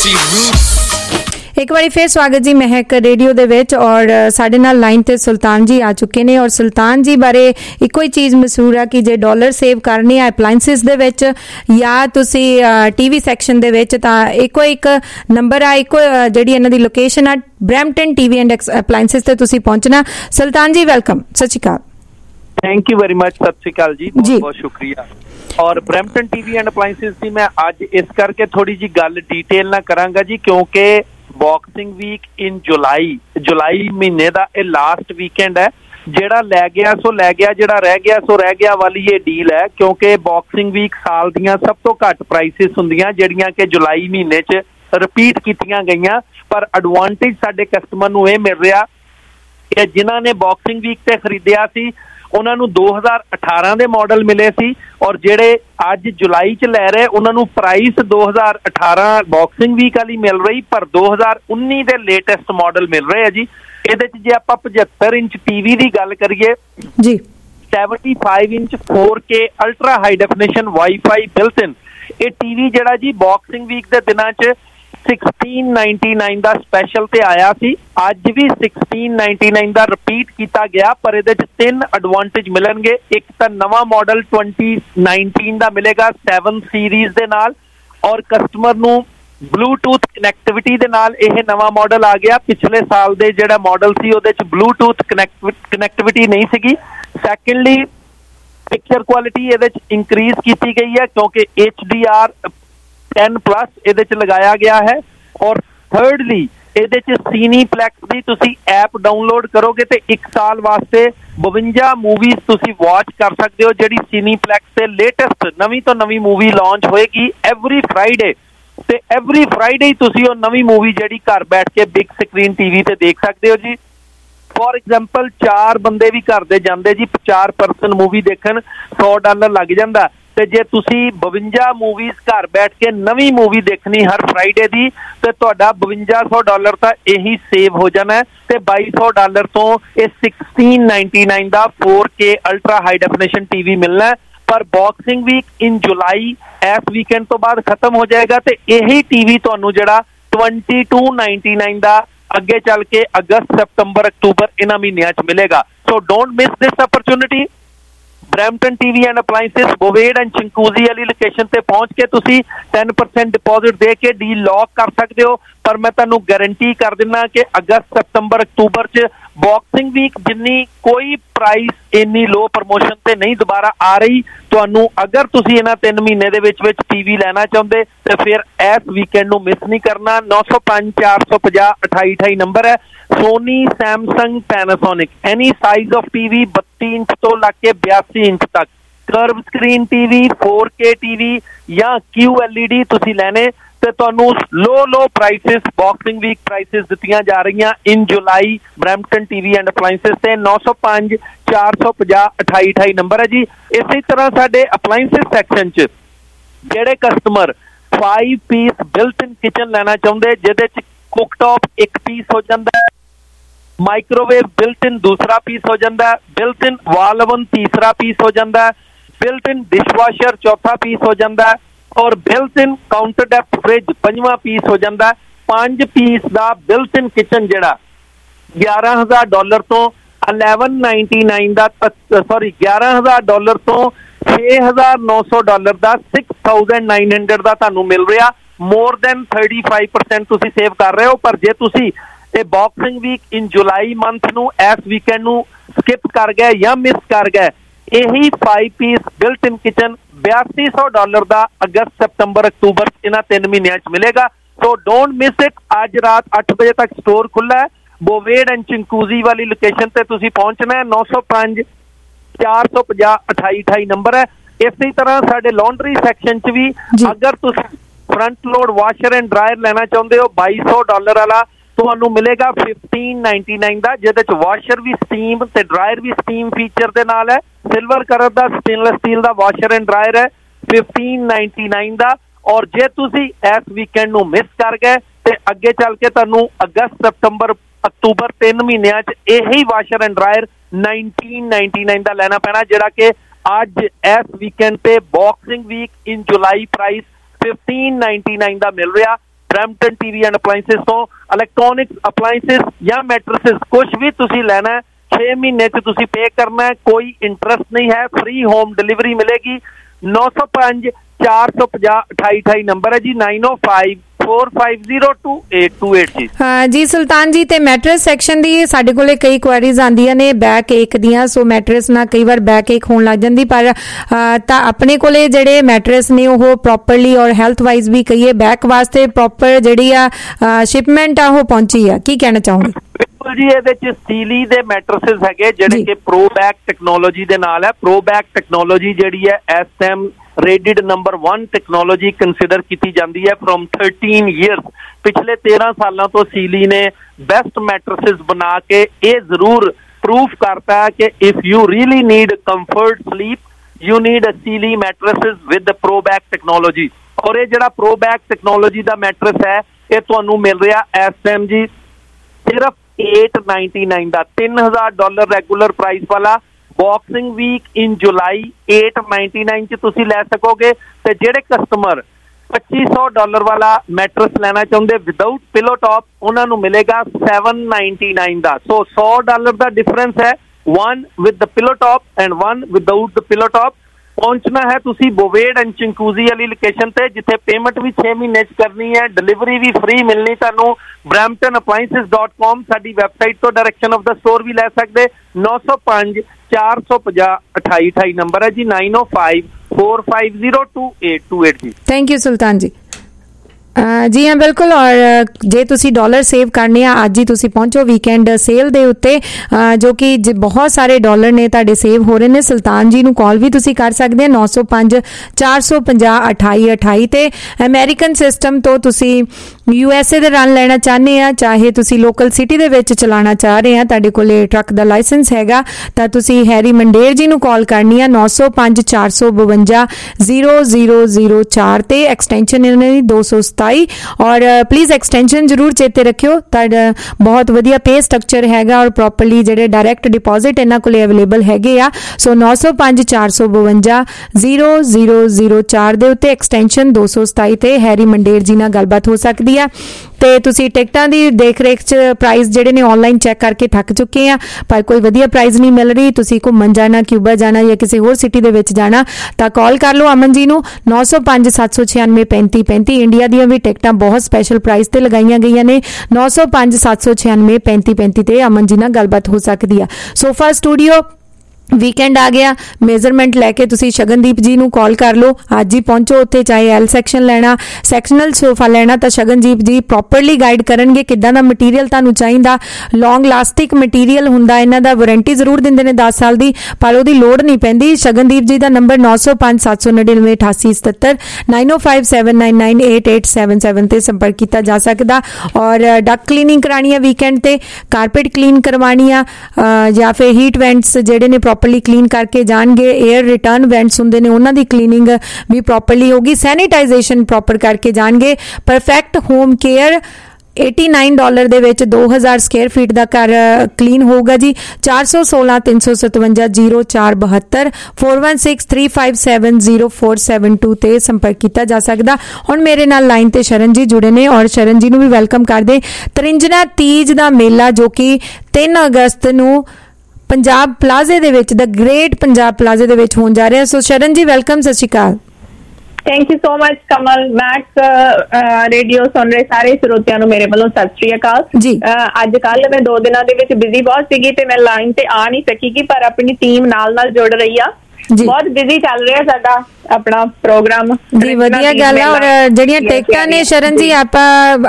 Dirty Roots। ਇੱਕ ਵਾਰੀ ਫਿਰ ਸਵਾਗਤ ਜੀ ਮਹਿਕ ਰੇਡੀਓ ਦੇ ਵਿੱਚ ਔਰ ਸਾਡੇ ਨਾਲ ਲਾਈਨ ਤੇ ਸੁਲਤਾਨ ਜੀ ਆ ਚੁੱਕੇ ਨੇ ਔਰ ਸੁਲਤਾਨ ਜੀ ਬਾਰੇ ਇੱਕੋ ਹੀ ਚੀਜ਼ ਮਸ਼ਹੂਰ ਆ ਕਿ ਜੇ ਡਾਲਰ ਸੇਵ ਕਰਨੇ ਆ ਅਪਲਾਈਐਂਸਿਸ ਦੇ ਵਿੱਚ ਜਾਂ ਤੁਸੀਂ ਟੀਵੀ ਸੈਕਸ਼ਨ ਦੇ ਵਿੱਚ ਤਾਂ ਇੱਕੋ ਇੱਕ ਨੰਬਰ ਆ ਇੱਕੋ ਜਿਹੜੀ ਇਹਨਾਂ ਦੀ ਲੋਕੇਸ਼ਨ ਆ ਬਰੈਂਪਟਨ ਟੀਵੀ ਐਂਡ ਅਪਲਾਈਐਂਸਿਸ ਤੇ ਤੁਸੀਂ ਪਹੁੰਚਣਾ। ਸੁਲਤਾਨ ਜੀ ਵੈਲਕਮ, ਸਤਿ ਸ਼੍ਰੀ ਅਕਾਲ। ਥੈਂਕ ਯੂ ਵੈਰੀ ਮਚ, ਸਤਿ ਸ਼੍ਰੀ ਅਕਾਲ ਜੀ, ਬਹੁਤ ਬਹੁਤ ਸ਼ੁਕਰੀਆ। ਔਰ ਬਰੈਂਪਟਨ ਟੀਵੀ ਐਂਡ ਅਪਲਾਈਐਂਸਿਸ ਦੀ ਮੈਂ ਅੱਜ ਇਸ ਕਰਕੇ ਥੋੜੀ ਜੀ ਗੱਲ ਡੀਟੇਲ ਨਾਲ ਕਰਾਂਗਾ ਜੀ ਕਿਉਂਕਿ ਬਾਕਸਿੰਗ ਵੀਕ ਇਨ ਜੁਲਾਈ ਜੁਲਾਈ ਮਹੀਨੇ ਦਾ ਇਹ ਲਾਸਟ ਵੀਕਐਂਡ ਹੈ। ਜਿਹੜਾ ਲੈ ਗਿਆ ਸੋ ਲੈ ਗਿਆ, ਜਿਹੜਾ ਰਹਿ ਗਿਆ ਸੋ ਰਹਿ ਗਿਆ ਵਾਲੀ ਇਹ ਡੀਲ ਹੈ ਕਿਉਂਕਿ ਬਾਕਸਿੰਗ ਵੀਕ ਸਾਲ ਦੀਆਂ ਸਭ ਤੋਂ ਘੱਟ ਪ੍ਰਾਈਸਿਸ ਹੁੰਦੀਆਂ ਜਿਹੜੀਆਂ ਕਿ ਜੁਲਾਈ ਮਹੀਨੇ 'ਚ ਰਿਪੀਟ ਕੀਤੀਆਂ ਗਈਆਂ। ਪਰ ਐਡਵਾਂਟੇਜ ਸਾਡੇ ਕਸਟਮਰ ਨੂੰ ਇਹ ਮਿਲ ਰਿਹਾ ਕਿ ਜਿਨ੍ਹਾਂ ਨੇ ਬਾਕਸਿੰਗ ਵੀਕ ਤੇ ਖਰੀਦਿਆ ਸੀ ਉਹਨਾਂ ਨੂੰ ਦੋ ਹਜ਼ਾਰ ਅਠਾਰਾਂ ਦੇ ਮਾਡਲ ਮਿਲੇ ਸੀ ਔਰ ਜਿਹੜੇ ਅੱਜ ਜੁਲਾਈ 'ਚ ਲੈ ਰਹੇ ਉਹਨਾਂ ਨੂੰ ਪ੍ਰਾਈਸ ਦੋ ਹਜ਼ਾਰ ਅਠਾਰਾਂ ਬਾਕਸਿੰਗ ਵੀਕ ਵਾਲੀ ਮਿਲ ਰਹੀ ਪਰ ਦੋ ਹਜ਼ਾਰ ਉੱਨੀ ਦੇ ਲੇਟੈਸਟ ਮਾਡਲ ਮਿਲ ਰਹੇ ਆ ਜੀ। ਇਹਦੇ 'ਚ ਜੇ ਆਪਾਂ ਪਝੱਤਰ ਇੰਚ ਟੀਵੀ ਦੀ ਗੱਲ ਕਰੀਏ ਜੀ ਪਚੱਤਰ inch four K ultra high definition wifi built in ਇਹ ਟੀਵੀ ਜਿਹੜਾ ਜੀ ਬਾਕਸਿੰਗ ਵੀਕ ਦੇ ਦਿਨਾਂ 'ਚ ਸੋਲਾਂ ਨਿਨਆਨਵੇਂ ਦਾ ਸਪੈਸ਼ਲ ਤੇ ਆਇਆ ਸੀ। ਅੱਜ ਵੀ ਸੋਲਾਂ ਨਿਨਆਨਵੇਂ ਦਾ ਰਿਪੀਟ ਕੀਤਾ ਗਿਆ ਪਰ ਇਹਦੇ 'ਚ ਤਿੰਨ ਐਡਵਾਂਟੇਜ ਮਿਲਣਗੇ। ਇੱਕ ਤਾਂ ਨਵਾਂ ਮਾਡਲ ਵੀਹ ਉੱਨੀ ਦਾ ਮਿਲੇਗਾ ਸੈਵਨ ਸੀਰੀਜ਼ ਦੇ ਨਾਲ ਔਰ ਕਸਟਮਰ ਨੂੰ ਬਲੂਟੂਥ ਕਨੈਕਟੀਵਿਟੀ ਦੇ ਨਾਲ ਇਹ ਨਵਾਂ ਮਾਡਲ ਆ ਗਿਆ। ਪਿਛਲੇ ਸਾਲ ਦੇ ਜਿਹੜਾ ਮਾਡਲ ਸੀ ਉਹਦੇ 'ਚ ਬਲੂਟੂਥ ਕਨੈਕਟੀਵਿਟੀ ਨਹੀਂ ਸੀਗੀ। ਸੈਕੰਡਲੀ ਪਿਕਚਰ ਕੁਆਲਿਟੀ ਇਹਦੇ 'ਚ ਇਨਕਰੀਜ਼ ਕੀਤੀ ਗਈ ਹੈ ਕਿਉਂਕਿ H D R ten plus ਇਹਦੇ 'ਚ ਲਗਾਇਆ ਗਿਆ ਹੈ ਔਰ ਥਰਡਲੀ ਇਹਦੇ 'ਚ ਸੀਨੀਪਲੈਕਸ ਦੀ ਤੁਸੀਂ ਐਪ ਡਾਊਨਲੋਡ ਕਰੋਗੇ ਤੇ ਇੱਕ ਸਾਲ ਵਾਸਤੇ ਬਵੰਜਾ ਮੂਵੀਜ਼ ਤੁਸੀਂ ਵਾਚ ਕਰ ਸਕਦੇ ਹੋ ਜਿਹੜੀ ਸੀਨੀਪਲੈਕਸ ਤੇ ਲੇਟੈਸਟ ਨਵੀਂ ਤੋਂ ਨਵੀਂ ਮੂਵੀ ਲਾਂਚ ਹੋਏਗੀ ਐਵਰੀ ਫਰਾਈਡੇ ਤੇ ਐਵਰੀ ਫਰਾਈਡੇ ਹੀ ਤੁਸੀਂ ਉਹ ਨਵੀਂ ਮੂਵੀ ਜਿਹੜੀ ਘਰ ਬੈਠ ਕੇ ਬਿਗ ਸਕਰੀਨ ਟੀਵੀ ਤੇ ਦੇਖ ਸਕਦੇ ਹੋ ਜੀ। ਫੋਰ ਐਗਜ਼ਾਮਪਲ ਚਾਰ ਬੰਦੇ ਵੀ ਘਰ ਦੇ ਜਾਂਦੇ ਜੀ ਚਾਰ ਪਰਸਨ ਮੂਵੀ ਦੇਖਣ ਸੌ ਡਾਲਰ ਲੱਗ ਜਾਂਦਾ ਤੇ ਜੇ ਤੁਸੀਂ ਬਵੰਜਾ ਮੂਵੀਜ਼ ਘਰ ਬੈਠ ਕੇ ਨਵੀਂ ਮੂਵੀ ਦੇਖਣੀ ਹਰ ਫਰਾਈਡੇ ਦੀ ਤੇ ਤੁਹਾਡਾ ਬਵੰਜਾ ਸੌ ਡਾਲਰ ਤਾਂ ਇਹੀ ਸੇਵ ਹੋ ਜਾਣਾ ਤੇ ਬਾਈ ਸੌ ਡਾਲਰ ਤੋਂ ਇਹ ਸੋਲਾਂ ਨਿਨਆਨਵੇਂ ਦਾ four K ultra high definition TV ਮਿਲਣਾ ਪਰ ਬਾਕਸਿੰਗ ਵੀਕ ਇਨ ਜੁਲਾਈ ਇਸ ਵੀਕਐਂਡ ਤੋਂ ਬਾਅਦ ਖਤਮ ਹੋ ਜਾਏਗਾ ਤੇ ਇਹੀ ਟੀਵੀ ਤੁਹਾਨੂੰ ਜਿਹੜਾ ਬਾਈ ਸੌ ਨਿਨਆਨਵੇਂ ਦਾ ਅੱਗੇ ਚੱਲ ਕੇ ਅਗਸਤ ਸਤੰਬਰ ਅਕਤੂਬਰ ਇਹਨਾਂ ਮਹੀਨਿਆਂ 'ਚ ਮਿਲੇਗਾ। So don't miss this opportunity. Brampton TV and appliances Bovaird and Chinguacousy ਵਾਲੀ ਲੋਕੇਸ਼ਨ ਤੇ ਪਹੁੰਚ ਕੇ ਤੁਸੀਂ ਦਸ ਪਰਸੈਂਟ ਡਿਪੋਜ਼ਿਟ ਦੇ ਕੇ ਡੀਲ ਲੌਕ ਕਰ ਸਕਦੇ ਹੋ ਪਰ ਮੈਂ ਤੁਹਾਨੂੰ ਗਾਰੰਟੀ ਕਰ ਦਿੰਦਾ ਕਿ ਅਗਸਤ ਸਤੰਬਰ ਅਕਤੂਬਰ 'ਚ ਬਾਕਸਿੰਗ ਵੀਕ ਜਿੰਨੀ ਕੋਈ ਪ੍ਰਾਈਸ ਇੰਨੀ ਲੋ ਪ੍ਰਮੋਸ਼ਨ ਤੇ ਨਹੀਂ ਦੁਬਾਰਾ ਆ ਰਹੀ। ਤੁਹਾਨੂੰ ਅਗਰ ਤੁਸੀਂ ਇਹਨਾਂ ਤਿੰਨ ਮਹੀਨੇ ਦੇ ਵਿੱਚ ਵਿੱਚ ਟੀਵੀ ਲੈਣਾ ਚਾਹੁੰਦੇ ਤੇ ਫਿਰ ਇਸ ਵੀਕਐਂਡ ਨੂੰ ਮਿਸ ਨਹੀਂ ਕਰਨਾ। ਨੌ ਸੌ ਪੰਜ ਚਾਰ ਸੌ ਪੰਜਾਹ ਅਠਾਈ ਅਠਾਈ ਨੰਬਰ ਹੈ। Sony Samsung Panasonic any size of TV ਬੱਤੀ ਇੰਚ ਤੋਂ ਲੱਗ ਕੇ ਬਿਆਸੀ ਇੰਚ ਤੱਕ curve screen TV four K TV ਜਾਂ ਕਿਊ ਐਲ ਈ ਡੀ ਤੁਸੀਂ ਲੈਣੇ ਤੇ ਤੁਹਾਨੂੰ low low prices boxing week prices ਦਿੱਤੀਆਂ ਜਾ ਰਹੀਆਂ in July Brampton TV and appliances ਤੇ ਨੌ ਸੌ ਪੰਜ ਚਾਰ ਸੌ ਪੰਜਾਹ ਅਠਾਈ ਅਠਾਈ ਨੰਬਰ ਹੈ ਜੀ। ਇਸੇ ਤਰ੍ਹਾਂ ਸਾਡੇ ਅਪਲਾਈਐਂਸਿਸ ਸੈਕਸ਼ਨ 'ਚ ਜਿਹੜੇ customer five piece built in kitchen ਲੈਣਾ ਚਾਹੁੰਦੇ ਜਿਹਦੇ 'ਚ ਕੁੱਕਟੌਪ ਇੱਕ ਪੀਸ ਹੋ ਜਾਂਦਾ ਹੈ, ਮਾਈਕ੍ਰੋਵੇਵ ਬਿਲਟ ਇਨ ਦੂਸਰਾ ਪੀਸ ਹੋ ਜਾਂਦਾ ਹੈ, ਬਿਲਟ ਇਨ ਵਾਲ ਓਵਨ ਤੀਸਰਾ ਪੀਸ ਹੋ ਜਾਂਦਾ ਹੈ, ਬਿਲਟ ਇਨ ਡਿਸ਼ਵਾਸ਼ਰ ਚੌਥਾ ਪੀਸ ਹੋ ਜਾਂਦਾ ਹੈ ਔਰ built in counter depth fridge ਪੰਜਵਾਂ ਪੀਸ ਹੋ ਜਾਂਦਾ ਹੈ। ਪੰਜ ਪੀਸ ਦਾ ਬਿਲਟ ਇਨ ਕਿਚਨ ਜਿਹੜਾ ਗਿਆਰਾਂ ਹਜ਼ਾਰ ਡਾਲਰ ਤੋਂ ਇਲੈਵਨ ਨਾਈਨਟੀ-ਨਾਈਨ ਦਾ ਸੌਰੀ ਗਿਆਰਾਂ ਹਜ਼ਾਰ ਡਾਲਰ ਤੋਂ ਛੇ ਹਜ਼ਾਰ ਨੌ ਸੌ ਡਾਲਰ ਦਾ ਸਿਕਸ ਥਾਊਜ਼ੈਂਡ ਨਾਈਨ ਹੰਡਰਡ ਦਾ ਤੁਹਾਨੂੰ ਮਿਲ ਰਿਹਾ। More than thirty five percent ਤੁਸੀਂ ਸੇਵ ਕਰ ਰਹੇ ਹੋ ਪਰ ਜੇ ਤੁਸੀਂ ਇਹ boxing week in July month ਨੂੰ ਇਸ ਵੀਕਐਂਡ ਨੂੰ ਸਕਿਪ ਕਰ ਗਏ ਜਾਂ ਮਿਸ ਕਰ ਗਏ ਇਹੀ five piece built in kitchen ਬਿਆਸੀ ਸੌ ਡਾਲਰ ਦਾ ਅਗਸਤ ਸਤੰਬਰ ਅਕਤੂਬਰ ਇਹਨਾਂ ਤਿੰਨ ਮਹੀਨਿਆਂ 'ਚ ਮਿਲੇਗਾ। So don't miss it. ਅੱਜ ਰਾਤ ਅੱਠ ਵਜੇ ਤੱਕ ਸਟੋਰ ਖੁੱਲ੍ਹਾ ਹੈ। ਬੋਵੇਡ ਐਂਡ ਚਿੰਕੂਜ਼ੀ ਵਾਲੀ ਲੋਕੇਸ਼ਨ ਤੇ ਤੁਸੀਂ ਪਹੁੰਚਣਾ ਹੈ। ਨੌ ਸੌ ਪੰਜ ਚਾਰ ਸੌ ਪੰਜਾਹ ਅਠਾਈ ਅਠਾਈ ਨੰਬਰ ਹੈ। ਇਸੇ ਤਰ੍ਹਾਂ ਸਾਡੇ ਲਾਂਡਰੀ ਸੈਕਸ਼ਨ 'ਚ ਵੀ ਅਗਰ ਤੁਸੀਂ front load washer and dryer ਲੈਣਾ ਚਾਹੁੰਦੇ ਹੋ ਬਾਈ ਸੌ ਡਾਲਰ ਵਾਲਾ ਤੁਹਾਨੂੰ ਮਿਲੇਗਾ ਫਿਫਟੀਨ ਨਾਈਨਟੀ ਨਾਈਨ ਦਾ ਜਿਹਦੇ 'ਚ ਵਾਸ਼ਰ ਵੀ ਸਟੀਮ ਤੇ ਡਰਾਇਰ ਵੀ ਸਟੀਮ ਫੀਚਰ ਦੇ ਨਾਲ ਹੈ। ਸਿਲਵਰ ਕਲਰ ਦਾ ਸਟੇਨਲੈਸ ਸਟੀਲ ਦਾ ਵਾਸ਼ਰ ਐਂਡ ਡਰਾਇਰ ਹੈ ਫਿਫਟੀਨ ਨਾਈਨਟੀ ਨਾਈਨ ਦਾ। ਔਰ ਜੇ ਤੁਸੀਂ ਇਸ ਵੀਕਐਂਡ ਨੂੰ ਮਿਸ ਕਰ ਗਏ ਤੇ ਅੱਗੇ ਚੱਲ ਕੇ ਤੁਹਾਨੂੰ ਅਗਸਤ ਸਤੰਬਰ ਅਕਤੂਬਰ ਤਿੰਨ ਮਹੀਨਿਆਂ 'ਚ ਇਹੀ washer and dryer nineteen ninety nine ਦਾ ਲੈਣਾ ਪੈਣਾ ਜਿਹੜਾ ਕਿ ਅੱਜ ਇਸ ਵੀਕਐਂਡ ਤੇ boxing week in July price fifteen ninety nine ਦਾ ਮਿਲ ਰਿਹਾ। ਬਰੈਂਪਟਨ ਟੀਵੀ ਐਂਡ ਅਪਲਾਈਐਂਸਿਸ ਤੋਂ ਇਲੈਕਟ੍ਰੋਨਿਕਸ ਅਪਲਾਈਐਂਸਿਸ ਜਾਂ ਮੈਟਰਸਿਸ ਕੁਝ ਵੀ ਤੁਸੀਂ ਲੈਣਾ ਛੇ ਮਹੀਨੇ 'ਚ ਤੁਸੀਂ ਪੇ ਕਰਨਾ ਹੈ, ਕੋਈ ਇੰਟਰਸਟ ਨਹੀਂ ਹੈ, ਫ੍ਰੀ ਹੋਮ ਡਿਲੀਵਰੀ ਮਿਲੇਗੀ। ਨੌ ਸੌ ਪੰਜ ਚਾਰ ਸੌ ਪੰਜਾਹ ਅਠਾਈ ਅਠਾਈ ਨੰਬਰ ਹੈ ਜੀ, ਨਾਈਨ ਓ five four five zero two eight two eight ਜੀ। ਹਾਂ ਜੀ ਸੁਲਤਾਨ ਜੀ, ਤੇ ਮੈਟਰਸ ਸੈਕਸ਼ਨ ਦੀ ਸਾਡੇ ਕੋਲੇ ਕਈ ਕੁਐਰੀਜ਼ ਆਉਂਦੀਆਂ ਨੇ ਬੈਕ ਏਕ ਦੀਆਂ, ਸੋ ਮੈਟਰਸ ਨਾਲ ਕਈ ਵਾਰ ਬੈਕ ਏਕ ਹੋਣ ਲੱਗ ਜਾਂਦੀ, ਪਰ ਤਾਂ ਆਪਣੇ ਕੋਲੇ ਜਿਹੜੇ ਮੈਟਰਸ ਨੇ ਉਹ ਪ੍ਰੋਪਰਲੀ ਔਰ ਹੈਲਥ ਵਾਈਜ਼ ਵੀ ਕਹੀਏ ਬੈਕ ਵਾਸਤੇ ਪ੍ਰੋਪਰ ਜਿਹੜੀ ਆ ਸ਼ਿਪਮੈਂਟ ਆ ਉਹ ਪਹੁੰਚੀ ਆ, ਕੀ ਕਹਿਣਾ ਚਾਹੋਗੇ? ਬਿਲਕੁਲ ਜੀ, ਇਹਦੇ ਚ ਸਟੀਲੀ ਦੇ ਮੈਟਰਸਿਸ ਹੈਗੇ ਜਿਹੜੇ ਕਿ ਪ੍ਰੋਬੈਕ ਟੈਕਨੋਲੋਜੀ ਦੇ ਨਾਲ ਹੈ। ਪ੍ਰੋਬੈਕ ਟੈਕਨੋਲੋਜੀ ਜਿਹੜੀ ਹੈ S M rated number one technology consider ਕੀਤੀ ਜਾਂਦੀ ਹੈ ਫਰੋਮ thirteen years। ਪਿਛਲੇ ਤੇਰਾਂ ਸਾਲਾਂ ਤੋਂ ਸੀਲੀ ਨੇ ਬੈਸਟ ਮੈਟਰਸਿਸ ਬਣਾ ਕੇ ਇਹ ਜ਼ਰੂਰ ਪ੍ਰੂਫ ਕਰਤਾ ਹੈ ਕਿ if you really need comfort sleep you need a Sealy mattresses with Proback technology. ਔਰ ਇਹ ਜਿਹੜਾ ਪ੍ਰੋਬੈਕ ਟੈਕਨੋਲੋਜੀ ਦਾ ਮੈਟਰਸ ਹੈ ਇਹ ਤੁਹਾਨੂੰ ਮਿਲ ਰਿਹਾ ਐਸ ਐਮ ਜੀ ਸਿਰਫ eight ninety-nine ਦਾ, ਤਿੰਨ ਹਜ਼ਾਰ ਡਾਲਰ ਰੈਗੂਲਰ ਪ੍ਰਾਈਸ ਵਾਲਾ boxing week in July eight ninety-nine ਚ ਤੁਸੀਂ ਲੈ ਸਕੋਗੇ। ਤੇ ਜਿਹੜੇ ਕਸਟਮਰ ਪੱਚੀ ਸੌ ਡਾਲਰ ਵਾਲਾ ਮੈਟਰਸ ਲੈਣਾ ਚਾਹੁੰਦੇ ਵਿਦਆਊਟ ਪਿਲੋ ਟੌਪ ਉਹਨਾਂ ਨੂੰ ਮਿਲੇਗਾ seven ninety-nine ਦਾ। ਸੋ ਸੌ ਡਾਲਰ ਦਾ ਡਿਫਰੈਂਸ ਹੈ, one with the pillow top and one without the pillow top। ਪਹੁੰਚਣਾ ਹੈ ਤੁਸੀਂ ਬੋਵੇਡ ਐਂਡ ਚਿੰਕੂਜ਼ੀ ਵਾਲੀ ਲੋਕੇਸ਼ਨ ਤੇ, ਜਿੱਥੇ ਪੇਮੈਂਟ ਵੀ ਛੇ ਮਹੀਨੇ 'ਚ ਕਰਨੀ ਹੈ, ਡਿਲੀਵਰੀ ਵੀ ਫ੍ਰੀ ਮਿਲਣੀ ਤੁਹਾਨੂੰ। ਬਰੈਂਪਟਨ ਅਪਲਾਈਐਂਸਿਸ ਡਾਟ ਕਾਮ ਸਾਡੀ ਵੈਬਸਾਈਟ ਤੋਂ ਡਾਇਰੈਕਸ਼ਨ ਆਫ ਦਾ ਸਟੋਰ ਵੀ ਲੈ ਸਕਦੇ। ਨੌ ਸੌ ਪੰਜ ਚਾਰ ਸੌ ਪੰਜਾਹ ਅਠਾਈ ਅਠਾਈ ਨੰਬਰ ਹੈ ਜੀ, ਨਾਈਨ ਓ five four five zero two eight two eight जी। Thank you Sultan ji. जी हाँ बिल्कुल, और जे तुसी डॉलर सेव करने अज ही तुसी पहुंचो वीकेंड सेल दे उत्ते, जो कि बहुत सारे डॉलर ने तुहाडे सेव हो रहे ने। सुल्तान जी नूं कॉल भी तुसी कर सकदे नौ सौ पांच चार सौ पंजाह अठाई अठाई ते अमेरिकन सिस्टम तो तुसी यूएसए दे रन लेना चाहते हैं, चाहे तुसी लोकल सिटी दे विच चलाना चाह रहे हैं, तुहाडे कोले ट्रक दा लाइसेंस हैगा तां तुसी हैरी मंडेर जी नूं कॉल करनी है नौ सौ पांच चार सौ बवंजा जीरो जीरो जीरो चार ते एक्सटेंशन इन्हां दी दो सौ सताई। और प्लीज एक्सटेंशन जरूर चेते रखियो, तुहाडा बहुत वधिया पे स्ट्रक्चर हैगा और प्रॉपरली जिहड़े डायरैक्ट डिपॉजिट इन्हां कोले अवेलेबल हैगे आ। सो नौ सौ पांच चार सौ बवंजा जीरो जीरो जीरो चार दे उत्ते एक्सटेंशन दो सौ सताई ते हैरी मंडेर जी नाल गलबात हो सकदी है। ते तुसी टिकटां दी देख रेख च प्राइस जिहड़े ने ऑनलाइन चैक करके थक चुके हैं, पर कोई वधिया प्राइस नहीं मिल रही। तुसी घुम्मन जाना, क्यूबा जाना या किसी होर सिटी दे विच जाना तां कॉल कर लो अमन जी नूं नौ सौ पांच सत्त सौ छियानवे पैंती पैंती। इंडिया दी भी टिकटां बहुत स्पैशल प्राइस ते लगाईयां गईयां ने नौ सौ पांच सत्त सौ छियानवे पैंती पैंती ते अमन जी नाल गलबात हो सकदी है। सोफा स्टूडियो वीकेंड आ गया, मेजरमेंट लैके तुसी शगनदीप जी नूं कॉल कर लो, अज ही पहुंचो उत्थे। चाहे एल सैक्शन लेना, सैक्शनल सोफा लेना तो शगनदीप जी प्रॉपरली गाइड करनगे किदां दा मटीरियल तुहानूं चाहीदा। लॉन्ग लास्टिक मटीरियल हुंदा, इन्हां दा वारंटी जरूर दिंदे ने दस साल दी, पर ओहदी लोड़ नहीं पैंदी। शगनदीप जी दा नंबर नौ सौ पांच सत्त सौ नड़िनवे अठासी सतहत्तर नाइन ओ five seven nine nine eight eight seven seven ते संपर्क किया जा सकदा। और डक क्लीनिंग करानी है वीकेंड ते, कारपेट क्लीन करवानी आ या फिर हीट वेंट्स जिहड़े ने प्रॉपरली क्लीन करके जाएंगे, एयर रिटर्न वेंट्स हुंदे ने उन्हां दी क्लीनिंग भी प्रॉपरली होगी, सैनिटाइजेशन प्रॉपर करके जाएंगे। परफेक्ट होम केयर नवासी डॉलर दे विच दो हज़ार स्क्वायर फीट दा घर क्लीन होगा जी। चार सौ सोलह तीन सौ सतवंजा जीरो चार बहत्तर four one six three five seven zero four seven two ते संपर्क किया जा सकदा। हुण मेरे नाल लाइन ते शरण जी जुड़े ने और शरण जी नूं भी वेलकम कर दे। त्रिंजना तीज दा मेला जो कि तीन अगस्त नूं पंजाब प्लाजे दे विच द ग्रेट पंजाब प्लाजे दे विच होण जा रहा है। सो शरण जी वेलकम, सत श्री अकाल। Thank you so much Kamal. Max radio सुन रहे सारे ਸਰੋਤਿਆਂ ਨੂੰ ਮੇਰੇ ਵੱਲੋਂ ਸਤਿ ਸ਼੍ਰੀ ਅਕਾਲ ਜੀ। ਅੱਜ ਕੱਲ ਮੈਂ ਦੋ ਦਿਨਾਂ ਦੇ ਵਿੱਚ ਬਿਜ਼ੀ ਬਹੁਤ ਸੀਗੀ ਤੇ ਮੈਂ ਲਾਈਨ ਤੇ ਆ ਨਹੀਂ ਸਕੀਗੀ, ਪਰ ਆਪਣੀ ਟੀਮ ਨਾਲ ਨਾਲ ਜੁੜ ਰਹੀ ਆ। ਬਹੁਤ ਬਿਜ਼ੀ ਚੱਲ ਰਿਹਾ ਸਾਡਾ ਆਪਣਾ ਪ੍ਰੋਗਰਾਮ ਜੀ, ਵਧੀਆ ਗੱਲ ਹੈ। ਔਰ ਜਿਹੜੀਆਂ ਟਿਕਟਾਂ ਨੇ ਸ਼ਰਨ ਜੀ ਆਪਾਂ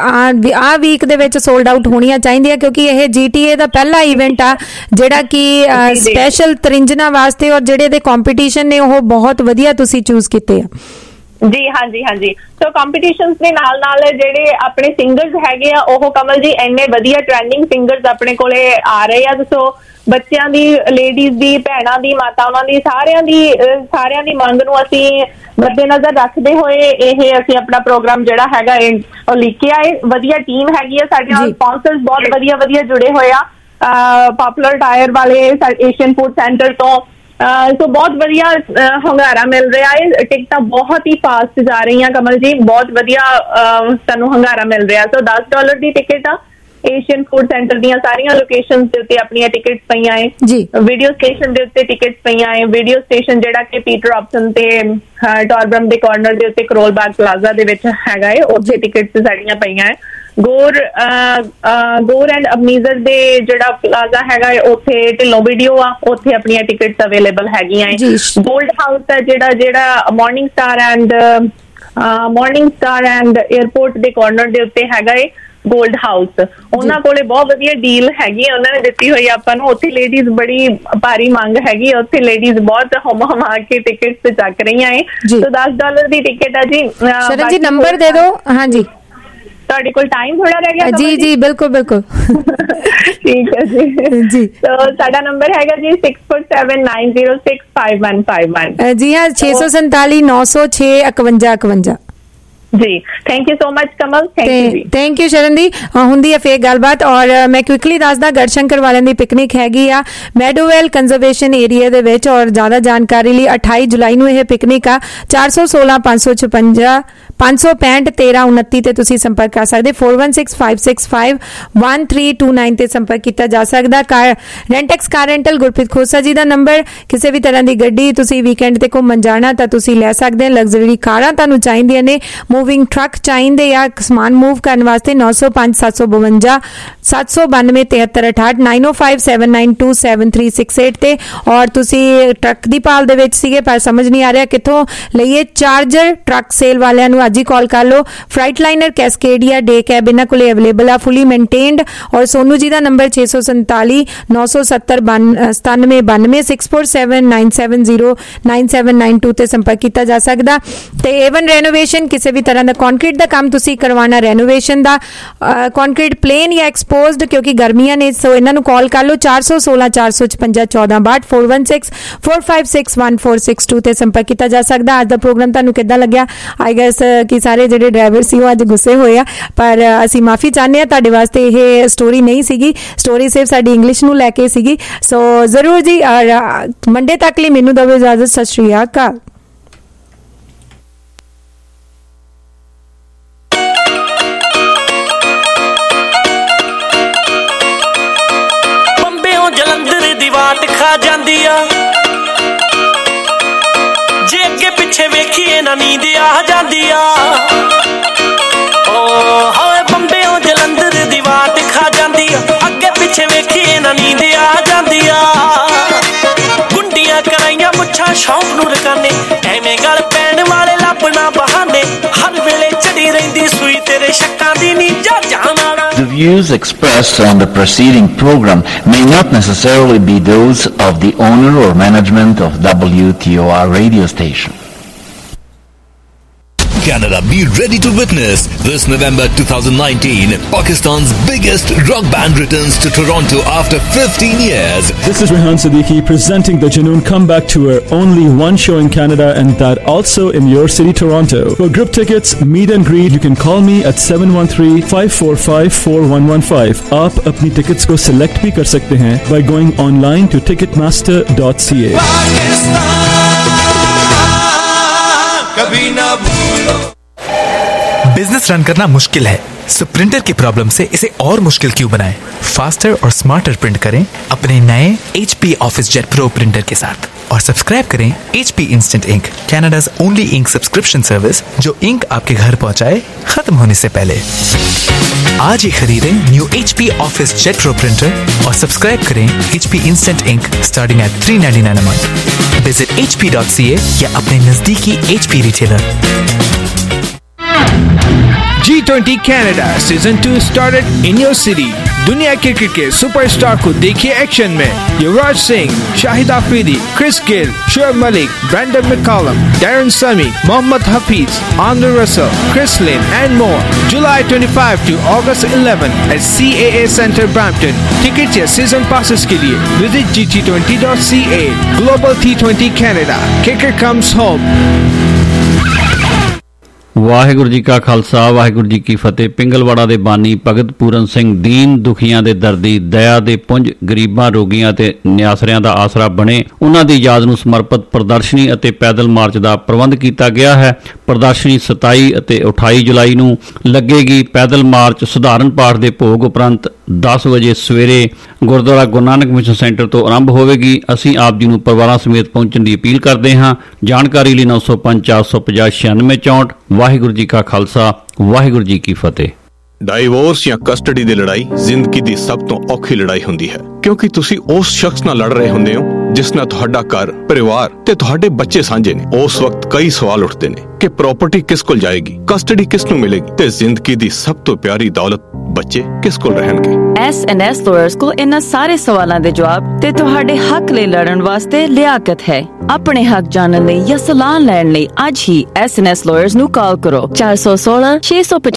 ਆ ਵੀਕ ਦੇ ਵਿੱਚ ਸੋਲਡ ਆਊਟ ਹੋਣੀਆਂ ਚਾਹੀਦੀਆਂ, ਕਿਉਂਕਿ ਇਹ ਜੀਟੀਏ ਦਾ ਪਹਿਲਾ ਇਵੈਂਟ ਆ ਜਿਹੜਾ ਕਿ ਸਪੈਸ਼ਲ ਤਰਿੰਜਨਾ ਵਾਸਤੇ, ਔਰ ਜਿਹੜੇ ਦੇ ਕੰਪੀਟੀਸ਼ਨ ਨੇ ਉਹ ਬਹੁਤ ਵਧੀਆ ਤੁਸੀਂ ਚੂਜ਼ ਕੀਤੇ ਆ। जी हाँ जी हाँ जी। सो कंपीटिशनस ਦੇ ਨਾਲ ਨਾਲ ਜਿਹੜੇ ਆਪਣੇ ਸਿੰਗਰਸ ਹੈਗੇ ਆ ਉਹ ਕਮਲ ਜੀ ਇੰਨੇ ਵਧੀਆ ਟ੍ਰੈਂਡਿੰਗ ਸਿੰਗਰਸ ਆਪਣੇ ਕੋਲੇ ਆ ਰਹੇ ਆ। ਸੋ ਬੱਚਿਆਂ ਦੀ, ਲੇਡੀਜ਼ ਦੀ, ਭੈਣਾਂ ਦੀ, ਮਾਤਾਵਾਂ ਦੀ, ਸਾਰਿਆਂ ਦੀ ਸਾਰਿਆਂ ਦੀ ਮੰਗ ਨੂੰ ਅਸੀਂ ਮੱਦੇਨਜ਼ਰ ਰੱਖਦੇ ਹੋਏ ਇਹ ਅਸੀਂ ਆਪਣਾ ਪ੍ਰੋਗਰਾਮ ਜਿਹੜਾ ਹੈਗਾ ਉਹ ਲਿਖਿਆ ਹੈ। ਵਧੀਆ ਟੀਮ ਹੈਗੀ ਆ ਸਾਡੇ ਨਾਲ, ਸਪਾਂਸਰਸ ਬਹੁਤ ਵਧੀਆ ਵਧੀਆ ਜੁੜੇ ਹੋਏ ਆ। ਪਪੂਲਰ ਟਾਇਰ ਵਾਲੇ, ਏਸ਼ੀਅਨ ਫੂਡ ਸੈਂਟਰ ਤੋਂ ਸੋ ਬਹੁਤ ਵਧੀਆ ਹੁੰਗਾਰਾ ਮਿਲ ਰਿਹਾ ਹੈ, ਟਿਕਟਾਂ ਬਹੁਤ ਹੀ ਫਾਸਟ ਜਾ ਰਹੀਆਂ ਕਮਲ ਜੀ, ਬਹੁਤ ਵਧੀਆ ਤੁਹਾਨੂੰ ਹੁੰਗਾਰਾ ਮਿਲ ਰਿਹਾ। ਸੋ ਦਸ ਡਾਲਰ ਦੀ ਟਿਕਟ ਆ, ਏਸ਼ੀਅਨ ਫੂਡ ਸੈਂਟਰ ਦੀਆਂ ਸਾਰੀਆਂ ਲੋਕੇਸ਼ਨਸ ਦੇ ਉੱਤੇ ਆਪਣੀਆਂ ਟਿਕਟਸ ਪਈਆਂ ਹੈ ਜੀ। ਵੀਡੀਓ ਸਟੇਸ਼ਨ ਦੇ ਉੱਤੇ ਟਿਕਟਸ ਪਈਆਂ ਹੈ, ਵੀਡੀਓ ਸਟੇਸ਼ਨ ਜਿਹੜਾ ਕਿ ਪੀਟਰ ਆਪਸ਼ਨ ਤੇ ਟੌਰਬਰਮ ਦੇ ਕਾਰਨਰ ਦੇ ਉੱਤੇ ਕਰੋਲ ਬਾਗ ਪਲਾਜ਼ਾ ਦੇ ਵਿੱਚ ਹੈਗਾ ਹੈ, ਉੱਥੇ ਟਿਕਟਸ ਸਾਡੀਆਂ ਪਈਆਂ ਹੈ। ਗੋਰ ਗੋਰ ਐਂਡ ਅਬਨੀਜ਼ਰ ਦੇ ਜਿਹੜਾ ਪਲਾਜ਼ਾ ਹੈਗਾ ਹੈ ਉੱਥੇ ਢਿੱਲੋਂ ਵੀਡੀਓ ਆ, ਉੱਥੇ ਆਪਣੀਆਂ ਟਿਕਟਸ ਅਵੇਲੇਬਲ ਹੈਗੀਆਂ ਹੈ। ਗੋਲਡ ਹਾਊਸ ਹੈ ਜਿਹੜਾ ਜਿਹੜਾ morning star and morning star and airport ਦੇ ਕਾਰਨਰ ਦੇ ਉੱਤੇ ਹੈਗਾ ਹੈ ਗੋਲਡ ਹਾਊਸ, ਉਹਨਾਂ ਕੋਲੇ ਬਹੁਤ ਵਧੀਆ ਡੀਲ ਹੈਗੀ ਹੈ, ਉਹਨਾਂ ਨੇ ਦਿੱਤੀ ਹੋਈ ਆਪਾਂ ਨੂੰ। ਉੱਥੇ ਲੇਡੀਜ਼ ਬੜੀ ਭਾਰੀ ਮੰਗ ਹੈਗੀ, ਉੱਥੇ ਲੇਡੀਜ਼ ਬਹੁਤ ਹਮ ਹਮਾ ਕੇ ਟਿਕਟਸ ਚੱਕ ਰਹੀਆਂ ਹੈ। ਸੋ ਦਸ ਡਾਲਰ ਦੀ ਟਿਕਟ ਆ ਜੀ। ਸ਼ਰਨ ਜੀ ਨੰਬਰ ਦੇ ਦਿਓ। ਹਾਂਜੀ ਤੁਹਾਡੇ ਕੋਲ ਟਾਈਮ ਥੋੜਾ ਰਹਿ ਗਿਆ? ਜੀ ਜੀ ਬਿਲਕੁਲ ਬਿਲਕੁਲ ਠੀਕ ਹੈ ਜੀ ਜੀ। ਸੋ ਸਾਡਾ ਨੰਬਰ ਹੈਗਾ ਜੀ six four seven nine zero six five one five one. ਜੀ ਹਾਂ, ਛੇ ਸੌ ਸੰਤਾਲੀ ਨੌ ਸੌ ਛੇ ਇਕਵੰਜਾ ਇਕਵੰਜਾ ਜੀ। Thank you so much Kamal. Thank you ਜੀ। ਥੈਂਕ ਯੂ ਸ਼ਰਨ ਦੀ। ਹੁੰਦੀ ਹੈ ਫੇਰ ਗੱਲਬਾਤ। ਔਰ ਮੈਂ ਕੁਇਕਲੀ ਦੱਸਦਾ, ਗੜਸ਼ੰਕਰ ਵਾਲਿਆਂ ਦੀ ਪਿਕਨਿਕ ਹੈਗੀ ਆ ਮੈਡੋਵੈਲ ਕੰਜ਼ਰਵੇਸ਼ਨ ਏਰੀਆ ਦੇ ਵਿੱਚ, ਔਰ ਜ਼ਿਆਦਾ ਜਾਣਕਾਰੀ ਲਈ ਅਠਾਈ ਜੁਲਾਈ ਨੂੰ ਇਹ ਪਿਕਨਿਕ ਆ। ਚਾਰ ਸੌ ਸੋਲਾਂ ਪੰਜ ਸੌ ਛਪੰਜਾ ਪੰਜ ਸੌ ਪੈਂਹਠ ਤੇਰਾਂ ਉਨੱਤੀ ਤੇ ਤੁਸੀਂ ਸੰਪਰਕ ਕਰ ਸਕਦੇ। Four one six five six five one three two nine ਤੇ ਸੰਪਰਕ ਕੀਤਾ ਜਾ ਸਕਦਾ। Car Rentex car rental Gurpreet Khosa ji ਦਾ ਨੰਬਰ। ਕਿਸੇ ਵੀ ਤਰ੍ਹਾਂ ਦੀ ਗੱਡੀ ਤੁਸੀਂ ਵੀਕਐਂਡ ਤੇ ਘੁੰਮਣ ਜਾਣਾ ਤਾਂ ਤੁਸੀਂ ਲੈ ਸਕਦੇ। ਲਗਜ਼ਰੀ ਕਾਰਾਂ ਤੁਹਾਨੂੰ ਚਾਹੀਦੀਆਂ ਨੇ, ਮੂਵਿੰਗ ਟਰੱਕ ਚਾਹੀਦੇ ਆ ਸਮਾਨ ਮੂਵ ਕਰਨ ਵਾਸਤੇ। ਨੌ ਸੌ ਪੰਜ ਸੱਤ ਸੌ ਬਵੰਜਾ ਸੱਤ ਸੌ ਬਾਨਵੇਂ ਤਿਹੱਤਰ ਅਠਾਹਠ ਨਾਈਨ ਓ five seven nine two seven three six eight ਤੇ। ਔਰ ਤੁਸੀਂ ਟਰੱਕ ਦੀ ਭਾਲ ਦੇ ਵਿੱਚ ਸੀਗੇ ਪਰ ਸਮਝ ਨਹੀਂ ਆ ਰਿਹਾ ਕਿੱਥੋਂ ਲਈਏ, ਚਾਰਜਰ ਟਰੱਕ ਸੇਲ ਵਾਲਿਆਂ ਨੂੰ ਅੱਜ ਹੀ ਕਾਲ ਕਰ ਲਓ। ਫਰਾਈਟ ਲਾਈਨਰ ਕੈਸਕੇਡੀਆ ਡੇ ਕੈਬ ਇਹਨਾਂ ਕੋਲੇ ਅਵੇਲੇਬਲ ਆ, ਫੁੱਲੀ ਮੇਨਟੇਨਡ। ਔਰ ਸੋਨੂ ਜੀ ਦਾ ਨੰਬਰ ਛੇ ਸੌ ਸੰਤਾਲੀ ਨੌ ਸੌ ਸੱਤਰ ਸਤਾਨਵੇਂ ਬਾਨਵੇਂ six four seven nine seven zero nine seven nine two ਤੇ ਸੰਪਰਕ ਕੀਤਾ ਜਾ ਸਕਦਾ। ਤੇ ਏਵਨ ਰੈਨੋਵੇਸ਼ਨ, ਕਿਸੇ ਵੀ ਤਰ੍ਹਾਂ ਦਾ ਕੰਕਰੀਟ ਦਾ ਕੰਮ ਤੁਸੀਂ ਕਰਵਾਉਣਾ, ਰੈਨੋਵੇਸ਼ਨ ਦਾ, ਕੰਕਰੀਟ ਪਲੇਨ ਜਾਂ ਐਕਸਪੋਜ਼ਡ, ਕਿਉਂਕਿ ਗਰਮੀਆਂ ਨੇ, ਸੋ ਇਹਨਾਂ ਨੂੰ ਕਾਲ ਕਰ ਲਓ ਚਾਰ ਸੌ ਸੋਲਾਂ ਚਾਰ ਸੌ ਛਪੰਜਾ ਚੌਦਾਂ ਬਾਹਠ four one six four five six one four six two ਤੇ ਸੰਪਰਕ ਕੀਤਾ ਜਾ ਸਕਦਾ। ਅੱਜ ਦਾ ਪ੍ਰੋਗਰਾਮ ਤੁਹਾਨੂੰ ਕਿੱਦਾਂ ਲੱਗਿਆ? ਆਈ ਗੈਸ ਕਿ ਸਾਰੇ ਜਿਹੜੇ ਡਰਾਈਵਰ ਸੀ ਉਹ ਅੱਜ ਗੁੱਸੇ ਹੋਏ ਆ, ਪਰ ਅਸੀਂ ਮਾਫੀ ਚਾਹੁੰਦੇ ਹਾਂ, ਤੁਹਾਡੇ ਵਾਸਤੇ ਇਹ ਸਟੋਰੀ ਨਹੀਂ ਸੀਗੀ, ਸਟੋਰੀ ਸਿਰਫ ਸਾਡੀ ਇੰਗਲਿਸ਼ ਨੂੰ ਲੈ ਕੇ ਸੀਗੀ। ਸੋ ਜ਼ਰੂਰ ਜੀ, ਮੰਡੇ ਤੱਕ ਲਈ ਮੈਨੂੰ ਦਵੇ ਇਜਾਜ਼ਤ। ਸਤਿ ਸ਼੍ਰੀ ਅਕਾਲ। ਬੰਬਿਓਂ ਜਲੰਧਰ ਦੀ ਵਾਟ ਖਾ ਜਾਂਦੀ ਆ, ਜੇ ਅੱਗੇ ਪਿੱਛੇ ਵੇਖੀਏ ਨਾ ਨੀਂਦ ਆ ਜਾਂਦੀ ਆ। ਓ ਹੋਏ ਬੰਬਿਓਂ ਜਲੰਧਰ ਦੀ ਵਾਟ ਖਾ ਜਾਂਦੀ ਆ, ਅੱਗੇ ਪਿੱਛੇ ਵੇਖੀਏ ਨਾ ਨੀਂਦ ਆ ਜਾਂਦੀ ਆ। ਗੁੰਡੀਆਂ ਕਰਾਈਆਂ ਮੁੱਛਾਂ ਸ਼ੌਂਕ ਨੂੰ ਰਕਾਨੇ, ਐਵੇਂ ਗਲ ਪੈਣ ਵਾਲੇ ਲੱਭਣਾ ਬਹਾਨੇ, ਹਰ ਵੇਲੇ ਚੜੀ ਰਹਿੰਦੀ ਸੂਈ ਤੇਰੇ ਸ਼ੱਕਾਂ ਦੀ ਨੀ ਜਾ ਜਾਣਾ। The views expressed on the preceding program may not necessarily be those of the owner or management of W T O R radio station. Canada, be ready to witness this November twenty nineteen. Pakistan's biggest rock band returns to Toronto after fifteen years. This is Rehan Siddiqui presenting the Junoon Comeback Tour. Only one show in Canada and that also in your city, Toronto. For group tickets, meet and greet, you can call me at seven one three, five four five, four one one five. आप अपनी tickets को select भी कर सकते हैं by going online to ticketmaster dot c a. कभी ना भूलो। बिजनेस रन करना मुश्किल है, सो प्रिंटर की प्रॉब्लम से इसे और मुश्किल क्यों बनाएं? फास्टर और स्मार्टर प्रिंट करें अपने नए H P Office Jet Pro printer के साथ और सब्सक्राइब करें H P Instant Ink, Canada's only ink subscription service जो इंक आपके घर पहुंचाए खत्म होने से पहले। आज ही खरीदें new H P Office Jet Pro printer और सब्सक्राइब करें H P Instant Ink starting at three ninety-nine a month. Visit H P dot C A या अपने नजदीकी H P retailer. G twenty Canada Season two started in your city. दुनिया क्रिकेट के सुपरस्टार को देखिए एक्शन में। Yuvraj Singh, Shahid Afridi, Chris Gayle, Shoaib Malik, Brendon McCullum, Darren Sammy, Mohammad Hafeez, Andre Russell, Chris Lynn and more. July twenty-fifth to August eleventh at C A A Centre Brampton. Tickets या season passes के लिए visit G T twenty dot C A. Global T twenty Canada. Kicker comes home. Waheguru ji ਕਾ ਖਾਲਸਾ ਵਾਹਿਗੁਰੂ ਜੀ ਕੀ ਫਤਿਹ। ਪਿੰਗਲਵਾੜਾ ਦੇ ਬਾਨੀ ਭਗਤ ਪੂਰਨ ਸਿੰਘ ਦੀਨ ਦੁਖੀਆਂ ਦੇ ਦਰਦੀ, ਦਇਆ ਦੇ ਪੁੰਜ, ਗਰੀਬਾਂ, ਰੋਗੀਆਂ ਤੇ ਨਿਆਸਰਿਆਂ ਦਾ ਆਸਰਾ ਬਣੇ, ਉਹਨਾਂ ਦੀ ਯਾਦ ਨੂੰ ਸਮਰਪਿਤ ਪ੍ਰਦਰਸ਼ਨੀ ਅਤੇ ਪੈਦਲ ਮਾਰਚ ਦਾ ਪ੍ਰਬੰਧ ਕੀਤਾ ਗਿਆ ਹੈ। ਪ੍ਰਦਰਸ਼ਨੀ ਸਤਾਈ ਅਤੇ ਅਠਾਈ ਜੁਲਾਈ ਨੂੰ ਲੱਗੇਗੀ। ਪੈਦਲ ਮਾਰਚ ਸਧਾਰਨ ਪਾਠ ਦੇ ਭੋਗ ਉਪਰੰਤ ਦਸ ਵਜੇ ਸਵੇਰੇ ਗੁਰਦੁਆਰਾ ਗੁਰੂ ਨਾਨਕ ਮਿਸ਼ਨ ਸੈਂਟਰ ਤੋਂ ਆਰੰਭ ਹੋਵੇਗੀ। ਅਸੀਂ ਆਪ ਜੀ ਨੂੰ ਪਰਿਵਾਰਾਂ ਸਮੇਤ ਪਹੁੰਚਣ ਦੀ ਅਪੀਲ ਕਰਦੇ ਹਾਂ। ਜਾਣਕਾਰੀ ਲਈ ਨੌ ਸੌ ਪੰਜ ਚਾਰ ਸੌ ਪੰਜਾਹ ਛਿਆਨਵੇਂ ਚੌਂਹਠ। ਵਾਹਿਗੁਰੂ ਜੀ ਕਾ ਖਾਲਸਾ ਵਾਹਿਗੁਰੂ ਜੀ ਕੀ ਫਤਿਹ। ਡਾਈਵੋਰਸ ਜਾਂ ਕਸਟਡੀ ਦੀ ਲੜਾਈ ਜ਼ਿੰਦਗੀ ਦੀ ਸਭ ਤੋਂ ਔਖੀ ਲੜਾਈ ਹੁੰਦੀ ਹੈ, ਕਿਉਂਕਿ ਤੁਸੀਂ ਉਸ ਸ਼ਖਸ ਨਾਲ ਲੜ ਰਹੇ ਹੁੰਦੇ ਹੋ ਜਿਸ ਨਾਲ ਤੁਹਾਡਾ ਘਰ, ਪਰਿਵਾਰ ਤੇ ਤੁਹਾਡੇ ਬੱਚੇ ਸਾਂਝੇ ਨੇ। ਉਸ ਵਕਤ ਕਈ ਸਵਾਲ ਉੱਠਦੇ ਨੇ ਕਿ ਪ੍ਰਾਪਰਟੀ ਕਿਸ ਕੋਲ ਜਾਏਗੀ, ਕਸਟਡੀ ਕਿਸ ਨੂੰ ਮਿਲੇਗੀ ਤੇ ਜ਼ਿੰਦਗੀ ਦੀ ਸਭ ਤੋਂ ਪਿਆਰੀ ਦੌਲਤ ਬੱਚੇ ਕਿਸ ਕੋਲ ਰਹਿਣਗੇ। ਐਸ ਐਂਡ ਐਸ ਲਾਇਰਸ ਕੋਲ ਇਹਨਾਂ ਸਾਰੇ ਸਵਾਲਾਂ ਦੇ ਜਵਾਬ ਤੇ ਤੁਹਾਡੇ ਹੱਕ ਲਈ ਲੜਨ ਵਾਸਤੇ ਲਿਆਕਤ ਹੈ। ਆਪਣੇ ਹੱਕ ਜਾਣਨ ਲਈ ਜਾਂ ਸਲਾਹ ਲੈਣ ਲਈ ਅੱਜ ਹੀ ਐਸ ਐਂਡ ਐਸ ਲਾਇਰਸ ਨੂੰ ਕਾਲ ਕਰੋ ਚਾਰ ਸੌ ਸੋਲਾਂ ਛੇ ਸੌ